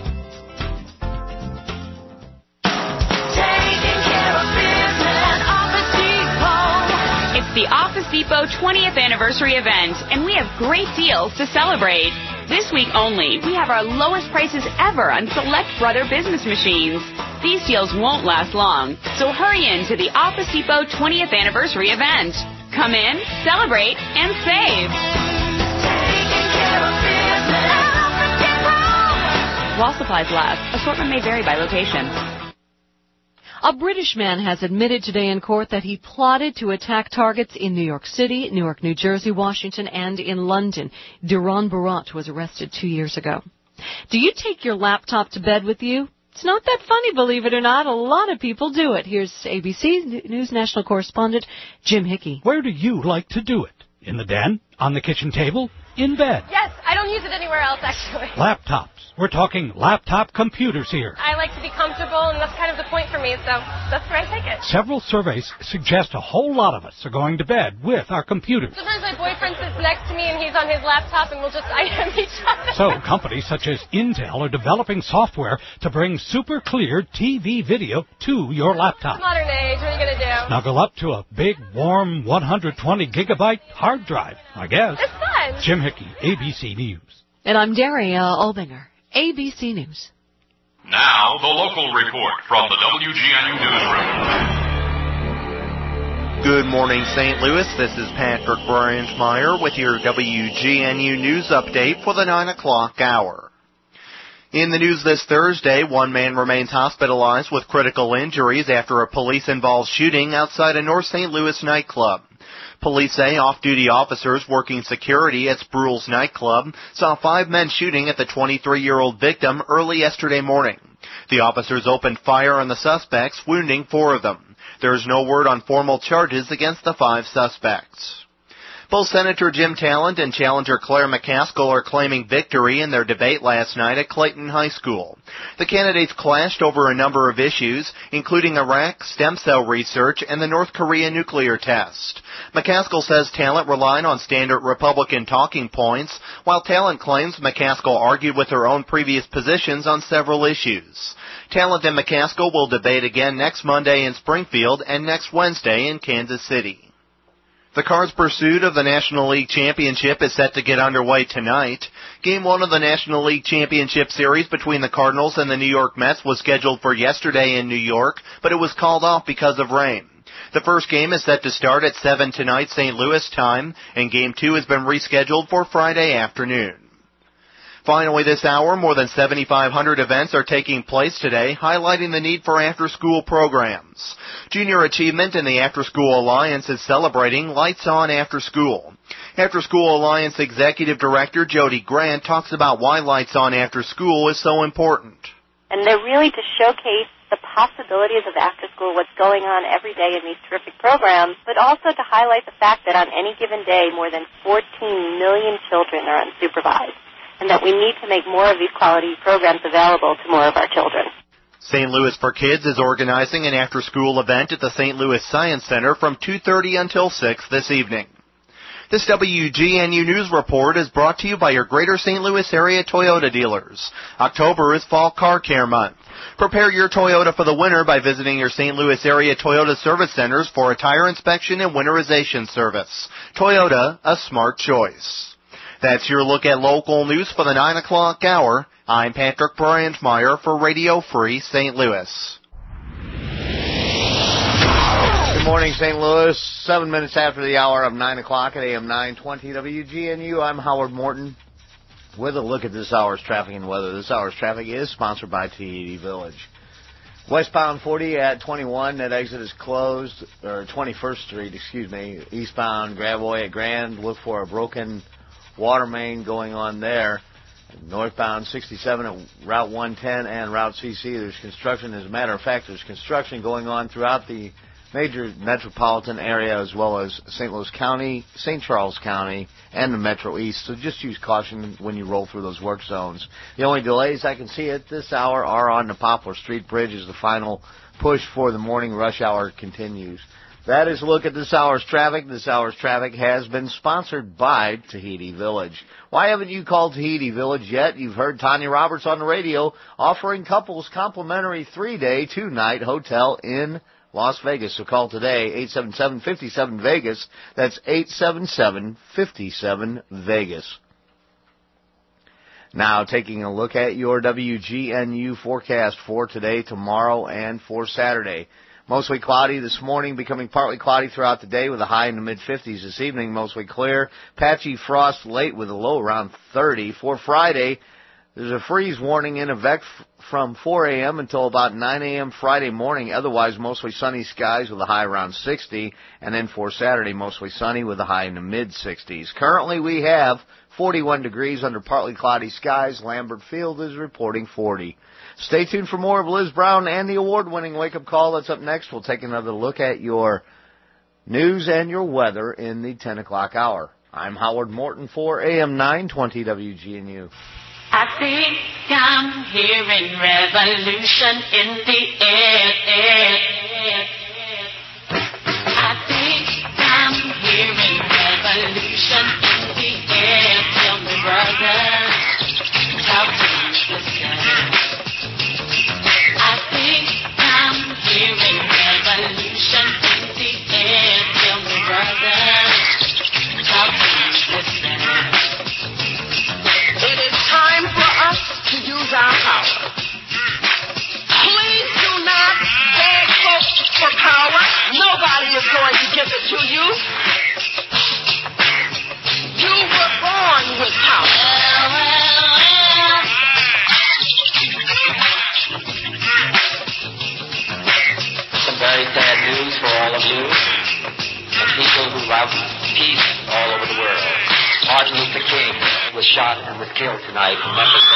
It's the Office Depot twentieth anniversary event, and we have great deals to celebrate. This week only, we have our lowest prices ever on select Brother business machines. These deals won't last long, so hurry in to the Office Depot twentieth anniversary event. Come in, celebrate, and save. While supplies last, assortment may vary by location. A British man has admitted today in court that he plotted to attack targets in New York City, Newark, New Jersey, Washington, and in London. Duran Barat was arrested two years ago. Do you take your laptop to bed with you? It's not that funny, believe it or not. A lot of people do it. Here's A B C News national correspondent Jim Hickey. Where do you like to do it? In the den? On the kitchen table? In bed? Yes, I don't use it anywhere else, actually. Laptops. We're talking laptop computers here. I like to be comfortable, and that's kind of the point for me, so that's where I take it. Several surveys suggest a whole lot of us are going to bed with our computers. Sometimes my boyfriend sits next to me, and he's on his laptop, and we'll just item each other. So companies such as Intel are developing software to bring super clear T V video to your laptop. Modern age, what are you going to do? Snuggle up to a big, warm one hundred twenty gigabyte hard drive, I guess. It's fun. Jim Hickey, A B C News. And I'm Daria Olbinger, A B C News. Now, the local report from the W G N U Newsroom. Good morning, Saint Louis. This is Patrick Bryant-Meyer with your W G N U News update for the nine o'clock hour. In the news this Thursday, one man remains hospitalized with critical injuries after a police-involved shooting outside a North Saint Louis nightclub. Police say off-duty officers working security at Spruill's nightclub saw five men shooting at the twenty-three-year-old victim early yesterday morning. The officers opened fire on the suspects, wounding four of them. There is no word on formal charges against the five suspects. Both Senator Jim Talent and challenger Claire McCaskill are claiming victory in their debate last night at Clayton High School. The candidates clashed over a number of issues, including Iraq, stem cell research, and the North Korea nuclear test. McCaskill says Talent relied on standard Republican talking points, while Talent claims McCaskill argued with her own previous positions on several issues. Talent and McCaskill will debate again next Monday in Springfield and next Wednesday in Kansas City. The Cards' pursuit of the National League Championship is set to get underway tonight. Game one of the National League Championship Series between the Cardinals and the New York Mets was scheduled for yesterday in New York, but it was called off because of rain. The first game is set to start at seven tonight Saint Louis time, and Game two has been rescheduled for Friday afternoon. Finally this hour, more than seventy-five hundred events are taking place today, highlighting the need for after-school programs. Junior Achievement and the After School Alliance is celebrating Lights On After School. After School Alliance Executive Director Jody Grant talks about why Lights On After School is so important. And they're really to showcase the possibilities of after school, what's going on every day in these terrific programs, but also to highlight the fact that on any given day, more than fourteen million children are unsupervised, and that we need to make more of these quality programs available to more of our children. Saint Louis for Kids is organizing an after-school event at the Saint Louis Science Center from two thirty until six this evening. This W G N U News Report is brought to you by your Greater Saint Louis area Toyota dealers. October is Fall Car Care Month. Prepare your Toyota for the winter by visiting your Saint Louis area Toyota service centers for a tire inspection and winterization service. Toyota, a smart choice. That's your look at local news for the nine o'clock hour. I'm Patrick Bryant-Meyer for Radio Free Saint Louis. Good morning, Saint Louis. Seven minutes after the hour of nine o'clock at A M nine twenty W G N U. I'm Howard Morton with a look at this hour's traffic and weather. This hour's traffic is sponsored by T E D Village. Westbound forty at twenty-one, that exit is closed, or twenty-first Street, excuse me. Eastbound Gravois at Grand, look for a broken water main going on there. Northbound sixty-seven at Route one ten and Route C C, there's construction. As a matter of fact, there's construction going on throughout the major metropolitan area as well as Saint Louis County, Saint Charles County, and the Metro East. So just use caution when you roll through those work zones. The only delays I can see at this hour are on the Poplar Street Bridge as the final push for the morning rush hour continues. That is a look at this hour's traffic. This hour's traffic has been sponsored by Tahiti Village. Why haven't you called Tahiti Village yet? You've heard Tanya Roberts on the radio offering couples complimentary three-day, two-night hotel in Las Vegas. So call today, eight seven seven, five seven, Vegas. That's eight seven seven, five seven, Vegas. Now taking a look at your W G N U forecast for today, tomorrow, and for Saturday. Mostly cloudy this morning, becoming partly cloudy throughout the day with a high in the mid-fifties this evening, mostly clear. Patchy frost late with a low around thirty. For Friday, there's a freeze warning in effect from four a.m. until about nine a.m. Friday morning. Otherwise, mostly sunny skies with a high around sixty. And then for Saturday, mostly sunny with a high in the mid-sixties. Currently, we have forty-one degrees under partly cloudy skies. Lambert Field is reporting forty. Stay tuned for more of Liz Brown and the award-winning Wake Up Call. That's up next. We'll take another look at your news and your weather in the ten o'clock hour. I'm Howard Morton for A M nine twenty W G N U. I think I'm hearing revolution in the air. air, air. I think I'm hearing revolution in the air. Tell me, brother, talk to me, sister. I think I'm hearing revolution in the air. Tell me, brother, talk to me, sister. It is time for us to use our power. Please do not beg folks for power. Nobody is going to give it to you. You were born with power. Very sad news for all of you, and people who love peace all over the world. Martin Luther King was shot and was killed tonight in Memphis.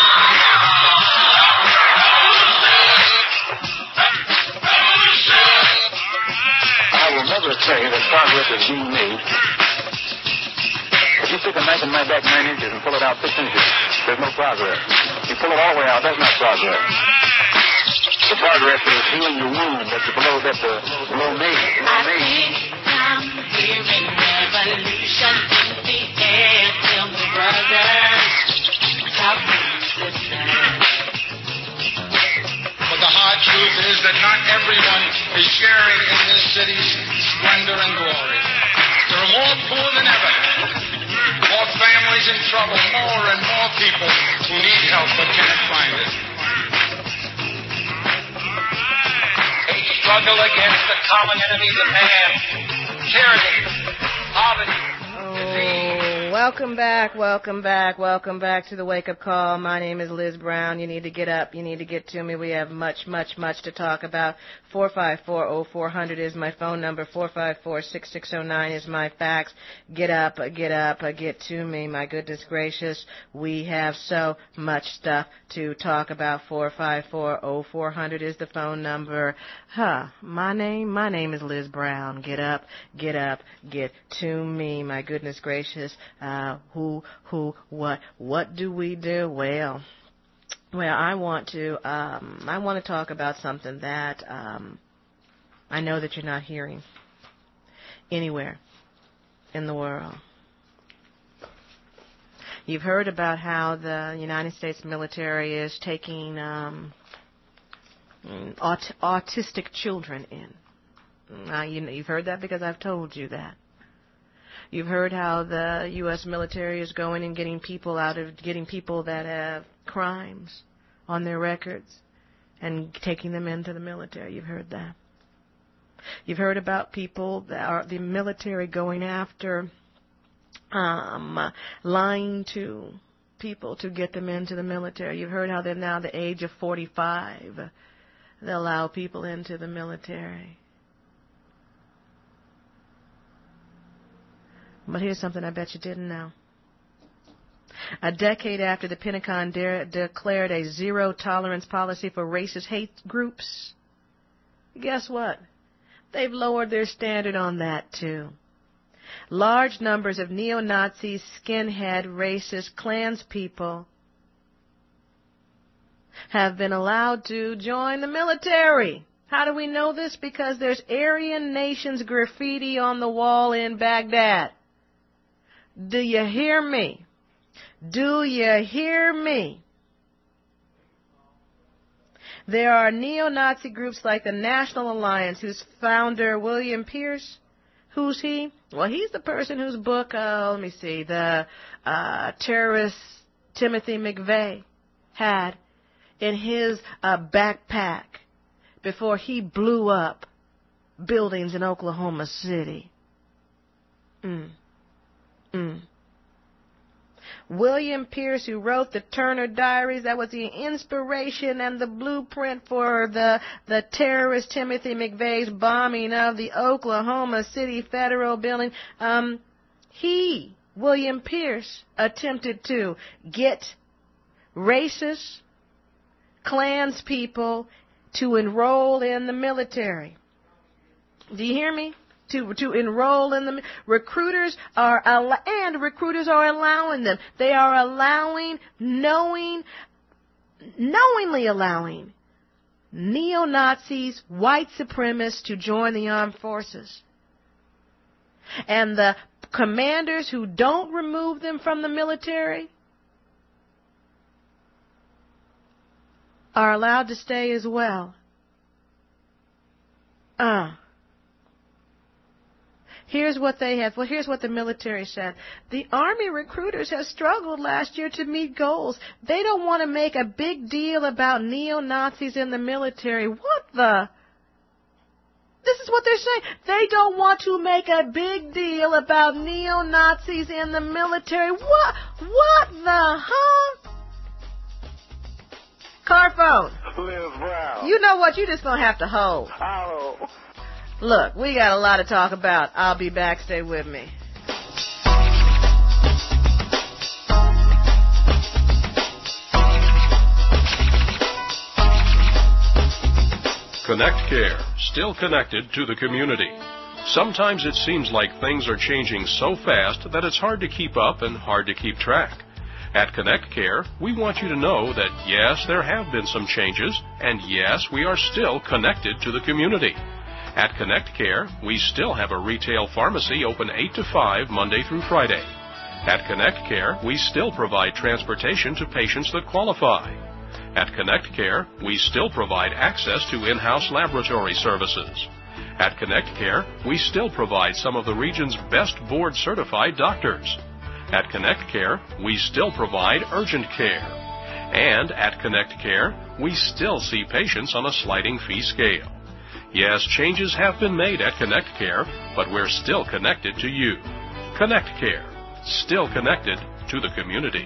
I will never say that progress is being made. If you stick a knife in my back nine inches and pull it out six inches, there's no progress. You pull it all the way out, that's not progress. The progress is healing the wound that's below, that's uh, below me. Below I me. think I'm hearing revolution in the air. Tell me, brother, talk to me, sister. But the hard truth is that not everyone is sharing in this city's splendor and glory. There are more poor than ever, more families in trouble, more and more people who need help but can't find it. Struggle against the common enemies of man, tyranny, poverty, Oh, welcome back, welcome back, welcome back to the Wake Up Call. My name is Liz Brown. You need to get up. You need to get to me. We have much, much, much to talk about. four five four, oh four hundred is my phone number. four five four, six six oh nine is my fax. Get up, get up, get to me. My goodness gracious, we have so much stuff to talk about. four five four, oh four hundred is the phone number. Huh, my name, my name is Liz Brown. Get up, get up, get to me. My goodness gracious, uh, who, who, what, what do we do? Well, well, I want to, um, I want to talk about something that, um, I know that you're not hearing anywhere in the world. You've heard about how the United States military is taking, um, aut- autistic children in. Now, you know, you've heard that because I've told you that. You've heard how the U S military is going and getting people out of, getting people that have crimes on their records and taking them into the military. You've heard that. You've heard about people that are the military going after, um, lying to people to get them into the military. You've heard how they're now the age of forty-five. They allow people into the military. But here's something I bet you didn't know. A decade after the Pentagon de- declared a zero-tolerance policy for racist hate groups, guess what? they've lowered their standard on that, too. Large numbers of neo-Nazis, skinhead, racist, Klanspeople have been allowed to join the military. How do we know this? Because there's Aryan Nations graffiti on the wall in Baghdad. Do you hear me? Do you hear me? There are neo-Nazi groups like the National Alliance, whose founder, William Pierce, who's he? Well, he's the person whose book, uh, let me see, the uh, terrorist Timothy McVeigh had in his uh, backpack before he blew up buildings in Oklahoma City. Mm. Mm. William Pierce, who wrote the Turner Diaries, that was the inspiration and the blueprint for the the terrorist Timothy McVeigh's bombing of the Oklahoma City Federal Building. Um, he, William Pierce, attempted to get racist Klanspeople to enroll in the military. Do you hear me? To to enroll in the recruiters are and recruiters are allowing them. They are allowing, knowing, knowingly allowing neo-Nazis, white supremacists to join the armed forces. And the commanders who don't remove them from the military are allowed to stay as well. Ah. Uh. Here's what they have. Well, here's what the military said. The Army recruiters have struggled last year to meet goals. They don't want to make a big deal about neo-Nazis in the military. What the? This is what they're saying. They don't want to make a big deal about neo-Nazis in the military. What? What the, huh? Carphone. Liz Brown. You know what? You're just going to have to hold. Oh. Look, we got a lot to talk about. I'll be back. Stay with me. Connect Care, still connected to the community. Sometimes it seems like things are changing so fast that it's hard to keep up and hard to keep track. At Connect Care, we want you to know that yes, there have been some changes, and yes, we are still connected to the community. At Connect Care, we still have a retail pharmacy open eight to five Monday through Friday. At Connect Care, we still provide transportation to patients that qualify. At Connect Care, we still provide access to in-house laboratory services. At Connect Care, we still provide some of the region's best board-certified doctors. At Connect Care, we still provide urgent care. And at Connect Care, we still see patients on a sliding fee scale. Yes, changes have been made at Connect Care, but we're still connected to you. Connect Care, still connected to the community.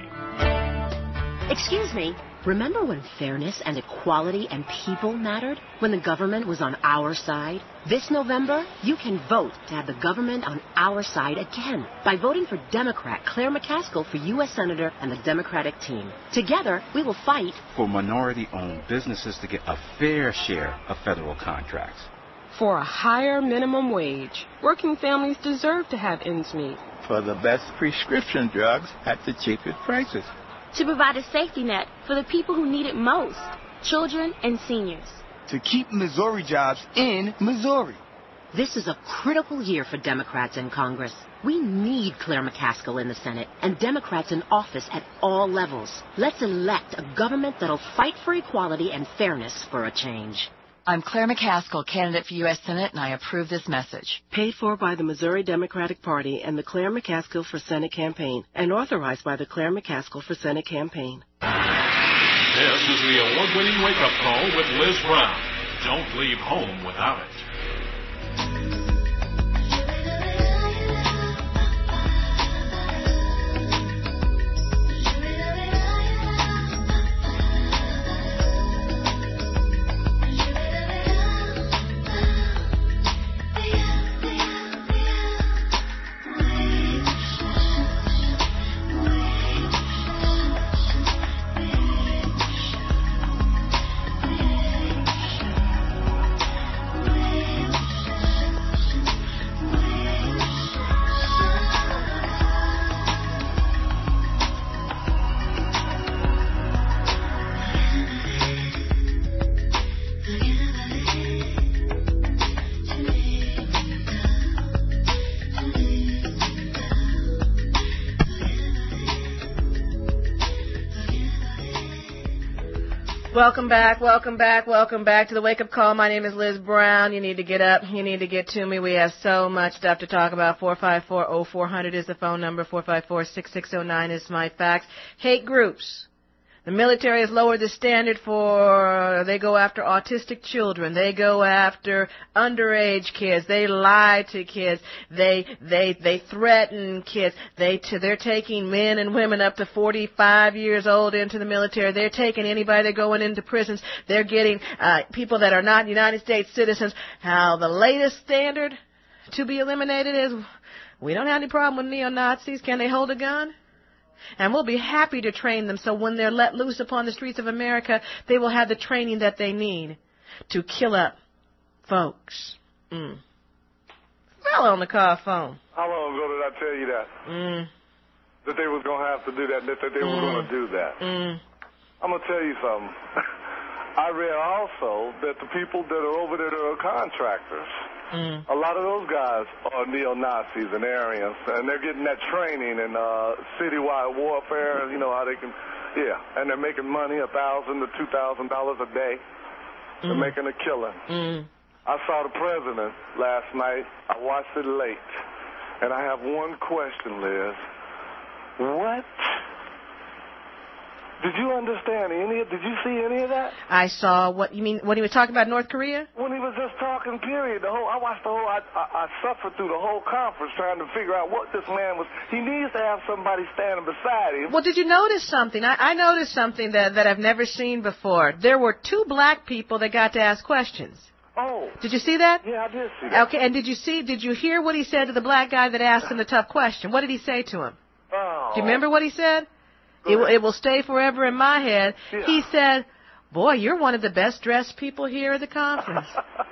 Excuse me, remember when fairness and equality and people mattered? When the government was on our side? This November, you can vote to have the government on our side again by voting for Democrat Claire McCaskill for U S Senator and the Democratic team. Together, we will fight for minority-owned businesses to get a fair share of federal contracts. For a higher minimum wage. Working families deserve to have ends meet. For the best prescription drugs at the cheapest prices. To provide a safety net for the people who need it most, children and seniors. To keep Missouri jobs in Missouri. This is a critical year for Democrats in Congress. We need Claire McCaskill in the Senate and Democrats in office at all levels. Let's elect a government that'll fight for equality and fairness for a change. I'm Claire McCaskill, candidate for U S Senate, and I approve this message. Paid for by the Missouri Democratic Party and the Claire McCaskill for Senate campaign, and authorized by the Claire McCaskill for Senate campaign. This is the award-winning wake-up call with Liz Brown. Don't leave home without it. Way Welcome back, welcome back, welcome back to the Wake Up Call. My name is Liz Brown. You need to get up. You need to get to me. We have so much stuff to talk about. four five four, oh four hundred is the phone number. four five four, six six oh nine is my fax. Hate groups. The military has lowered the standard for, they go after autistic children. They go after underage kids. They lie to kids. They, they, they threaten kids. They, t- they're taking men and women up to forty-five years old into the military. They're taking anybody that's going into prisons. They're getting, uh, people that are not United States citizens. How the latest standard to be eliminated is, we don't have any problem with neo-Nazis. Can they hold a gun? And we'll be happy to train them so when they're let loose upon the streets of America, they will have the training that they need to kill up folks. Mm. Fella on the car phone. How long ago did I tell you that? Mm. That they was going to have to do that, that they mm. were going to do that. Mm. I'm going to tell you something. I read also that the people that are over there that are contractors, Mm. a lot of those guys are neo-Nazis and Aryans, and they're getting that training in uh, citywide warfare, you know, how they can, yeah, and they're making money, a thousand to two thousand dollars a day. They're Mm. making a killing. Mm. I saw the president last night. I watched it late, and I have one question, Liz. What? Did you understand any of, did you see any of that? I saw what, you mean, when he was talking about North Korea? When he was just talking, period. The whole, I watched the whole, I, I, I suffered through the whole conference trying to figure out what this man was. He needs to have somebody standing beside him. Well, did you notice something? I, I noticed something that, that I've never seen before. There were two black people that got to ask questions. Oh. Did you see that? Yeah, I did see that. Okay, and did you see, did you hear what he said to the black guy that asked him the tough question? What did he say to him? Oh. Do you remember what he said? It will, it will stay forever in my head. Yeah. He said, boy, you're one of the best dressed people here at the conference.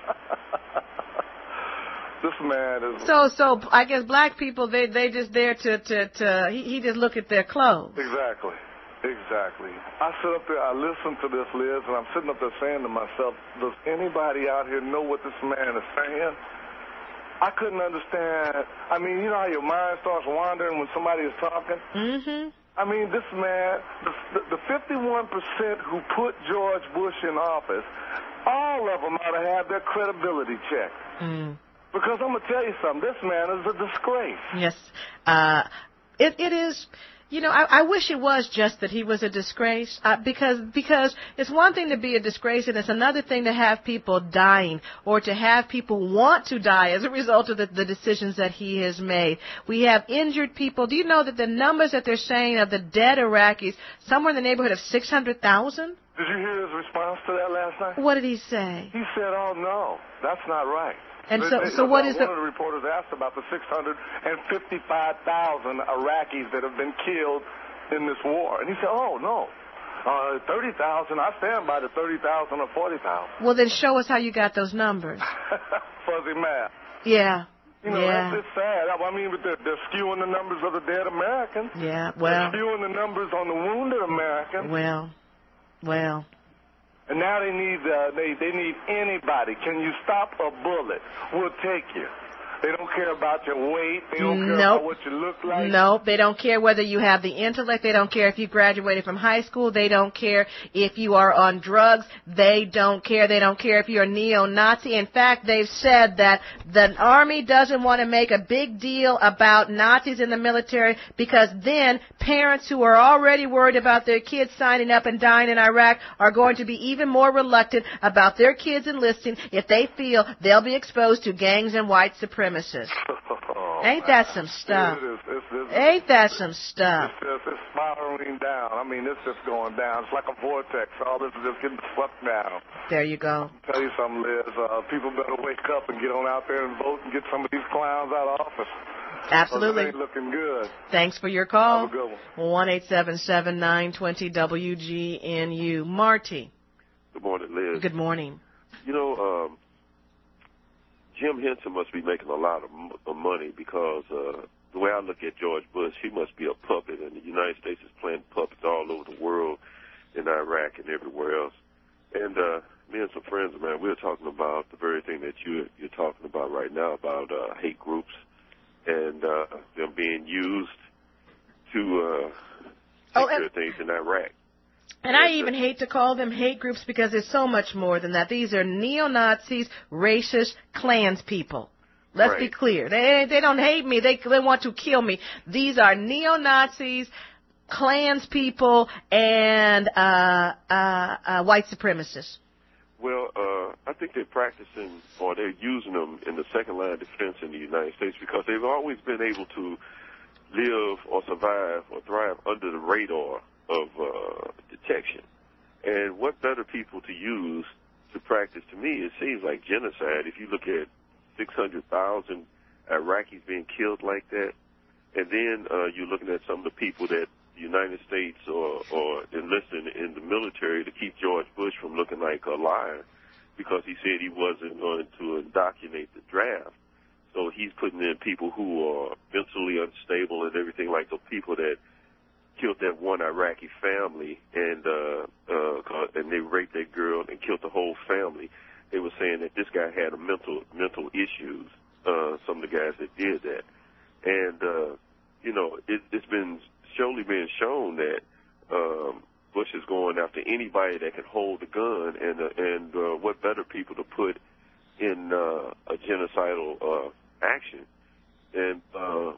This man is... So, so I guess black people, they, they just there to, to, to he, he just look at their clothes. Exactly. Exactly. I sit up there, I listen to this, Liz, and I'm sitting up there saying to myself, does anybody out here know what this man is saying? I couldn't understand. I mean, you know how your mind starts wandering when somebody is talking? Mm-hmm. I mean, this man, the, the fifty-one percent who put George Bush in office, all of them ought to have their credibility checked. Mm. Because I'm going to tell you something, this man is a disgrace. Yes. Uh, it, it is... You know, I, I wish it was just that he was a disgrace, uh, because because it's one thing to be a disgrace, and it's another thing to have people dying or to have people want to die as a result of the, the decisions that he has made. We have injured people. Do you know that the numbers that they're saying of the dead Iraqis, somewhere in the neighborhood of six hundred thousand? Did you hear his response to that last night? What did he say? He said, oh, no, that's not right. And they, so, they, so what is one the... of the reporters asked about the six hundred fifty-five thousand Iraqis that have been killed in this war. And he said, oh, no, uh, thirty thousand, I stand by the thirty thousand or forty thousand. Well, then show us how you got those numbers. Fuzzy math. Yeah. You know, yeah. that's, it's sad. I mean, they're, they're skewing the numbers of the dead Americans. Yeah, well... They're skewing the numbers on the wounded Americans. Well, well... And now they need uh, they they need anybody. Can you stop a bullet? We'll take you. They don't care about your weight. They don't care nope. about what you look like. Nope. They don't care whether you have the intellect. They don't care if you graduated from high school. They don't care if you are on drugs. They don't care. They don't care if you're a neo-Nazi. In fact, they've said that the Army doesn't want to make a big deal about Nazis in the military because then parents who are already worried about their kids signing up and dying in Iraq are going to be even more reluctant about their kids enlisting if they feel they'll be exposed to gangs and white supremacists. Oh, Ain't that some stuff? It is, it's, it's, Ain't that some stuff? It's, just, it's spiraling down. I mean, it's just going down. It's like a vortex. All this is just getting sucked down. There you go. I'll tell you something, Liz. Uh, people better wake up and get on out there and vote and get some of these clowns out of office. Absolutely. It ain't looking good. Thanks for your call. Have a good one. one eight seven seven nine two zero W G N U. Marty. Good morning, Liz. Good morning. You know, um, Jim Henson must be making a lot of, m- of money because uh, the way I look at George Bush, he must be a puppet, and the United States is playing puppets all over the world, in Iraq and everywhere else. And uh, me and some friends, man, we were talking about the very thing that you, you're talking about right now, about uh, hate groups and uh, them being used to uh, take oh, care of things in Iraq. And I even hate to call them hate groups because it's so much more than that. These are neo-Nazis, racist, Klans people. Let's right. be clear. They they don't hate me. They they want to kill me. These are neo-Nazis, Klans people, and uh, uh, uh, white supremacists. Well, uh, I think they're practicing, or they're using them in the second line of defense in the United States because they've always been able to live or survive or thrive under the radar of uh, detection. And what better people to use to practice? To me, it seems like genocide. If you look at six hundred thousand Iraqis being killed like that, and then uh, you're looking at some of the people that the United States or, or enlisting in the military to keep George Bush from looking like a liar because he said he wasn't going to indoctrinate the draft. So he's putting in people who are mentally unstable and everything, like the people that killed that one Iraqi family and uh, uh, and they raped that girl and killed the whole family. They were saying that this guy had a mental mental issues, uh, some of the guys that did that. And, uh, you know, it, it's been surely been shown that um, Bush is going after anybody that can hold a gun, and uh, and uh, what better people to put in uh, a genocidal uh, action than uh,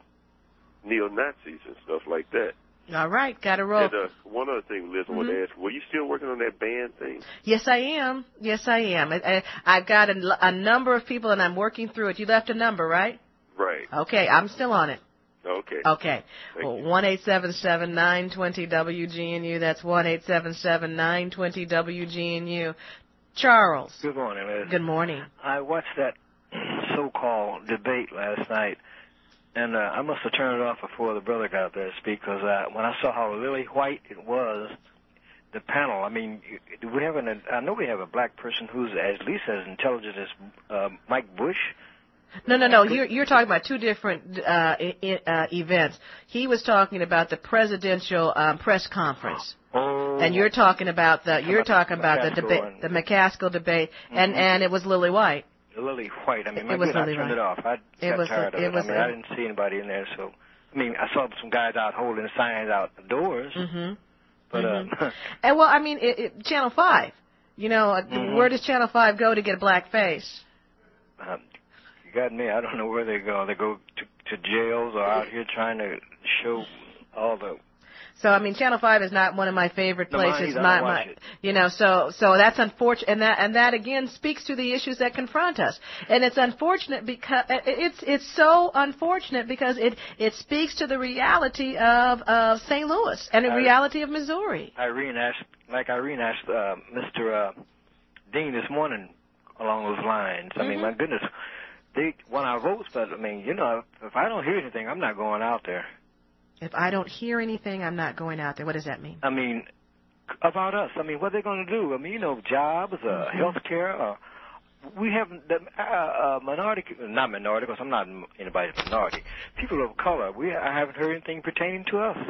neo-Nazis and stuff like that. All right, got to roll. And uh, one other thing, Liz, I mm-hmm. want to ask, were you still working on that band thing? Yes, I am. Yes, I am. I, I, I've got a, a number of people, and I'm working through it. You left a number, right? Right. Okay, I'm still on it. Okay. Okay. Well, one eight seven seven nine two zero W G N U. That's one eight seven seven nine two zero W G N U. Charles. Good morning, Liz. Good morning. I watched that so-called debate last night, and uh, I must have turned it off before the brother got there to speak, because uh, when I saw how lily white it was, the panel, I mean, do we have an, I know we have a black person who's at least as intelligent as uh, Mike Bush. No, no, no. You're, you're talking about two different uh, I, uh, events. He was talking about the presidential um, press conference, oh. and you're talking about the you're talking about the debate, the McCaskill debate, mm-hmm. and and it was Lily White. Lily White. I mean, my it was God, Lily I turned White. it off. I it got was, tired of it. it. Was, I mean, I didn't see anybody in there, so I mean, I saw some guys out holding signs out the doors, mm-hmm. but mm-hmm. uh, and well, I mean, it, it, Channel Five. You know, mm-hmm. where does Channel Five go to get a black face? Um, got me. I don't know where they go. They go to, to jails or out here trying to show all the. So I mean, Channel Five is not one of my favorite no, places. My, my, my, it. You know, so so that's unfortunate, and that and that again speaks to the issues that confront us. And it's unfortunate because it's it's so unfortunate because it it speaks to the reality of of Saint Louis and the I, reality of Missouri. Irene asked, like Irene asked uh, Mister Uh, Dean this morning along those lines. I mm-hmm. mean, my goodness. They want our votes, but, I mean, you know, if I don't hear anything, I'm not going out there. If I don't hear anything, I'm not going out there. What does that mean? I mean, about us. I mean, what are they going to do? I mean, you know, jobs, uh, mm-hmm. health care. Uh, we have the uh, uh, minority, not minority, because I'm not anybody's minority. People of color, we I haven't heard anything pertaining to us.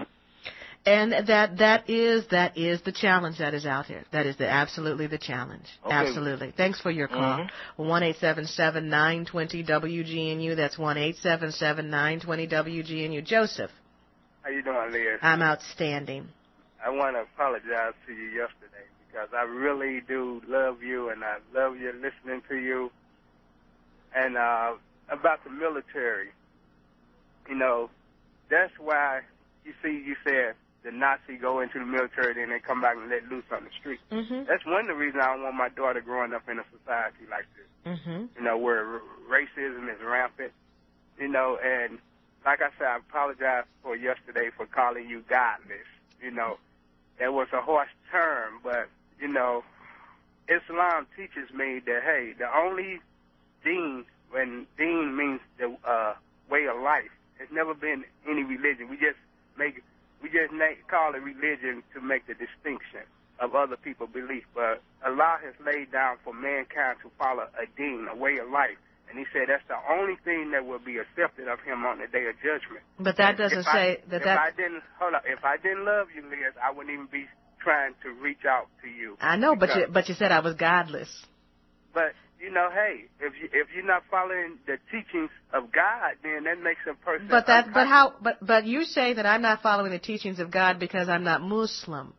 And that that is that is the challenge that is out there. That is the absolutely the challenge. Okay. Absolutely. Thanks for your call. One eight seven seven nine twenty W G N U. That's one eight seven seven nine twenty W G N U. Joseph. How you doing, Liz? I'm outstanding. I want to apologize to you yesterday because I really do love you and I love you listening to you. And uh, about the military, you know, that's why you see you said. The Nazi go into the military, then they come back and let loose on the street. Mm-hmm. That's one of the reasons I don't want my daughter growing up in a society like this. Mm-hmm. You know, where r- racism is rampant. You know, and like I said, I apologize for yesterday for calling you godless. You know, that was a harsh term, but, you know, Islam teaches me that, hey, the only deen, when deen means the uh, way of life, it's never been any religion. We just make We just call it religion to make the distinction of other people's belief. But Allah has laid down for mankind to follow a deen, a way of life. And he said that's the only thing that will be accepted of him on the day of judgment. But that doesn't if say I, that if that... I didn't, hold on, if I didn't love you, Liz, I wouldn't even be trying to reach out to you. I know, but you, but you said I was godless. But, you know, hey, if you if you're not following the teachings of God, then that makes a person. But that, but how? But but you say that I'm not following the teachings of God because I'm not Muslim,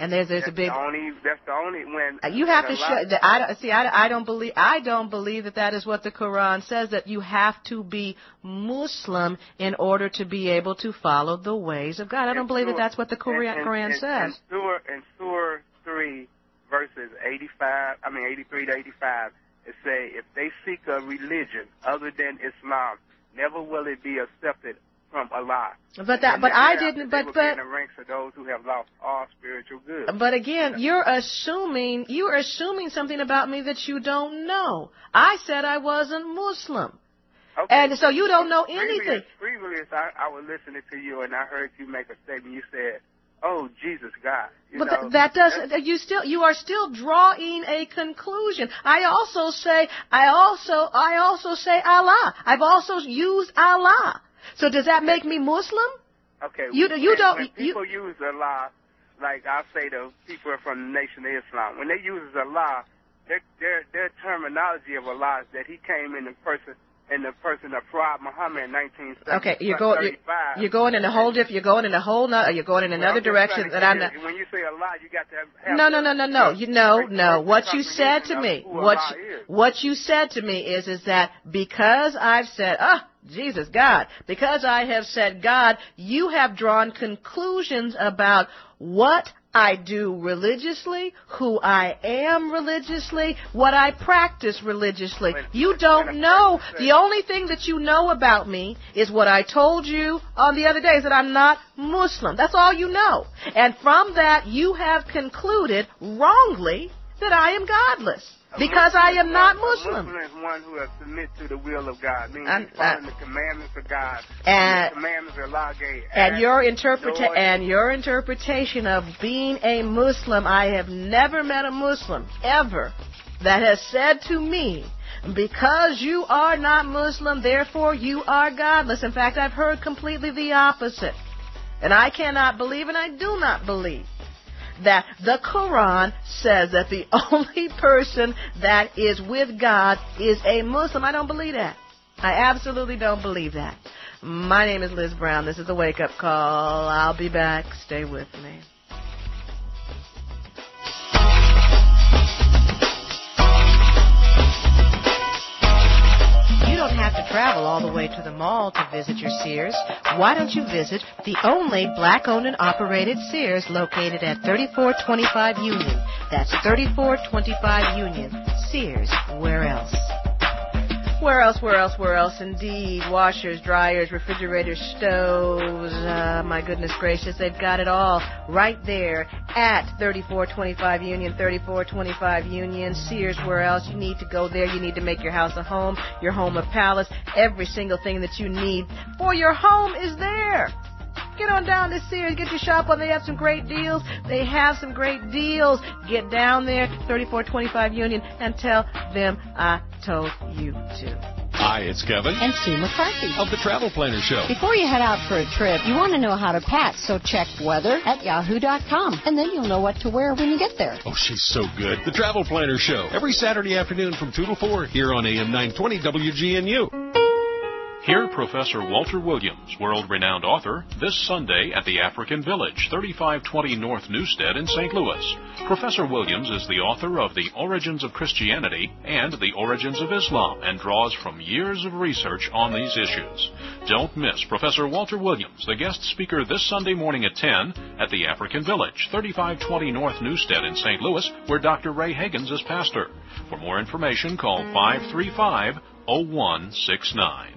And there's there's that's a big. The only, that's the only when. You have when to show. That I don't, see. I, I don't believe. I don't believe that that is what the Quran says. That you have to be Muslim in order to be able to follow the ways of God. I don't believe that that's what the Quran, in, Quran in, says. In Surah, in Surah three, verses eighty-five. I mean eighty-three to eighty-five. It say, if they seek a religion other than Islam, never will it be accepted from Allah. But that, but I didn't. But they will but. be in the ranks of those who have lost all spiritual goods. But again, you're assuming you're assuming something about me that you don't know. I said I wasn't Muslim, okay. and so you don't know Previous, anything. Previous, I, I was listening to you, and I heard you make a statement. You said, "Oh, Jesus, God." You But know, th- that doesn't. You still you are still drawing a conclusion. I also say I also I also say Allah. I've also used Allah. So does that make me Muslim? Okay. You when, you don't when you, people use Allah, like I say to people from the Nation of Islam, when they use Allah, their their their terminology of Allah is that He came in the person in the person of Prophet Muhammad in nineteen thirty-five. Okay, you're going you're, you're going in a whole different. You're going in a whole. No, you're going in another well, direction that I'm not. When you say Allah, you got to have. No, no, no, no, no. You know, no. What you said to me, what you, what you said to me is, is that because I've said, ah, Jesus, God, because I have said God, you have drawn conclusions about what I do religiously, who I am religiously, what I practice religiously. You don't know. The only thing that you know about me is what I told you on the other day, is that I'm not Muslim. That's all you know. And from that, you have concluded wrongly that I am godless. Because I am not Muslim. A Muslim is one who has submit to the will of God, meaning I'm, following uh, the commandments of God, and the commandments of Allah gave. And your interpreta- and your interpretation of being a Muslim, I have never met a Muslim ever that has said to me, because you are not Muslim, therefore you are godless. In fact, I've heard completely the opposite. And I cannot believe, and I do not believe, that the Quran says that the only person that is with God is a Muslim. I don't believe that. I absolutely don't believe that. My name is Liz Brown. This is the Wake Up Call. I'll be back. Stay with me. You don't have to travel all the way to the mall to visit your Sears. Why don't you visit the only black-owned and operated Sears located at thirty-four twenty-five Union? That's thirty-four twenty-five Union. Sears, where else? Where else, where else, where else, indeed. Washers, dryers, refrigerators, stoves. Uh, my goodness gracious, they've got it all right there at thirty-four twenty-five Union, thirty-four twenty-five Union. Sears, where else? You need to go there. You need to make your house a home, your home a palace. Every single thing that you need for your home is there. Get on down to Sears. Get your shop on. They have some great deals. They have some great deals. Get down there, thirty-four twenty-five Union, and tell them I told you to. Hi, it's Kevin. And Sue McCarthy. Of the Travel Planner Show. Before you head out for a trip, you want to know how to pack, so check weather at yahoo dot com. And then you'll know what to wear when you get there. Oh, she's so good. The Travel Planner Show. Every Saturday afternoon from two to four here on A M nine twenty W G N U. Hear Professor Walter Williams, world-renowned author, this Sunday at the African Village, thirty-five twenty North Newstead in Saint Louis. Professor Williams is the author of The Origins of Christianity and The Origins of Islam and draws from years of research on these issues. Don't miss Professor Walter Williams, the guest speaker this Sunday morning at ten at the African Village, thirty-five twenty North Newstead in Saint Louis, where Doctor Ray Higgins is pastor. For more information, call five three five, oh one six nine.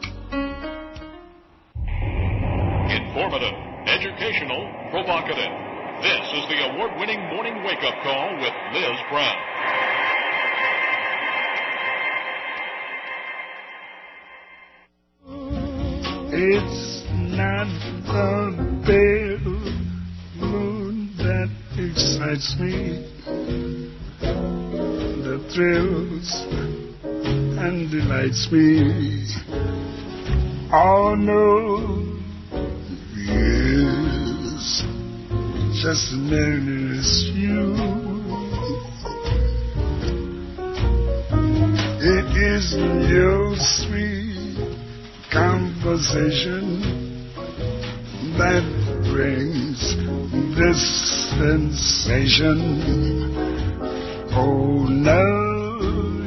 Informative, educational, provocative. This is the award-winning Morning Wake-Up Call with Liz Brown. It's not the pale moon that excites me, that thrills and delights me. Oh no, yes, just as many as you. It is your sweet conversation that brings dispensation. Oh no,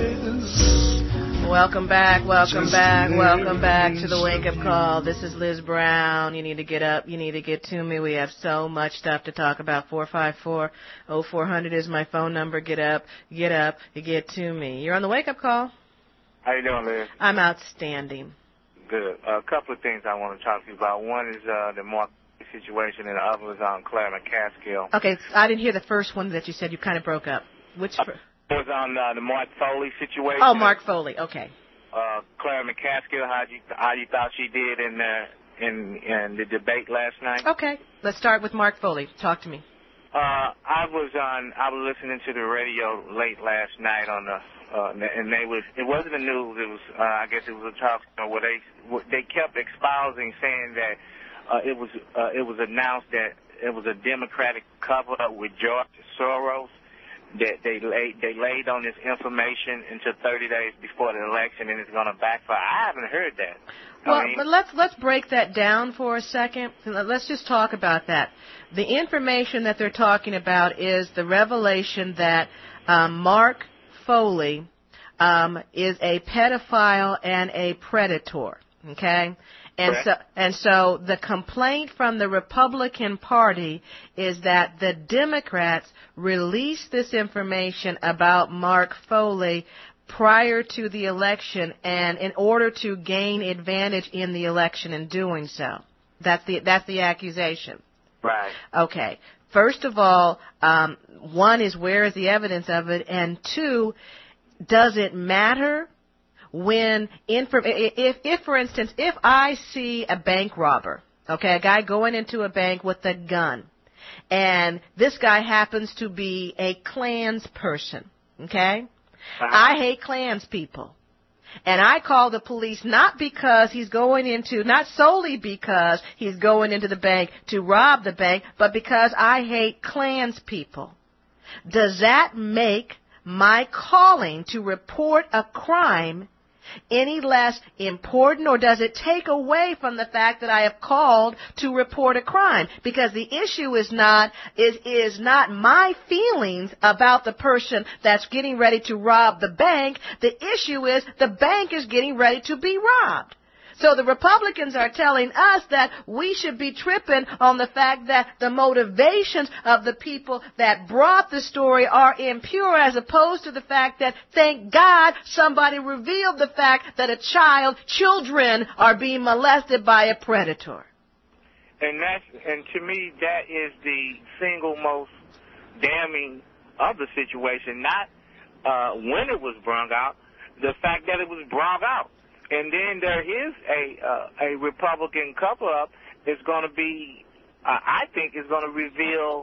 yes. Welcome back, welcome Just back, welcome back to the Wake Up Call. This is Liz Brown. You need to get up, you need to get to me. We have so much stuff to talk about. four five four, oh four hundred is my phone number. Get up, get up, get to me. You're on the Wake Up Call. How you doing, Liz? I'm outstanding. Good. A couple of things I want to talk to you about. One is uh, the Mark situation, and the other is on Claire McCaskill. Okay, I didn't hear the first one that you said. You kind of broke up. Which uh, was on uh, the Mark Foley situation. Oh, Mark Foley. Okay. Uh, Claire McCaskill, how you how you thought she did in the in in the debate last night? Okay, let's start with Mark Foley. Talk to me. Uh, I was on. I was listening to the radio late last night on the. Uh, and they was, it wasn't the news, it was, uh, I guess it was a talk show where they, they kept espousing, saying that, uh, it was, uh, it was announced that it was a Democratic cover-up with George Soros, that they laid, they laid on this information until thirty days before the election, and it's gonna backfire. I haven't heard that. Well, I mean, but let's, let's break that down for a second. Let's just talk about that. The information that they're talking about is the revelation that, um, Mark Foley um, is a pedophile and a predator, okay? And so, and so the complaint from the Republican Party is that the Democrats released this information about Mark Foley prior to the election, and in order to gain advantage in the election in doing so. That's the that's the accusation. Right. Okay. First of all, um, one is where is the evidence of it, and two, does it matter when, inf- if, if, for instance, if I see a bank robber, okay, a guy going into a bank with a gun, and this guy happens to be a Klans person, okay, uh-huh. I hate Klans people. And I call the police not because he's going into, not solely because he's going into the bank to rob the bank, but because I hate Klans people. Does that make my calling to report a crime any less important, or does it take away from the fact that I have called to report a crime? Because the issue is not is is not my feelings about the person that's getting ready to rob the bank. The issue is the bank is getting ready to be robbed. So the Republicans are telling us that we should be tripping on the fact that the motivations of the people that brought the story are impure, as opposed to the fact that, thank God, somebody revealed the fact that a child, children are being molested by a predator. And that's, and to me, that is the single most damning of the situation, not uh, when it was brung out, the fact that it was brung out. And then there is a uh, a Republican cover-up is going to be, uh, I think, is going to reveal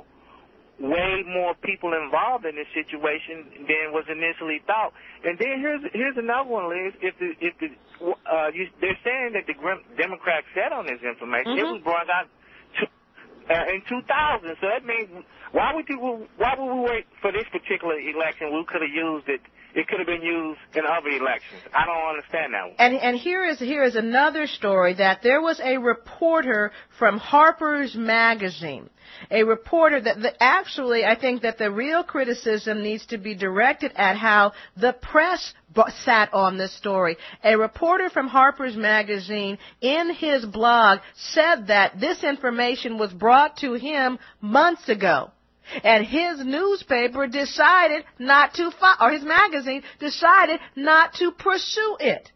way more people involved in this situation than was initially thought. And then here's here's another one, Liz. If the if the uh, you, they're saying that the Democrats said on this information, mm-hmm. it was brought out to, uh, in two thousand. So that means why would you why would we wait for this particular election? We could have used it. It could have been used in other elections. I don't understand that one. And, and here is here is another story, that there was a reporter from Harper's Magazine, a reporter that, that actually I think that the real criticism needs to be directed at how the press sat on this story. A reporter from Harper's Magazine in his blog said that this information was brought to him months ago. And his newspaper decided not to, fo- or his magazine decided not to pursue it.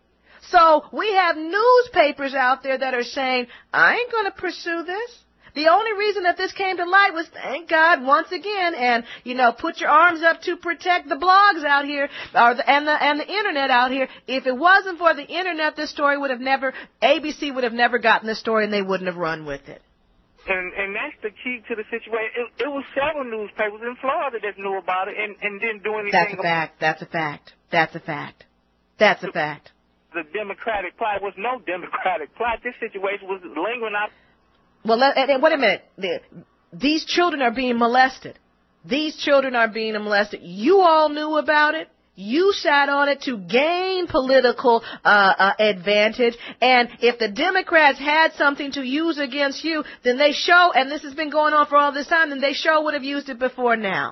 So we have newspapers out there that are saying, I ain't going to pursue this. The only reason that this came to light was, thank God, once again, and, you know, put your arms up to protect the blogs out here, or the, and the and the Internet out here. If it wasn't for the Internet, this story would have never, A B C would have never gotten this story, and they wouldn't have run with it. And, and that's the key to the situation. It, it was several newspapers in Florida that knew about it and, and didn't do anything. That's a fact. That's a fact. That's a fact. That's a fact. The Democratic plot was no Democratic plot. This situation was lingering out. Well, let, and, and wait a minute. The, these children are being molested. These children are being molested. You all knew about it. You sat on it to gain political uh, uh, advantage, and if the Democrats had something to use against you, then they show, and this has been going on for all this time, then they sure would have used it before now.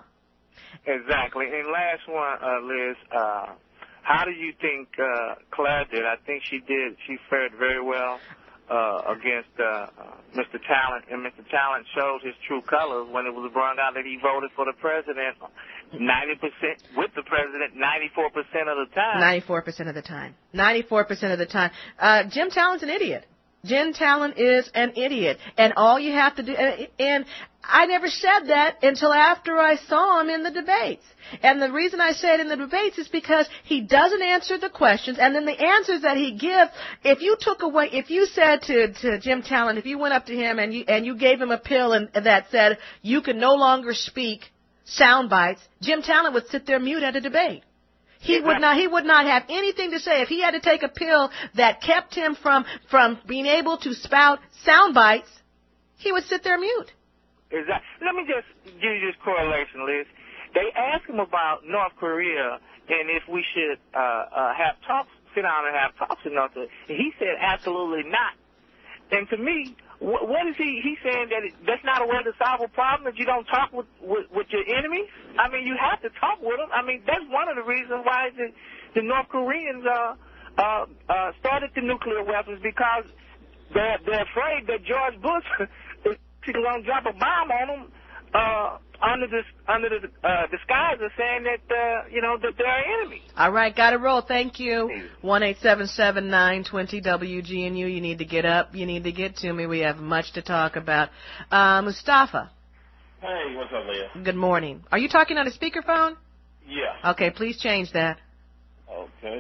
Exactly. And last one, uh, Liz, uh, how do you think uh, Claire did? I think she did. She fared very well uh, against uh, uh, Mister Talent, and Mister Talent showed his true colors when it was brought out that he voted for the president ninety percent with the president ninety-four percent of the time. ninety-four percent of the time. ninety-four percent of the time. Uh, Jim Talent's an idiot. Jim Talent is an idiot. And all you have to do, and, and I never said that until after I saw him in the debates. And the reason I say it in the debates is because he doesn't answer the questions, and then the answers that he gives, if you took away, if you said to, to Jim Talent, if you went up to him and you, and you gave him a pill and, that said you can no longer speak sound bites, Jim Talent would sit there mute at a debate. He would not. He would not have anything to say if he had to take a pill that kept him from from being able to spout sound bites. He would sit there mute. Exactly. Let me just give you this correlation, Liz. They asked him about North Korea and if we should uh, uh, have talks, sit down and have talks with North Korea. And he said absolutely not. And to me, what, what is he? He's saying that it, that's not a way to solve a problem, that you don't talk with, with, with your enemies? I mean, you have to talk with them. I mean, that's one of the reasons why the, the North Koreans uh, uh, uh, started the nuclear weapons, because they're, they're afraid that George Bush is going to drop a bomb on them uh, under the, under the uh, disguise of saying that, uh, you know, that they're enemies. All right, got to roll. Thank you. one eight seven seven, nine two zero, W G N U. You need to get up. You need to get to me. We have much to talk about. Uh, Mustafa. Hey, what's up, Leah? Good morning. Are you talking on a speakerphone? Yeah. Okay, please change that. Okay.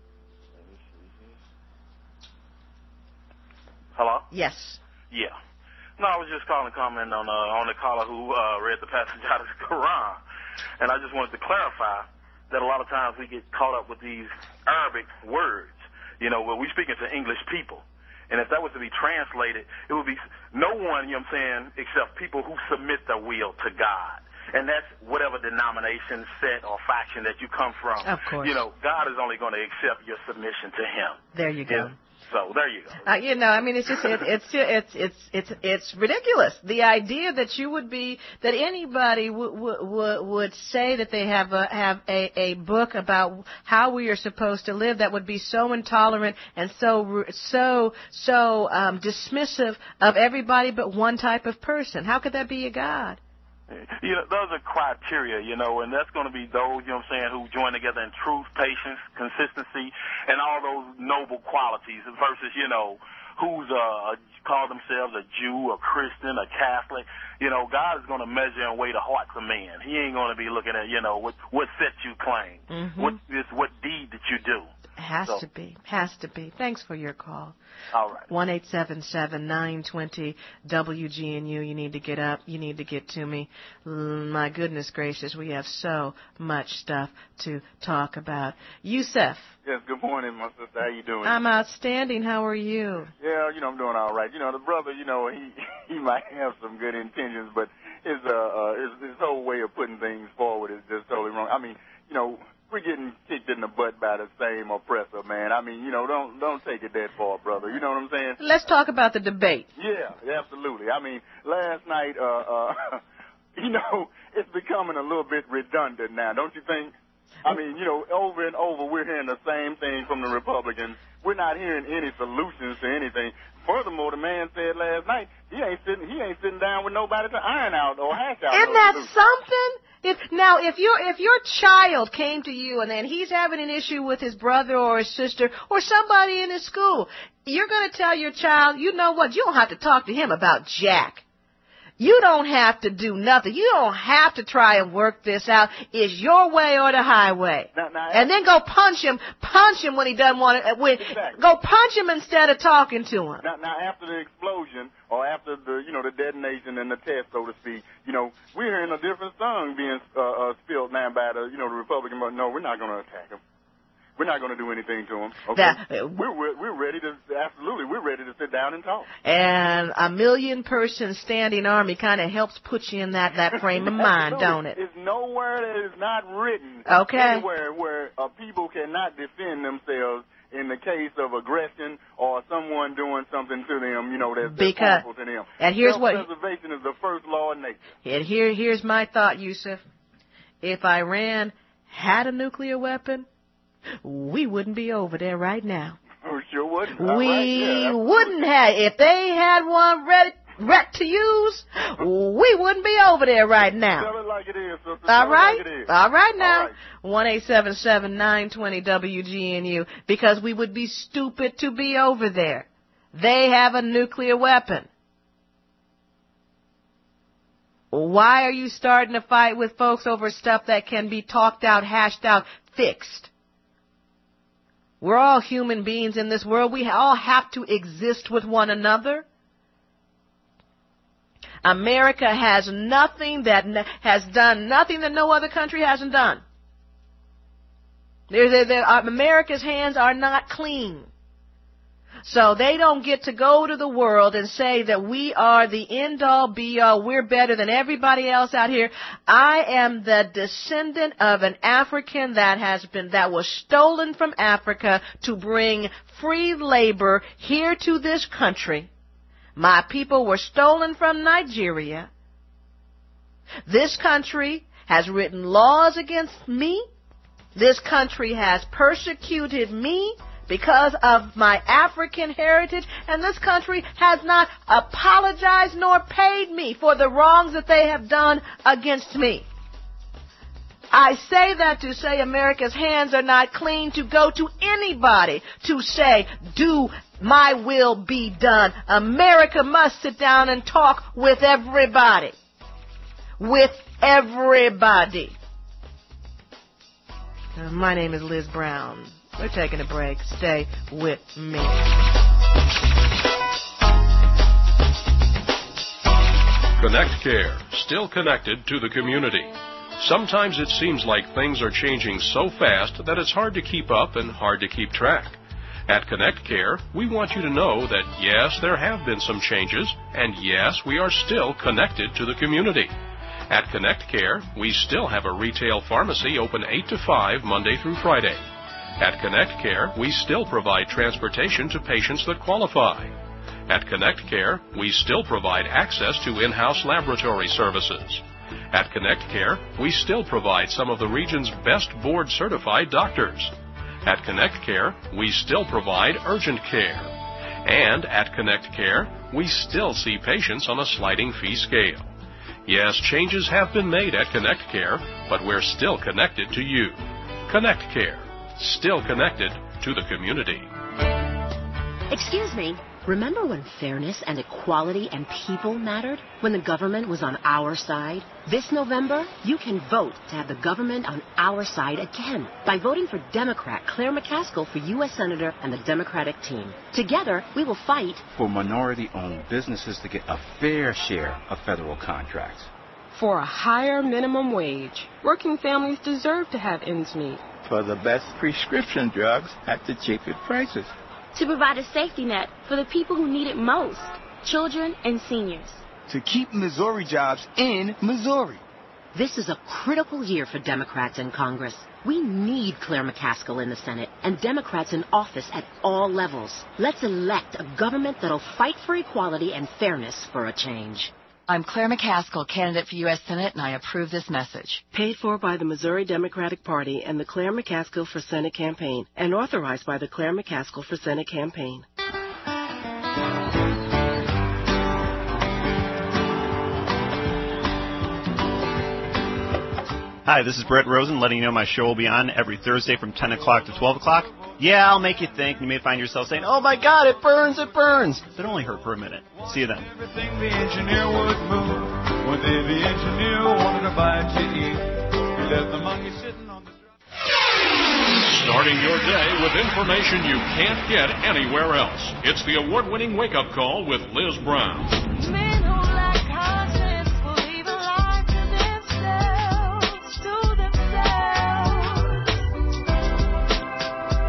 Hello? Yes. Yeah. No, I was just calling to comment on uh, on the caller who uh, read the passage out of the Quran. And I just wanted to clarify that a lot of times we get caught up with these Arabic words, you know, where we're speaking to English people. And if that was to be translated, it would be no one, you know what I'm saying, except people who submit their will to God. And that's whatever denomination, set, or faction that you come from. Of course. You know, God is only going to accept your submission to Him. There you go. Yeah. So there you go. Uh, you know, I mean, it's just it, it's it's it's it's it's ridiculous. The idea that you would be that anybody would would would say that they have a have a a book about how we are supposed to live that would be so intolerant and so so so um, dismissive of everybody but one type of person. How could that be a God? You know, those are criteria, you know, and that's going to be those, you know what I'm saying, who join together in truth, patience, consistency, and all those noble qualities versus, you know, who's uh, call themselves a Jew, a Christian, a Catholic. You know, God is going to measure and weigh the hearts of men. He ain't going to be looking at, you know, what what set you claim, mm-hmm. what is what deed that you do. Has so. to be. Has to be. Thanks for your call. All right. one eight seven seven, nine two zero, W G N U. You need to get up. You need to get to me. My goodness gracious, we have so much stuff to talk about. Yusef. Yes, good morning, my sister. How you doing? I'm outstanding. How are you? Yeah, you know, I'm doing all right. You know, the brother, you know, he he might have some good intentions, but his, uh, uh, his, his whole way of putting things forward is just totally wrong. I mean, you know, we're getting kicked in the butt by the same oppressor, man. I mean, you know, don't don't take it that far, brother. You know what I'm saying? Let's talk about the debate. Yeah, absolutely. I mean, last night, uh, uh, you know, it's becoming a little bit redundant now, don't you think? I mean, you know, over and over we're hearing the same thing from the Republicans. We're not hearing any solutions to anything. Furthermore, the man said last night he ain't sitting he ain't sitting down with nobody to iron out or hash out. Isn't that something? If, now, if your if your child came to you and then he's having an issue with his brother or his sister or somebody in his school, you're going to tell your child, you know what, you don't have to talk to him about Jack. You don't have to do nothing. You don't have to try and work this out. It's your way or the highway. Now, now, and then go punch him, punch him when he doesn't want to. When, exactly. Go punch him instead of talking to him. Now, now, after the explosion or after the, you know, the detonation and the test, so to speak, you know, we're hearing a different song being uh, uh, spilled now by the, you know, the Republican. But no, we're not going to attack him. We're not going to do anything to them. Okay. That, uh, we're, we're we're ready to absolutely. We're ready to sit down and talk. And a million person standing army kind of helps put you in that that frame of mind, don't it? It's nowhere that is not written. Okay. Anywhere where uh, people cannot defend themselves in the case of aggression or someone doing something to them, you know, that's, that's because, harmful to them. And here's what. Self-preservation is the first law of nature. And here, here's my thought, Yusuf. If Iran had a nuclear weapon, we wouldn't be over there right now. Oh, sure wouldn't. We right. yeah, wouldn't have. If they had one ready, ready to use, we wouldn't be over there right now. Tell it like it is, sister. All Tell right? It like it is. All right now. All right. one eight seven seven, nine two zero, W G N U. Because we would be stupid to be over there. They have a nuclear weapon. Why are you starting a fight with folks over stuff that can be talked out, hashed out, fixed? We're all human beings in this world. We all have to exist with one another. America has nothing that has done nothing that no other country hasn't done. They're, they're, they're, America's hands are not clean. So they don't get to go to the world and say that we are the end-all, be-all, we're better than everybody else out here. I am the descendant of an African that has been, that was stolen from Africa to bring free labor here to this country. My people were stolen from Nigeria. This country has written laws against me. This country has persecuted me because of my African heritage, and this country has not apologized nor paid me for the wrongs that they have done against me. I say that to say America's hands are not clean to go to anybody to say, do my will be done. America must sit down and talk with everybody. With everybody. Uh, my name is Liz Brown. We're taking a break. Stay with me. Connect Care, still connected to the community. Sometimes it seems like things are changing so fast that it's hard to keep up and hard to keep track. At Connect Care, we want you to know that yes, there have been some changes, and yes, we are still connected to the community. At Connect Care, we still have a retail pharmacy open eight to five Monday through Friday. At Connect Care, we still provide transportation to patients that qualify. At Connect Care, we still provide access to in-house laboratory services. At Connect Care, we still provide some of the region's best board-certified doctors. At Connect Care, we still provide urgent care. And at Connect Care, we still see patients on a sliding fee scale. Yes, changes have been made at Connect Care, but we're still connected to you. Connect Care. Still connected to the community. Excuse me. Remember when fairness and equality and people mattered? When the government was on our side? This November, you can vote to have the government on our side again by voting for Democrat Claire McCaskill for U S Senator and the Democratic team. Together, we will fight for minority-owned businesses to get a fair share of federal contracts. For a higher minimum wage. Working families deserve to have ends meet. For the best prescription drugs at the cheapest prices. To provide a safety net for the people who need it most, children and seniors. To keep Missouri jobs in Missouri. This is a critical year for Democrats in Congress. We need Claire McCaskill in the Senate and Democrats in office at all levels. Let's elect a government that'll fight for equality and fairness for a change. I'm Claire McCaskill, candidate for U S Senate, and I approve this message. Paid for by the Missouri Democratic Party and the Claire McCaskill for Senate campaign, and authorized by the Claire McCaskill for Senate campaign. Hi, this is Brett Rosen, letting you know my show will be on every Thursday from ten o'clock to twelve o'clock. Yeah, I'll make you think. You may find yourself saying, oh my God, it burns, it burns. But only hurt for a minute. See you then. Everything the engineer would move, one day the engineer wanted to buy it to eat. He left the monkey sitting on the... Starting your day with information you can't get anywhere else. It's the award-winning wake-up call with Liz Brown. Men who lack conscience will even lie to themselves, to themselves.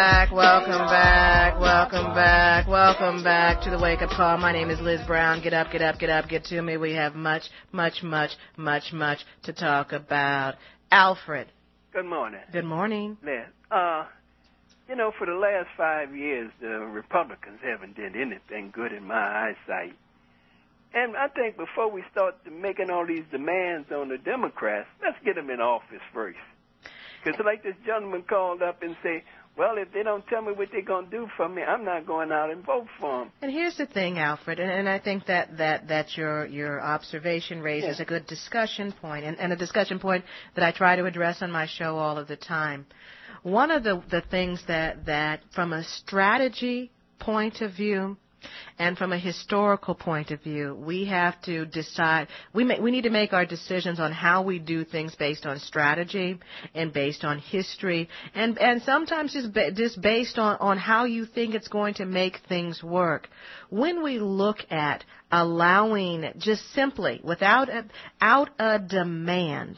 back, welcome back, welcome back, welcome back to the Wake Up Call. My name is Liz Brown. Get up, get up, get up, get to me. We have much, much, much, much, much to talk about. Alfred. Good morning. Good morning. Liz, uh, you know, for the last five years, the Republicans haven't done anything good in my eyesight. And I think before we start making all these demands on the Democrats, let's get them in office first. Because like this gentleman called up and said, well, if they don't tell me what they're going to do for me, I'm not going out and vote for them. And here's the thing, Alfred, and, and I think that, that, that your your observation raises Yeah. a good discussion point, and, and a discussion point that I try to address on my show all of the time. One of the, the things that, that, from a strategy point of view, and from a historical point of view, we have to decide, we may, we need to make our decisions on how we do things based on strategy and based on history and, and sometimes just, ba- just based on, on how you think it's going to make things work. When we look at allowing just simply, without a, out a demand,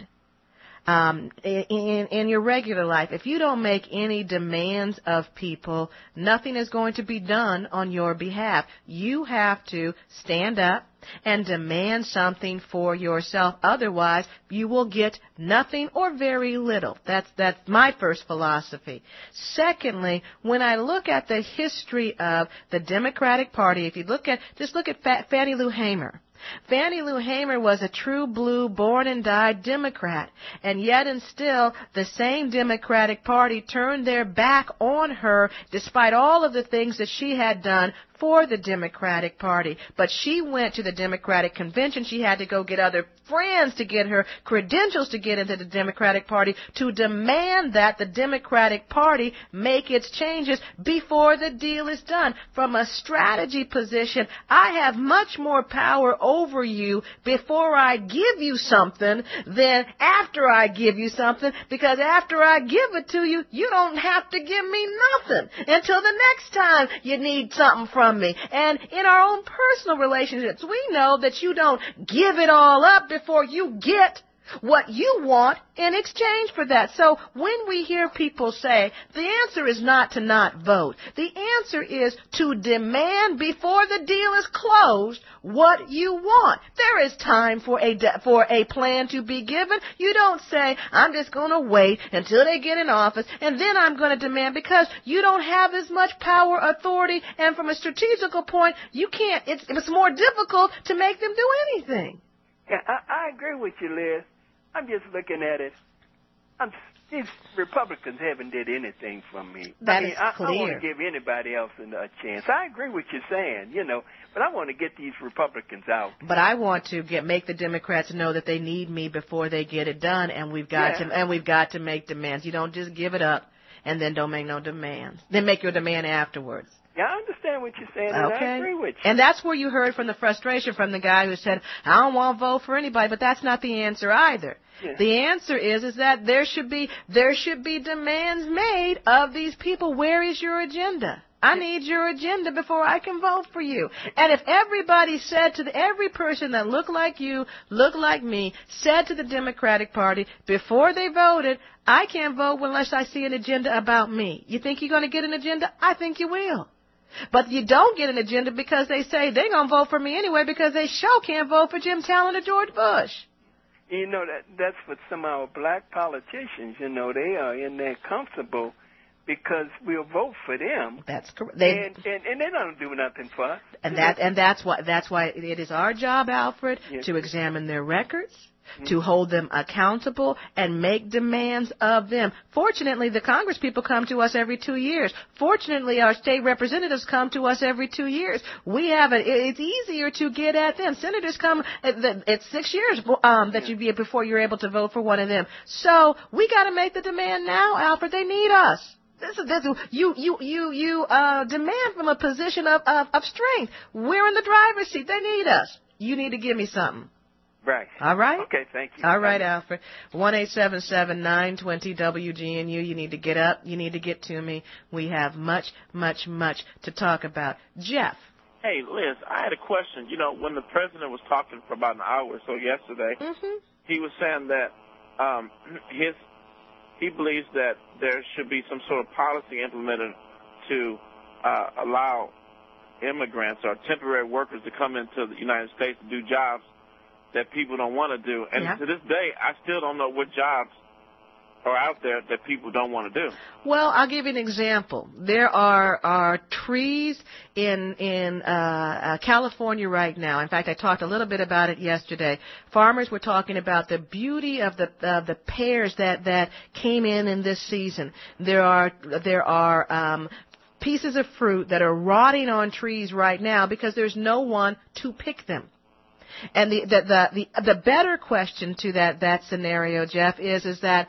Um, in, in your regular life, if you don't make any demands of people, nothing is going to be done on your behalf. You have to stand up and demand something for yourself. Otherwise, you will get nothing or very little. That's, that's my first philosophy. Secondly, when I look at the history of the Democratic Party, if you look at, just look at Fa- Fannie Lou Hamer. Fannie Lou Hamer was a true blue, born and died Democrat, and yet and still the same Democratic Party turned their back on her despite all of the things that she had done for the Democratic Party. But she went to the Democratic Convention. She had to go get other friends to get her credentials to get into the Democratic Party to demand that the Democratic Party make its changes before the deal is done. From a strategy position, I have much more power over you before I give you something than after I give you something, because after I give it to you, you don't have to give me nothing until the next time you need something from me. And in our own personal relationships, we know that you don't give it all up before you get what you want in exchange for that. So when we hear people say the answer is not to not vote, the answer is to demand before the deal is closed what you want. There is time for a de- for a plan to be given. You don't say, I'm just going to wait until they get in office and then I'm going to demand, because you don't have as much power, authority, and from a strategical point, you can't, it's, it's more difficult to make them do anything. Yeah, I, I agree with you, Liz. I'm just looking at it. I'm, these Republicans haven't did anything for me. That I mean, is I, clear. I want to give anybody else a chance. I agree with you saying, you know, but I want to get these Republicans out. But I want to get make the Democrats know that they need me before they get it done, and we've got Yeah. to and we've got to make demands. You don't just give it up and then don't make no demands. Then make your demand afterwards. Yeah, I understand what you're saying, and Okay. I agree with you. And that's where you heard from the frustration from the guy who said, I don't want to vote for anybody, but that's not the answer either. Yeah. The answer is is that there should be there should be demands made of these people. Where is your agenda? I need your agenda before I can vote for you. And if everybody said to the, every person that looked like you, looked like me, said to the Democratic Party before they voted, I can't vote unless I see an agenda about me. You think you're going to get an agenda? I think you will. But you don't get an agenda because they say they're going to vote for me anyway because they sure can't vote for Jim Talent or George Bush. You know, that that's what some of our black politicians, you know, they are in there comfortable because we'll vote for them. That's correct. They, and, and, and they don't do nothing for us. And that and that's why that's why it is our job, Alfred, Yes. to examine their records, to hold them accountable, and make demands of them. Fortunately, the Congress people come to us every two years. Fortunately, our state representatives come to us every two years. We have it. It's easier to get at them. Senators come at, the, at six years um, that you be before you're able to vote for one of them. So we got to make the demand now, Alfred. They need us. This is, this is, you, you, you, you, uh, demand from a position of, of, of strength. We're in the driver's seat. They need us. You need to give me something. Right. All right? Okay, thank you. All right, Alfred. one eight seven seven nine two zero W G N U. You need to get up. You need to get to me. We have much, much, much to talk about. Jeff. Hey, Liz, I had a question. You know, when the president was talking for about an hour or so yesterday, mm-hmm. he was saying that um, his he believes that there should be some sort of policy implemented to uh, allow immigrants or temporary workers to come into the United States to do jobs that people don't want to do. And Yeah. to this day, I still don't know what jobs are out there that people don't want to do. Well, I'll give you an example. There are are trees in in uh, uh, California right now. In fact, I talked a little bit about it yesterday. Farmers were talking about the beauty of the uh, the pears that that came in in this season. There are there are um, pieces of fruit that are rotting on trees right now because there's no one to pick them. And the the the the, the better question to that that scenario, Jeff, is is that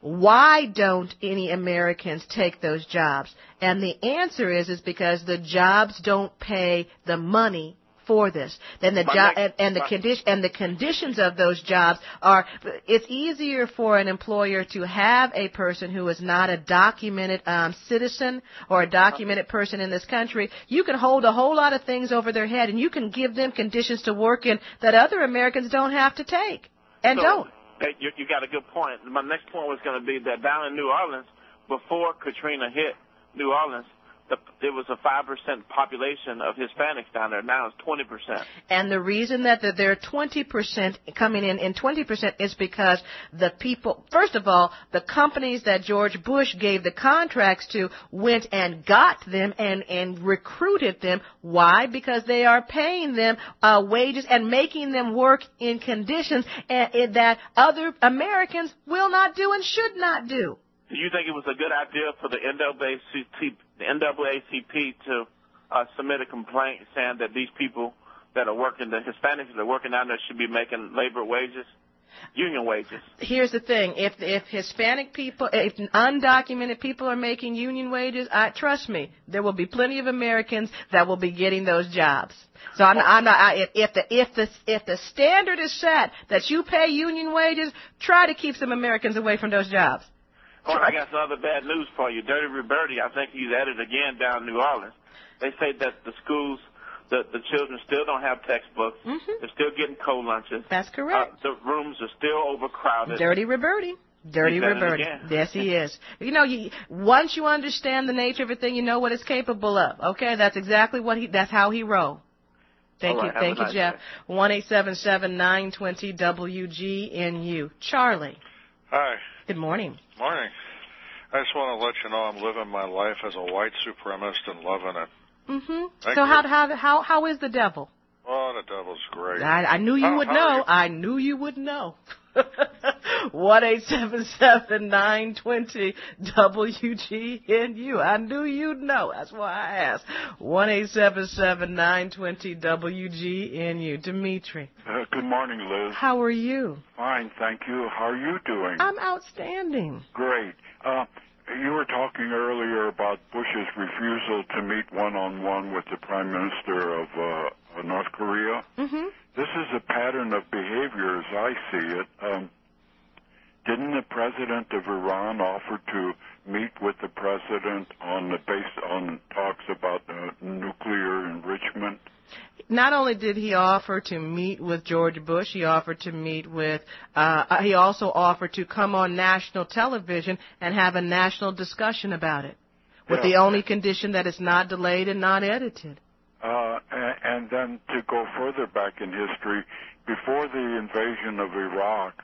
why don't any Americans take those jobs? And the answer is is because the jobs don't pay the money for this. Then the job and, and the condition and the conditions of those jobs are. It's easier for an employer to have a person who is not a documented um, citizen or a documented person in this country. You can hold a whole lot of things over their head, and you can give them conditions to work in that other Americans don't have to take and So, don't. Hey, you, you got a good point. My next point was going to be that down in New Orleans, before Katrina hit New Orleans, the, there was a five percent population of Hispanics down there. Now it's twenty percent. And the reason that the, there are twenty percent coming in, and twenty percent is because the people, first of all, the companies that George Bush gave the contracts to went and got them and, and recruited them. Why? Because they are paying them uh, wages and making them work in conditions and, and that other Americans will not do and should not do. Do you think it was a good idea for the N double A C P, the N double A C P to uh, submit a complaint saying that these people that are working, the Hispanics that are working down there, should be making labor wages, union wages? Here's the thing: if if Hispanic people, if undocumented people are making union wages, I trust me, there will be plenty of Americans that will be getting those jobs. So I'm, I'm not. I, if, if the if the if the standard is set that you pay union wages, try to keep some Americans away from those jobs. Oh, I got some other bad news for you. Dirty Roberti, I think he's at it again down in New Orleans. They say that the schools, the, the children still don't have textbooks. Mm-hmm. They're still getting cold lunches. That's correct. Uh, the rooms are still overcrowded. Dirty Roberti. Dirty He's at it Roberti. again. Yes, he is. You know, you, once you understand the nature of a thing, you know what it's capable of. Okay, that's exactly what he. That's how he rolled. Thank All you, right, thank you, nice Jeff. day. One eight seven seven nine twenty W G N U. Charlie. Hi. Good morning. Morning. I just want to let you know I'm living my life as a white supremacist and loving it. Mhm. Thank So you. how how how how is the devil? Oh, the devil's great. I, I knew you How- would how know. are you? I knew you would know. One eight seven seven nine twenty W G N U. I knew you'd know. That's why I asked. One eight seven seven nine twenty W G N U. Dimitri. Uh, good morning, Liz. How are you? Fine, thank you. How are you doing? I'm outstanding. Great. Uh, you were talking earlier about Bush's refusal to meet one-on-one with the Prime Minister of uh, North Korea. Mm-hmm. This is a pattern of behavior as I see it. Um, didn't the president of Iran offer to meet with the president on the base on talks about uh, nuclear enrichment? Not only did he offer to meet with George Bush, he offered to meet with, uh, he also offered to come on national television and have a national discussion about it, with Yeah. the only condition that it's not delayed and not edited. Uh, and, and then to go further back in history, before the invasion of Iraq,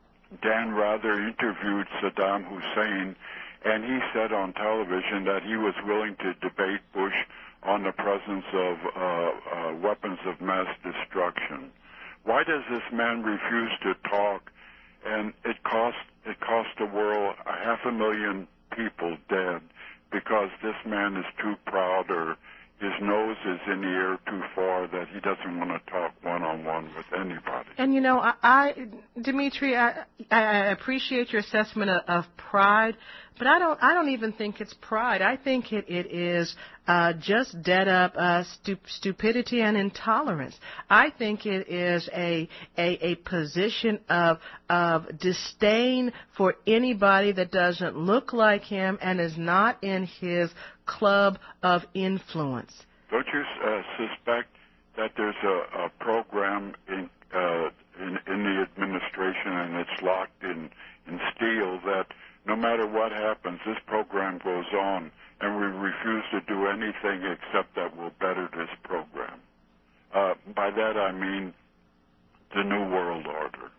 Dan Rather interviewed Saddam Hussein, and he said on television that he was willing to debate Bush on the presence of uh, uh, weapons of mass destruction. Why does this man refuse to talk? And it cost it cost the world a half a million people dead because this man is too proud, or his nose is in the air too far, that he doesn't want to talk one-on-one with anybody. And you know, I, I Dimitri, I, I appreciate your assessment of, of pride, but I don't. I don't even think it's pride. I think it, it is uh, just dead up uh, stu- stupidity and intolerance. I think it is a a, a position of of disdain for anybody that doesn't look like him and is not in his club of influence. Don't you uh, suspect that there's a, a program in, uh, in in the administration, and it's locked in in steel, that no matter what happens, this program goes on, and we refuse to do anything except that will better this program. Uh, by that I mean the New World Order.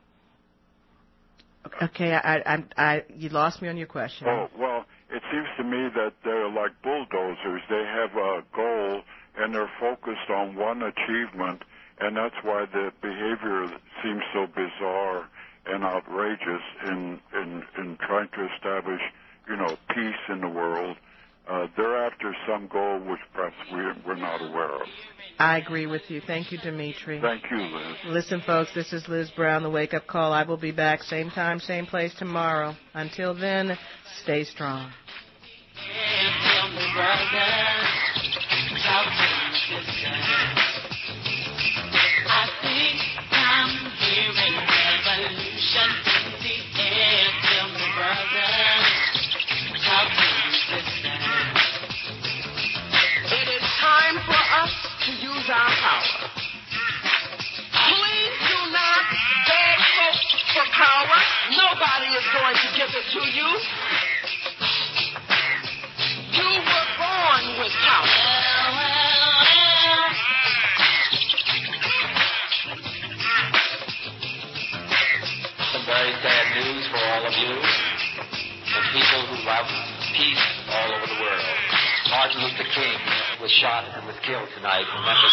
Okay, I, I, I, you lost me on your question. Oh, well, it seems to me that they're like bulldozers. They have a goal, and they're focused on one achievement, and that's why the behavior seems so bizarre and outrageous in, in, in trying to establish, you know, peace in the world. Uh, they're after some goal which perhaps we, we're not aware of. I agree with you. Thank you, Dimitri. Thank you, Liz. Listen, folks, this is Liz Brown, The Wake Up Call. I will be back same time, same place tomorrow. Until then, stay strong. I think I'm hearing revolution in the air. Tell me, brother, how can you listen? It is time for us to use our power. Please do not beg folks for power. Nobody is going to give it to you. You were born with power. Some very sad news for all of you, the people who love peace all over the world. Martin Luther King was shot and was killed tonight in Memphis.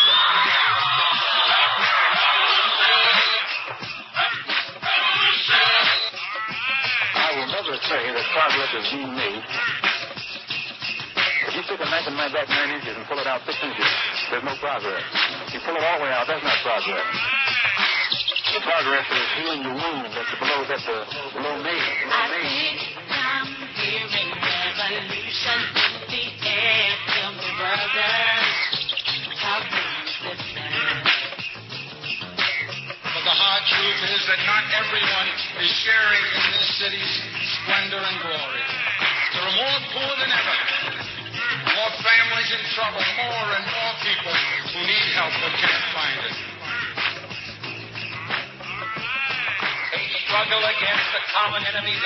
I will never say that progress is being made. If you take a knife and knife back nine inches and pull it out six inches, there's no progress. If you pull it all the way out, that's not progress. The progress is healing the wound that's below, that's the below me. I think I'm hearing revolution in the air. Tell me, brothers, how can you listen? But the hard truth is that not everyone is sharing in this city's splendor and glory. There are more poor than ever, more families in trouble, more and more people who need help but can't find it. Struggle against the common enemy.